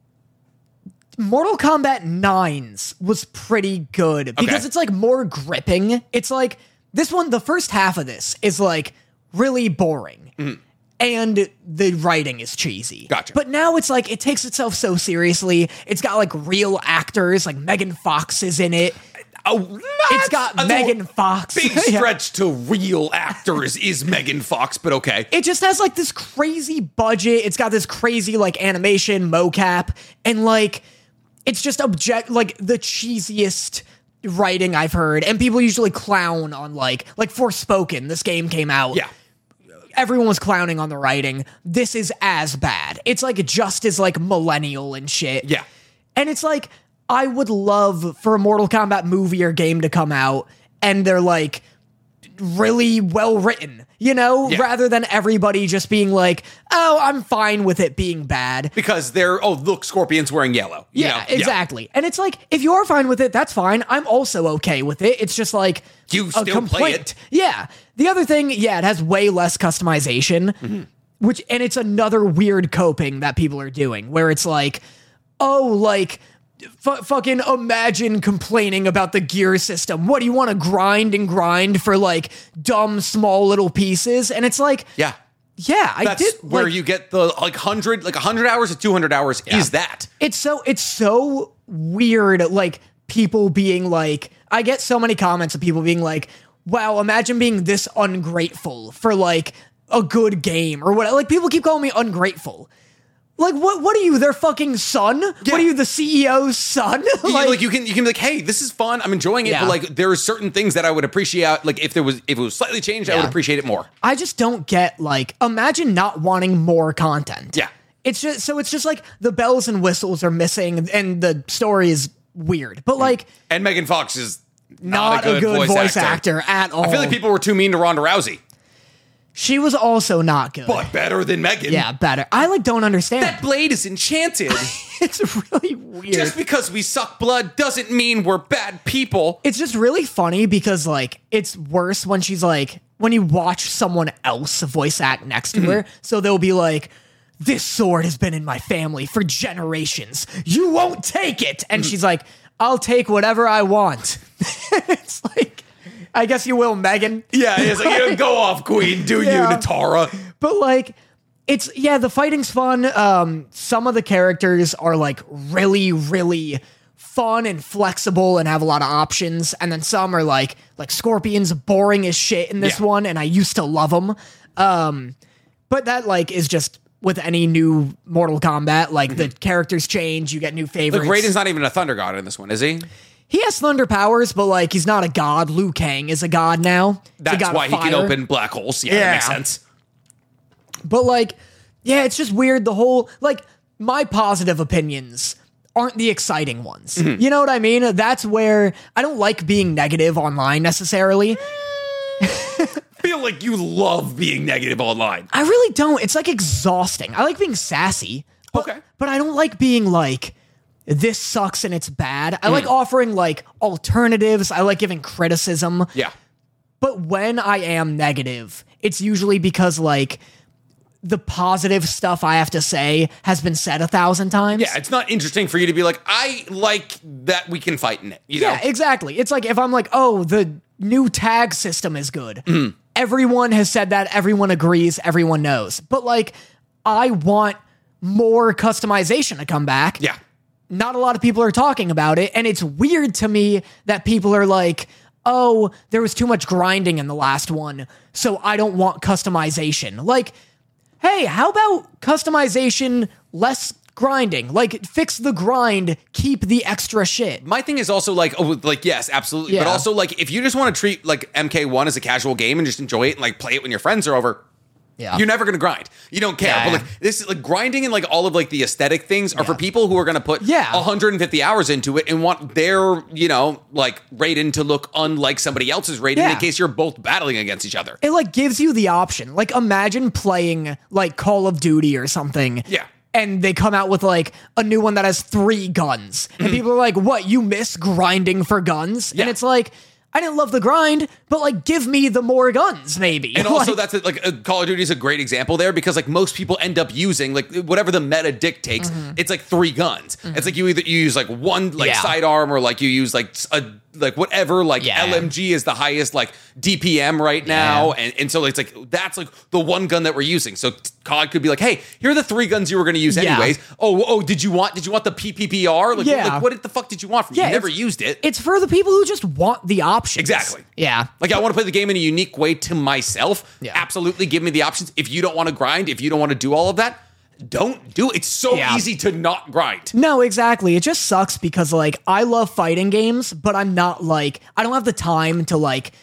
Mortal Kombat 9's was pretty good because Okay. it's like more gripping. It's like this one, the first half of this is like really boring. And the writing is cheesy. Gotcha. But now it's like, it takes itself so seriously. It's got like real actors, like Megan Fox is in it. Oh, It's got a Megan Fox. Big Yeah. stretch to real actors is Megan Fox, but okay. It just has like this crazy budget. It's got this crazy like animation mocap, and like it's just like the cheesiest writing I've heard. And people usually clown on like Forspoken. This game came out. Yeah. Everyone was clowning on the writing. This is as bad. It's like just as like millennial and shit. Yeah. And it's like, I would love for a Mortal Kombat movie or game to come out and they're like really well written, you know, Yeah. rather than everybody just being like, oh, I'm fine with it being bad. Because look, Scorpion's wearing yellow. You Yeah, know? exactly. And it's like, if you are fine with it, that's fine. I'm also okay with it. It's just like You a still play complaint. it. Yeah. The other thing, yeah, it has way less customization, and it's another weird coping that people are doing where it's like, oh, like, fucking imagine complaining about the gear system. What do you want to grind for like dumb small little pieces? And it's like, Yeah. yeah, I That's did where like, you get the 100 hours to 200 hours is that. it's so weird, like people being like, I get so many comments of people being like, wow, imagine being this ungrateful for like a good game or what. Like people keep calling me ungrateful. Like what are you, their fucking son? Yeah. What are you, the CEO's son? Like you can be like, hey, this is fun. I'm enjoying it, Yeah. but like there are certain things that I would appreciate. Like if it was slightly changed, I would Yeah. appreciate it more. I just don't get, like, imagine not wanting more content. Yeah. It's just like the bells and whistles are missing and the story is weird. But like And Megan Fox is not a good voice actor at all. I feel like people were too mean to Ronda Rousey, She was also not good. but better than Megan. Yeah, better. I like don't understand. That blade is enchanted. It's really weird. Just because we suck blood doesn't mean we're bad people. It's just really funny because like it's worse when she's like when you watch someone else voice act next to her. So they'll be like, this sword has been in my family for generations. You won't take it. And she's like, I'll take whatever I want. It's like, I guess you will, Megan. Yeah, it's like, you go off, Queen. Do Yeah. you, Natara? But like, the fighting's fun. Some of the characters are like really, really fun and flexible and have a lot of options. And then some are like Scorpion's boring as shit in this Yeah. one. And I used to love them. But that like is just with any new Mortal Kombat, like the characters change, you get new favorites. Like Raiden's not even a Thunder God in this one, is he? He has thunder powers, but like he's not a god. Liu Kang is a god now. He's a That's god of why he can fire. open black holes. Yeah, that makes Yeah. sense. But like, yeah, it's just weird. The whole, like, my positive opinions aren't the exciting ones. You know what I mean? That's where I don't like being negative online necessarily. I feel like you love being negative online. I really don't. It's like exhausting. I like being sassy. But, Okay. But I don't like being like, this sucks and it's bad. I like offering like alternatives. I like giving criticism. Yeah. But when I am negative, it's usually because like the positive stuff I have to say has been said 1,000 times. Yeah, it's not interesting for you to be like, I like that we can fight in it. You Yeah, know? exactly. It's like if I'm like, oh, the new tag system is good. Everyone has said that. Everyone agrees. Everyone knows. But like, I want more customization to come back. Yeah. Not a lot of people are talking about it. And it's weird to me that people are like, oh, there was too much grinding in the last one, so I don't want customization. Like, hey, how about customization, less grinding? Like, fix the grind, keep the extra shit. My thing is also like, yes, absolutely. But Yeah. also like, if you just want to treat like MK1 as a casual game and just enjoy it and like play it when your friends are over, Yeah. You're never going to grind. You don't care. Yeah. But like this is like grinding and like all of like the aesthetic things are for people who are going to put 150 hours into it and want their, like Raiden to look unlike somebody else's Raiden in case you're both battling against each other. It like gives you the option. Like imagine playing like Call of Duty or something. Yeah. And they come out with like a new one that has 3 guns. And people are like, what, you miss grinding for guns? Yeah. And it's like, I didn't love the grind, but like give me the more guns maybe. And also that's Call of Duty is a great example there because like most people end up using like whatever the meta dictates, it's like 3 guns. It's like you use like one like sidearm or like you use like whatever like LMG is the highest like DPM right now. And so it's like that's like the one gun that we're using. So COD could be like, hey, here are the 3 guns you were going to use anyways. Oh, did you want the PPPR? Like what the fuck did you want from me? You never used it. It's for the people who just want the options. Exactly. Yeah. Like I want to play the game in a unique way to myself. Yeah. Absolutely give me the options. If you don't want to grind, if you don't want to do all of that, don't do it. It's so easy to not grind. No, exactly. It just sucks because like I love fighting games, but I'm not like I don't have the time to like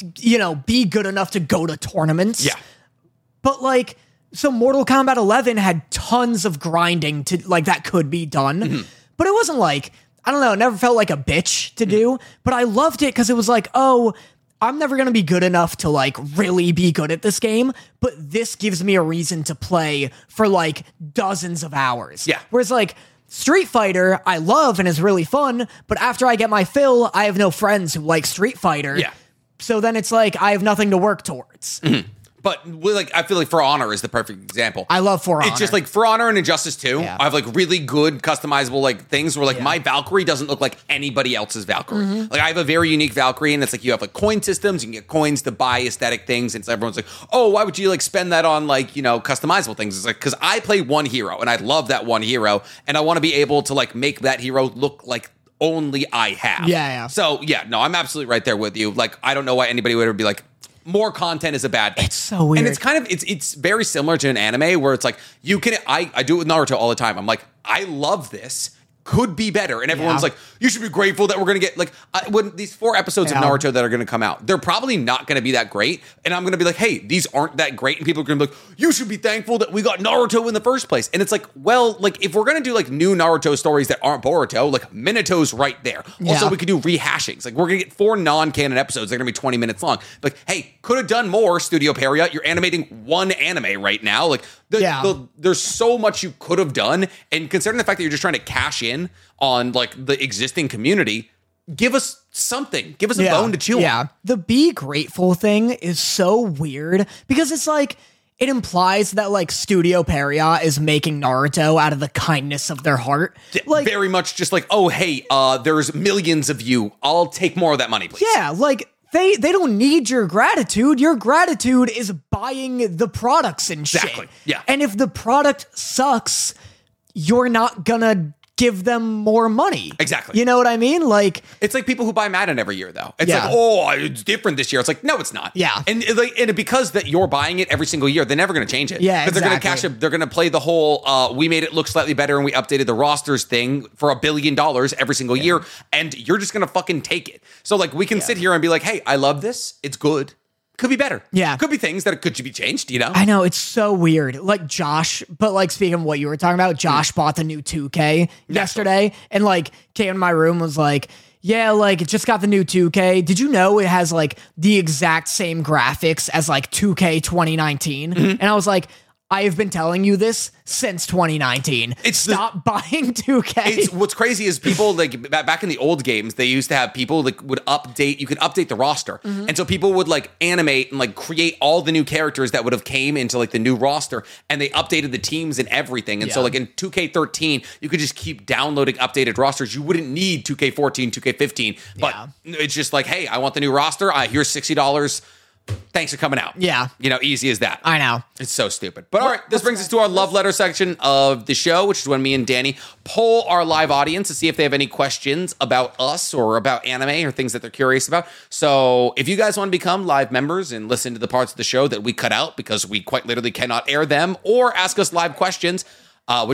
be good enough to go to tournaments. Yeah. But like so Mortal Kombat 11 had tons of grinding to like that could be done. But it wasn't like I don't know, it never felt like a bitch to do, but I loved it because it was like, oh, I'm never going to be good enough to like really be good at this game, but this gives me a reason to play for like dozens of hours. Yeah. Whereas like Street Fighter, I love and is really fun, but after I get my fill, I have no friends who like Street Fighter. Yeah. So then it's like I have nothing to work towards. But like I feel like For Honor is the perfect example. I love For Honor. It's just like For Honor and Injustice 2. I have like really good customizable like things where like my Valkyrie doesn't look like anybody else's Valkyrie. Like I have a very unique Valkyrie and it's like you have like coin systems, you can get coins to buy aesthetic things and so everyone's like, "Oh, why would you like spend that on like, customizable things?" It's like cuz I play one hero and I love that one hero and I want to be able to like make that hero look like only I have. Yeah. So, no, I'm absolutely right there with you. Like I don't know why anybody would ever be like more content is a bad thing. It's so weird. And it's kind of it's very similar to an anime where it's like you can I do it with Naruto all the time. I'm like, I love this. Could be better. And everyone's like, you should be grateful that we're going to get like when these 4 episodes of Naruto that are going to come out, they're probably not going to be that great. And I'm going to be like, hey, these aren't that great. And people are going to be like, you should be thankful that we got Naruto in the first place. And it's like, well, like if we're going to do like new Naruto stories that aren't Boruto, like Minato's right there. Also, we could do rehashings. Like we're going to get 4 non-canon episodes. They're going to be 20 minutes long. Like, hey, could have done more, Studio Peria. You're animating 1 anime right now. Like there's so much you could have done. And considering the fact that you're just trying to cash in on like the existing community, give us something. Give us a bone to chew on. The be grateful thing is so weird because it's like it implies that like Studio Peria is making Naruto out of the kindness of their heart. Like very much just like, oh hey, there's millions of you. I'll take more of that money, please. Yeah, like they don't need your gratitude. Your gratitude is buying the products and shit. Exactly. Yeah. And if the product sucks, you're not gonna give them more money. Exactly. You know what I mean? Like it's like people who buy Madden every year though. It's like, oh, it's different this year. It's like, no, it's not. Yeah. And because that you're buying it every single year, they're never going to change it. Yeah, because they're going to cash it. They're going to play the whole we made it look slightly better and we updated the rosters thing for $1 billion every single year, and you're just going to fucking take it. So like we can sit here and be like, hey, I love this. It's good. Could be better. Yeah. Could be things that could be changed, I know, it's so weird. Like Josh, but like speaking of what you were talking about, Josh bought the new 2K yesterday and like came in my room, was like, yeah, like it just got the new 2K. Did you know it has like the exact same graphics as like 2K 2019? And I was like, I have been telling you this since 2019. Stop buying 2K. What's crazy is people like back in the old games, they used to have people that would update. You could update the roster, and so people would like animate and like create all the new characters that would have came into like the new roster, and they updated the teams and everything. And so like in 2K13, you could just keep downloading updated rosters. You wouldn't need 2K14, 2K15, but it's just like, hey, I want the new roster. Here's $60. Thanks for coming out. Yeah. Easy as that. I know. It's so stupid. But all right, this brings us to our love letter section of the show, which is when me and Danny poll our live audience to see if they have any questions about us or about anime or things that they're curious about. So if you guys want to become live members and listen to the parts of the show that we cut out because we quite literally cannot air them, or ask us live questions, what'd you say?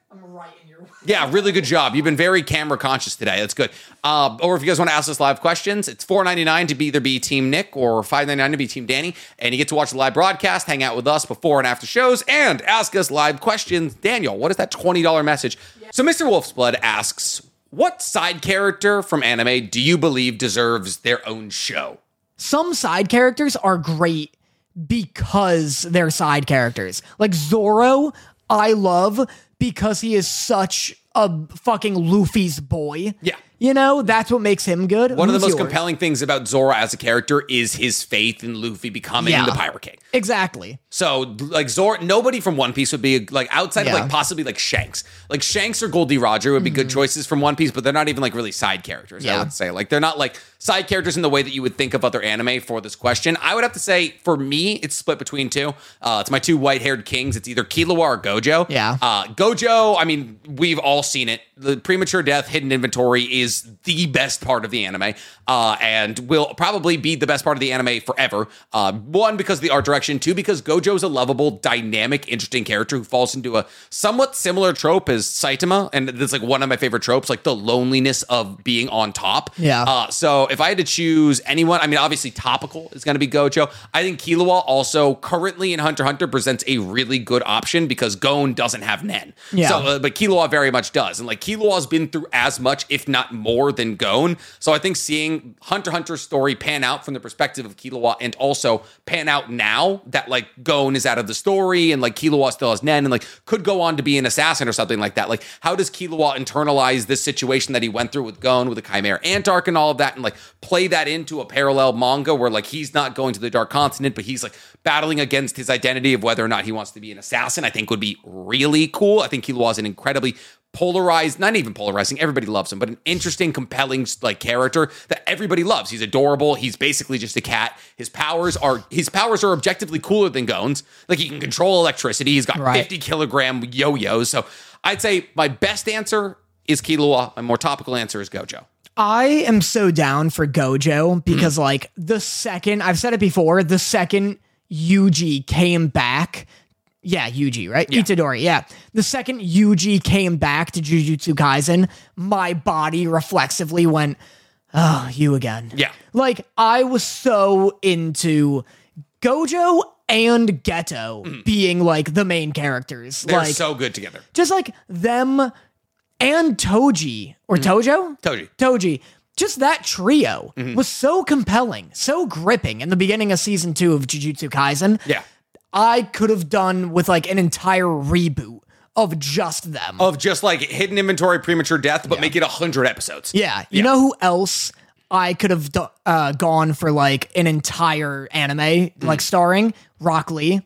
I'm right in your way. Yeah, really good job. You've been very camera conscious today. That's good. Or if you guys want to ask us live questions, it's $4.99 to either be Team Nick or $5.99 to be Team Danny. And you get to watch the live broadcast, hang out with us before and after shows, and ask us live questions. Daniel, what is that $20 message? Yeah. So Mr. Wolf's Blood asks, what side character from anime do you believe deserves their own show? Some side characters are great because they're side characters. Like Zoro, I love because he is such a fucking Luffy's boy. Yeah. You know, that's what makes him good. One of the most compelling things about Zoro as a character is his faith in Luffy becoming the Pirate King. Exactly. So, like, Zoro, nobody from One Piece would be, like, outside of, like, possibly, like, Shanks. Like, Shanks or Goldie Roger would be good choices from One Piece, but they're not even, like, really side characters, I would say. Like, they're not, like, side characters in the way that you would think of other anime for this question. I would have to say, for me, it's split between two. It's my two white-haired kings. It's either Killua or Gojo. Yeah. Gojo, I mean, we've all seen it. The premature death hidden inventory is the best part of the anime, and will probably be the best part of the anime forever. One, because of the art direction. Two, because Gojo's a lovable, dynamic, interesting character who falls into a somewhat similar trope as Saitama, and it's like one of my favorite tropes, like the loneliness of being on top. Yeah. So if I had to choose anyone, I mean, obviously topical is going to be Gojo. I think Killua also currently in Hunter x Hunter presents a really good option because Gon doesn't have Nen. Yeah. So, but Killua very much does, and like Killua's been through as much, if not more, than Gon. So I think seeing Hunter x Hunter's story pan out from the perspective of Killua and also pan out now that like Gon is out of the story and like Killua still has Nen and like could go on to be an assassin or something like that. Like, how does Killua internalize this situation that he went through with Gon, with the Chimera Ant arc and all of that, and like play that into a parallel manga where like he's not going to the Dark Continent, but he's like battling against his identity of whether or not he wants to be an assassin, I think would be really cool. I think Killua is an incredibly polarized, not even polarizing, everybody loves him, but an interesting, compelling like character that everybody loves. He's adorable. He's basically just a cat. His powers are objectively cooler than Gon's. Like, he can control electricity. He's got 50-kilogram yo-yos. So I'd say my best answer is Killua. My more topical answer is Gojo. I am so down for Gojo because like the second, I've said it before, the second Yuji came back. Yeah, Yuji, right? Yeah. Itadori, yeah. The second Yuji came back to Jujutsu Kaisen, my body reflexively went, oh, you again. Yeah. Like, I was so into Gojo and Geto being, like, the main characters. They're like, so good together. Just, like, them and Toji. Or Tojo? Toji. Just that trio was so compelling, so gripping in the beginning of season 2 of Jujutsu Kaisen. Yeah. I could have done with like an entire reboot of just them. Of just like hidden inventory, premature death, but make it 100 episodes. Yeah. You know who else I could have gone for like an entire anime, like starring Rock Lee?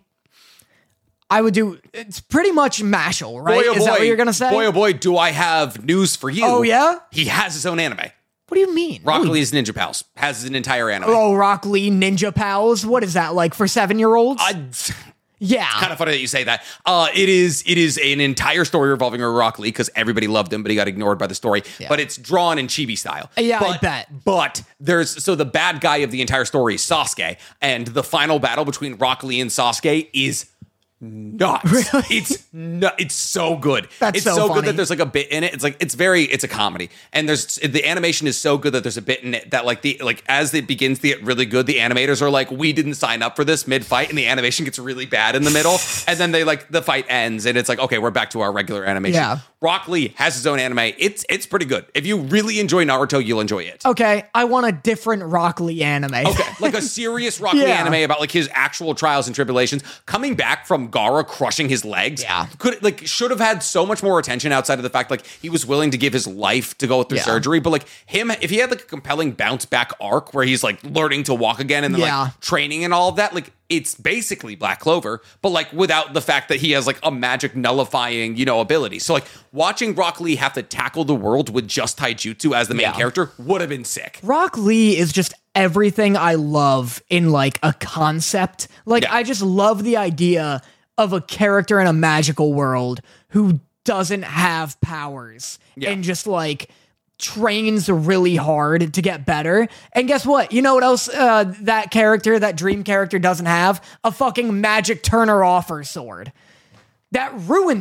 I would do, it's pretty much Mashal, right? Is that what you're going to say? Boy, oh boy, do I have news for you. Oh, yeah? He has his own anime. What do you mean? Rock Lee's Ninja Pals has an entire anime. Oh, Rock Lee Ninja Pals? What is that, like for 7-year-olds? Yeah. It's kind of funny that you say that. It is an entire story revolving around Rock Lee because everybody loved him, but he got ignored by the story. Yeah. But it's drawn in chibi style. Yeah, I bet. But so the bad guy of the entire story is Sasuke, and the final battle between Rock Lee and Sasuke is nuts. Really? It's so good. That's so funny. good that there's like a bit in it. It's like it's a comedy, and the animation is so good that there's a bit in it that like as it begins to get really good, the animators are like, we didn't sign up for this mid-fight, and the animation gets really bad in the middle, and then they like the fight ends, and it's like, okay, we're back to our regular animation. Yeah. Rock Lee has his own anime. It's pretty good. If you really enjoy Naruto, you'll enjoy it. Okay, I want a different Rock Lee anime. Okay, like a serious Rock Lee anime about like his actual trials and tribulations, coming back from Gaara crushing his legs. Yeah. Should have had so much more attention outside of the fact like he was willing to give his life to go through surgery. But like him, if he had like a compelling bounce back arc where he's like learning to walk again and then like training and all of that, like it's basically Black Clover, but like without the fact that he has like a magic nullifying, ability. So like watching Rock Lee have to tackle the world with just taijutsu as the main character would have been sick. Rock Lee is just everything I love in like a concept. Like I just love the idea of a character in a magical world who doesn't have powers and just like trains really hard to get better. And guess what? You know what else that dream character doesn't have? A fucking magic Turner offer sword. That ruins it.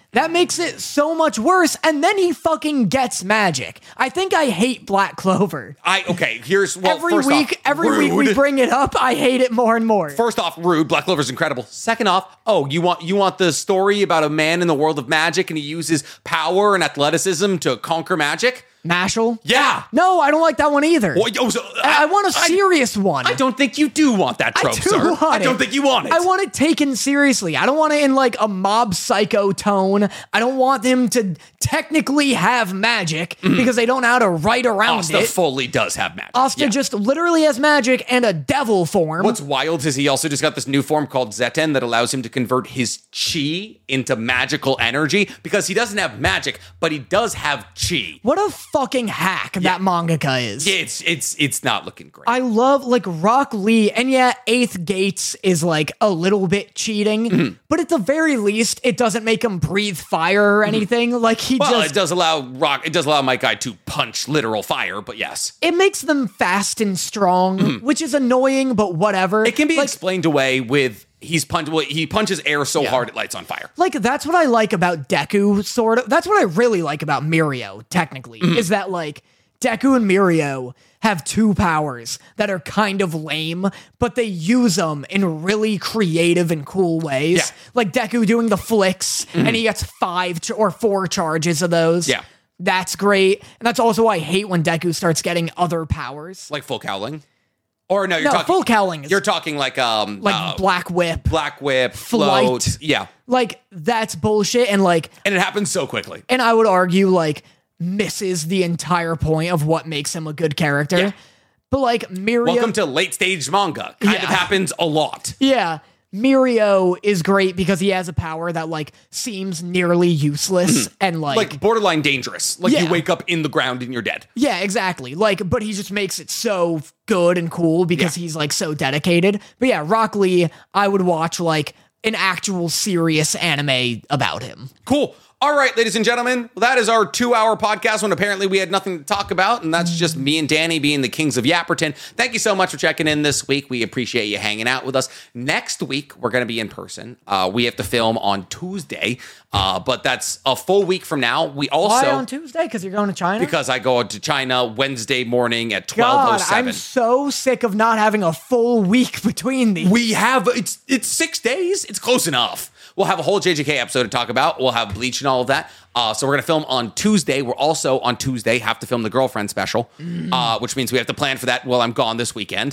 That makes it so much worse. And then he fucking gets magic. I think I hate Black Clover. Here's Every first week we bring it up. I hate it more and more. First off, rude. Black Clover's incredible. Second off, you want the story about a man in the world of magic and he uses power and athleticism to conquer magic? Mashal? Yeah. No, I don't like that one either. Well, I want a serious one. I don't think you do want that trope, sir. I don't think you want it. I want it taken seriously. I don't want it in like a mob psycho tone. I don't want him to technically have magic because they don't know how to write around Asta it. fully does have magic. Asta just literally has magic and a devil form. What's wild is he also just got this new form called Zetten that allows him to convert his chi into magical energy because he doesn't have magic, but he does have chi. What a fucking hack that mangaka is. It's not looking great. I love like Rock Lee, and yeah, Eighth Gates is like a little bit cheating, but at the very least, it doesn't make him breathe fire or anything. Like it does allow my guy to punch literal fire, but yes. It makes them fast and strong, which is annoying, but whatever. It can be explained away with he punches air so hard it lights on fire. Like, that's what I like about Deku, sort of. That's what I really like about Mirio, technically, is that, like, Deku and Mirio have two powers that are kind of lame, but they use them in really creative and cool ways. Yeah. Like Deku doing the flicks, and he gets 5 or 4 charges of those. Yeah. That's great. And that's also why I hate when Deku starts getting other powers. Like full cowling? Or no, you're talking full cowling. You're talking like Black Whip. Black Whip, Flight. float. Yeah. Like, that's bullshit, and like... And it happens so quickly. And I would argue, like, misses the entire point of what makes him a good character. Yeah. But, like, Mirio... Welcome to late-stage manga. Kind of happens a lot. Yeah. Mirio is great because he has a power that, like, seems nearly useless and, like borderline dangerous. Like, Yeah. you wake up in the ground and you're dead. Yeah, exactly. Like, but he just makes it so good and cool because he's, like, so dedicated. But yeah, Rock Lee, I would watch, like, an actual serious anime about him. Cool. All right, ladies and gentlemen, well, that is our 2-hour podcast when apparently we had nothing to talk about, and that's just me and Danny being the kings of Yapperton. Thank you so much for checking in this week. We appreciate you hanging out with us. Next week, we're going to be in person. We have to film on Tuesday, but that's a full week from now. We also... Why on Tuesday? Because you're going to China? Because I go to China Wednesday morning at 12:07. God, I'm so sick of not having a full week between these. We have... It's 6 days. It's close enough. We'll have a whole JJK episode to talk about. We'll have Bleach and all of that. So we're going to film on Tuesday. We're also on Tuesday have to film the girlfriend special, which means we have to plan for that while I'm gone this weekend.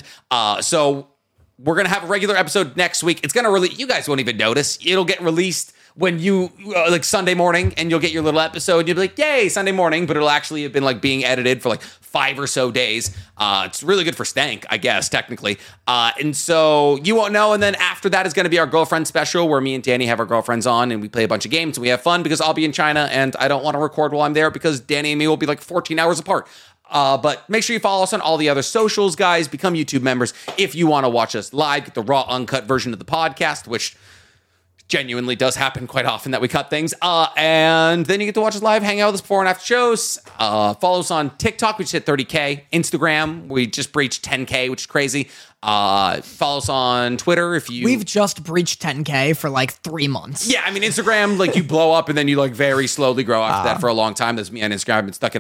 So we're going to have a regular episode next week. It's going to release. You guys won't even notice. It'll get released when you like Sunday morning, and you'll get your little episode. And you'll be like, "Yay, Sunday morning!" But it'll actually have been like being edited for like 5 or so days. It's really good for stank, I guess, technically. And so you won't know. And then after that is going to be our girlfriend special, where me and Danny have our girlfriends on, and we play a bunch of games and we have fun because I'll be in China and I don't want to record while I'm there because Danny and me will be like 14 hours apart. But make sure you follow us on all the other socials, guys. Become YouTube members if you want to watch us live. Get the raw, uncut version of the podcast, which genuinely does happen quite often that we cut things. And then you get to watch us live, hang out with us before and after shows. Follow us on TikTok, we just hit 30K. Instagram, we just breached 10K, which is crazy. Follow us on Twitter if you... We've just breached 10K for like 3 months. Yeah, I mean, Instagram, like you blow up and then you like very slowly grow after that for a long time. That's me on Instagram. I've been stuck at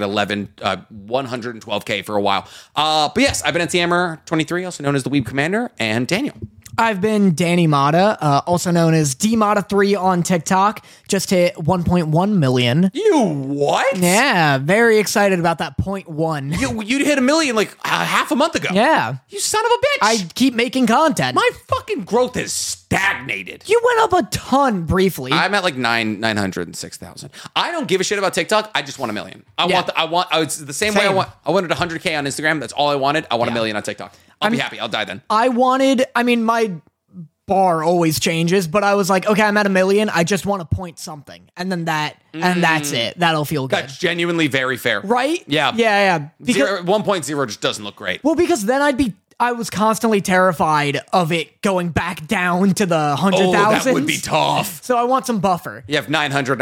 112K for a while. But yes, I've been at TMer23, also known as the Weeb Commander, and Daniel. I've been Danny Mata, also known as DMata3 on TikTok. Just hit 1.1 million. You what? Yeah, very excited about that 0.1. You hit 1 million like half a month ago. Yeah. You son of a bitch. I keep making content. My fucking growth has stagnated. You went up a ton briefly. I'm at like 906,000. I don't give a shit about TikTok. I just want 1 million. It's the same way I wanted 100K on Instagram. That's all I wanted. I want 1 million on TikTok. I'll be happy. I'll die then. My bar always changes, but I was like, okay, I'm at 1 million. I just want to point something. And then that's it. That'll feel good. That's genuinely very fair. Right? Yeah. Yeah. Because 1.0 just doesn't look great. Well, because then I was constantly terrified of it going back down to the 100,000. Oh, that would be tough. So I want some buffer. You have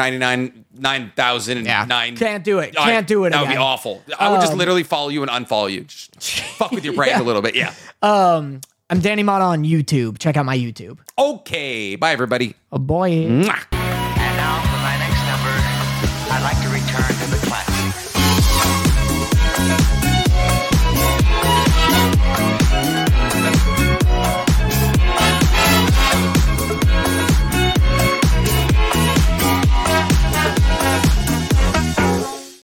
9,000 Can't do it. Can't do it That again. would be awful. I would just literally follow you and unfollow you. Just fuck with your brand a little bit. Yeah. I'm Danny Mata on YouTube. Check out my YouTube. Okay. Bye, everybody. Oh, boy. Mwah.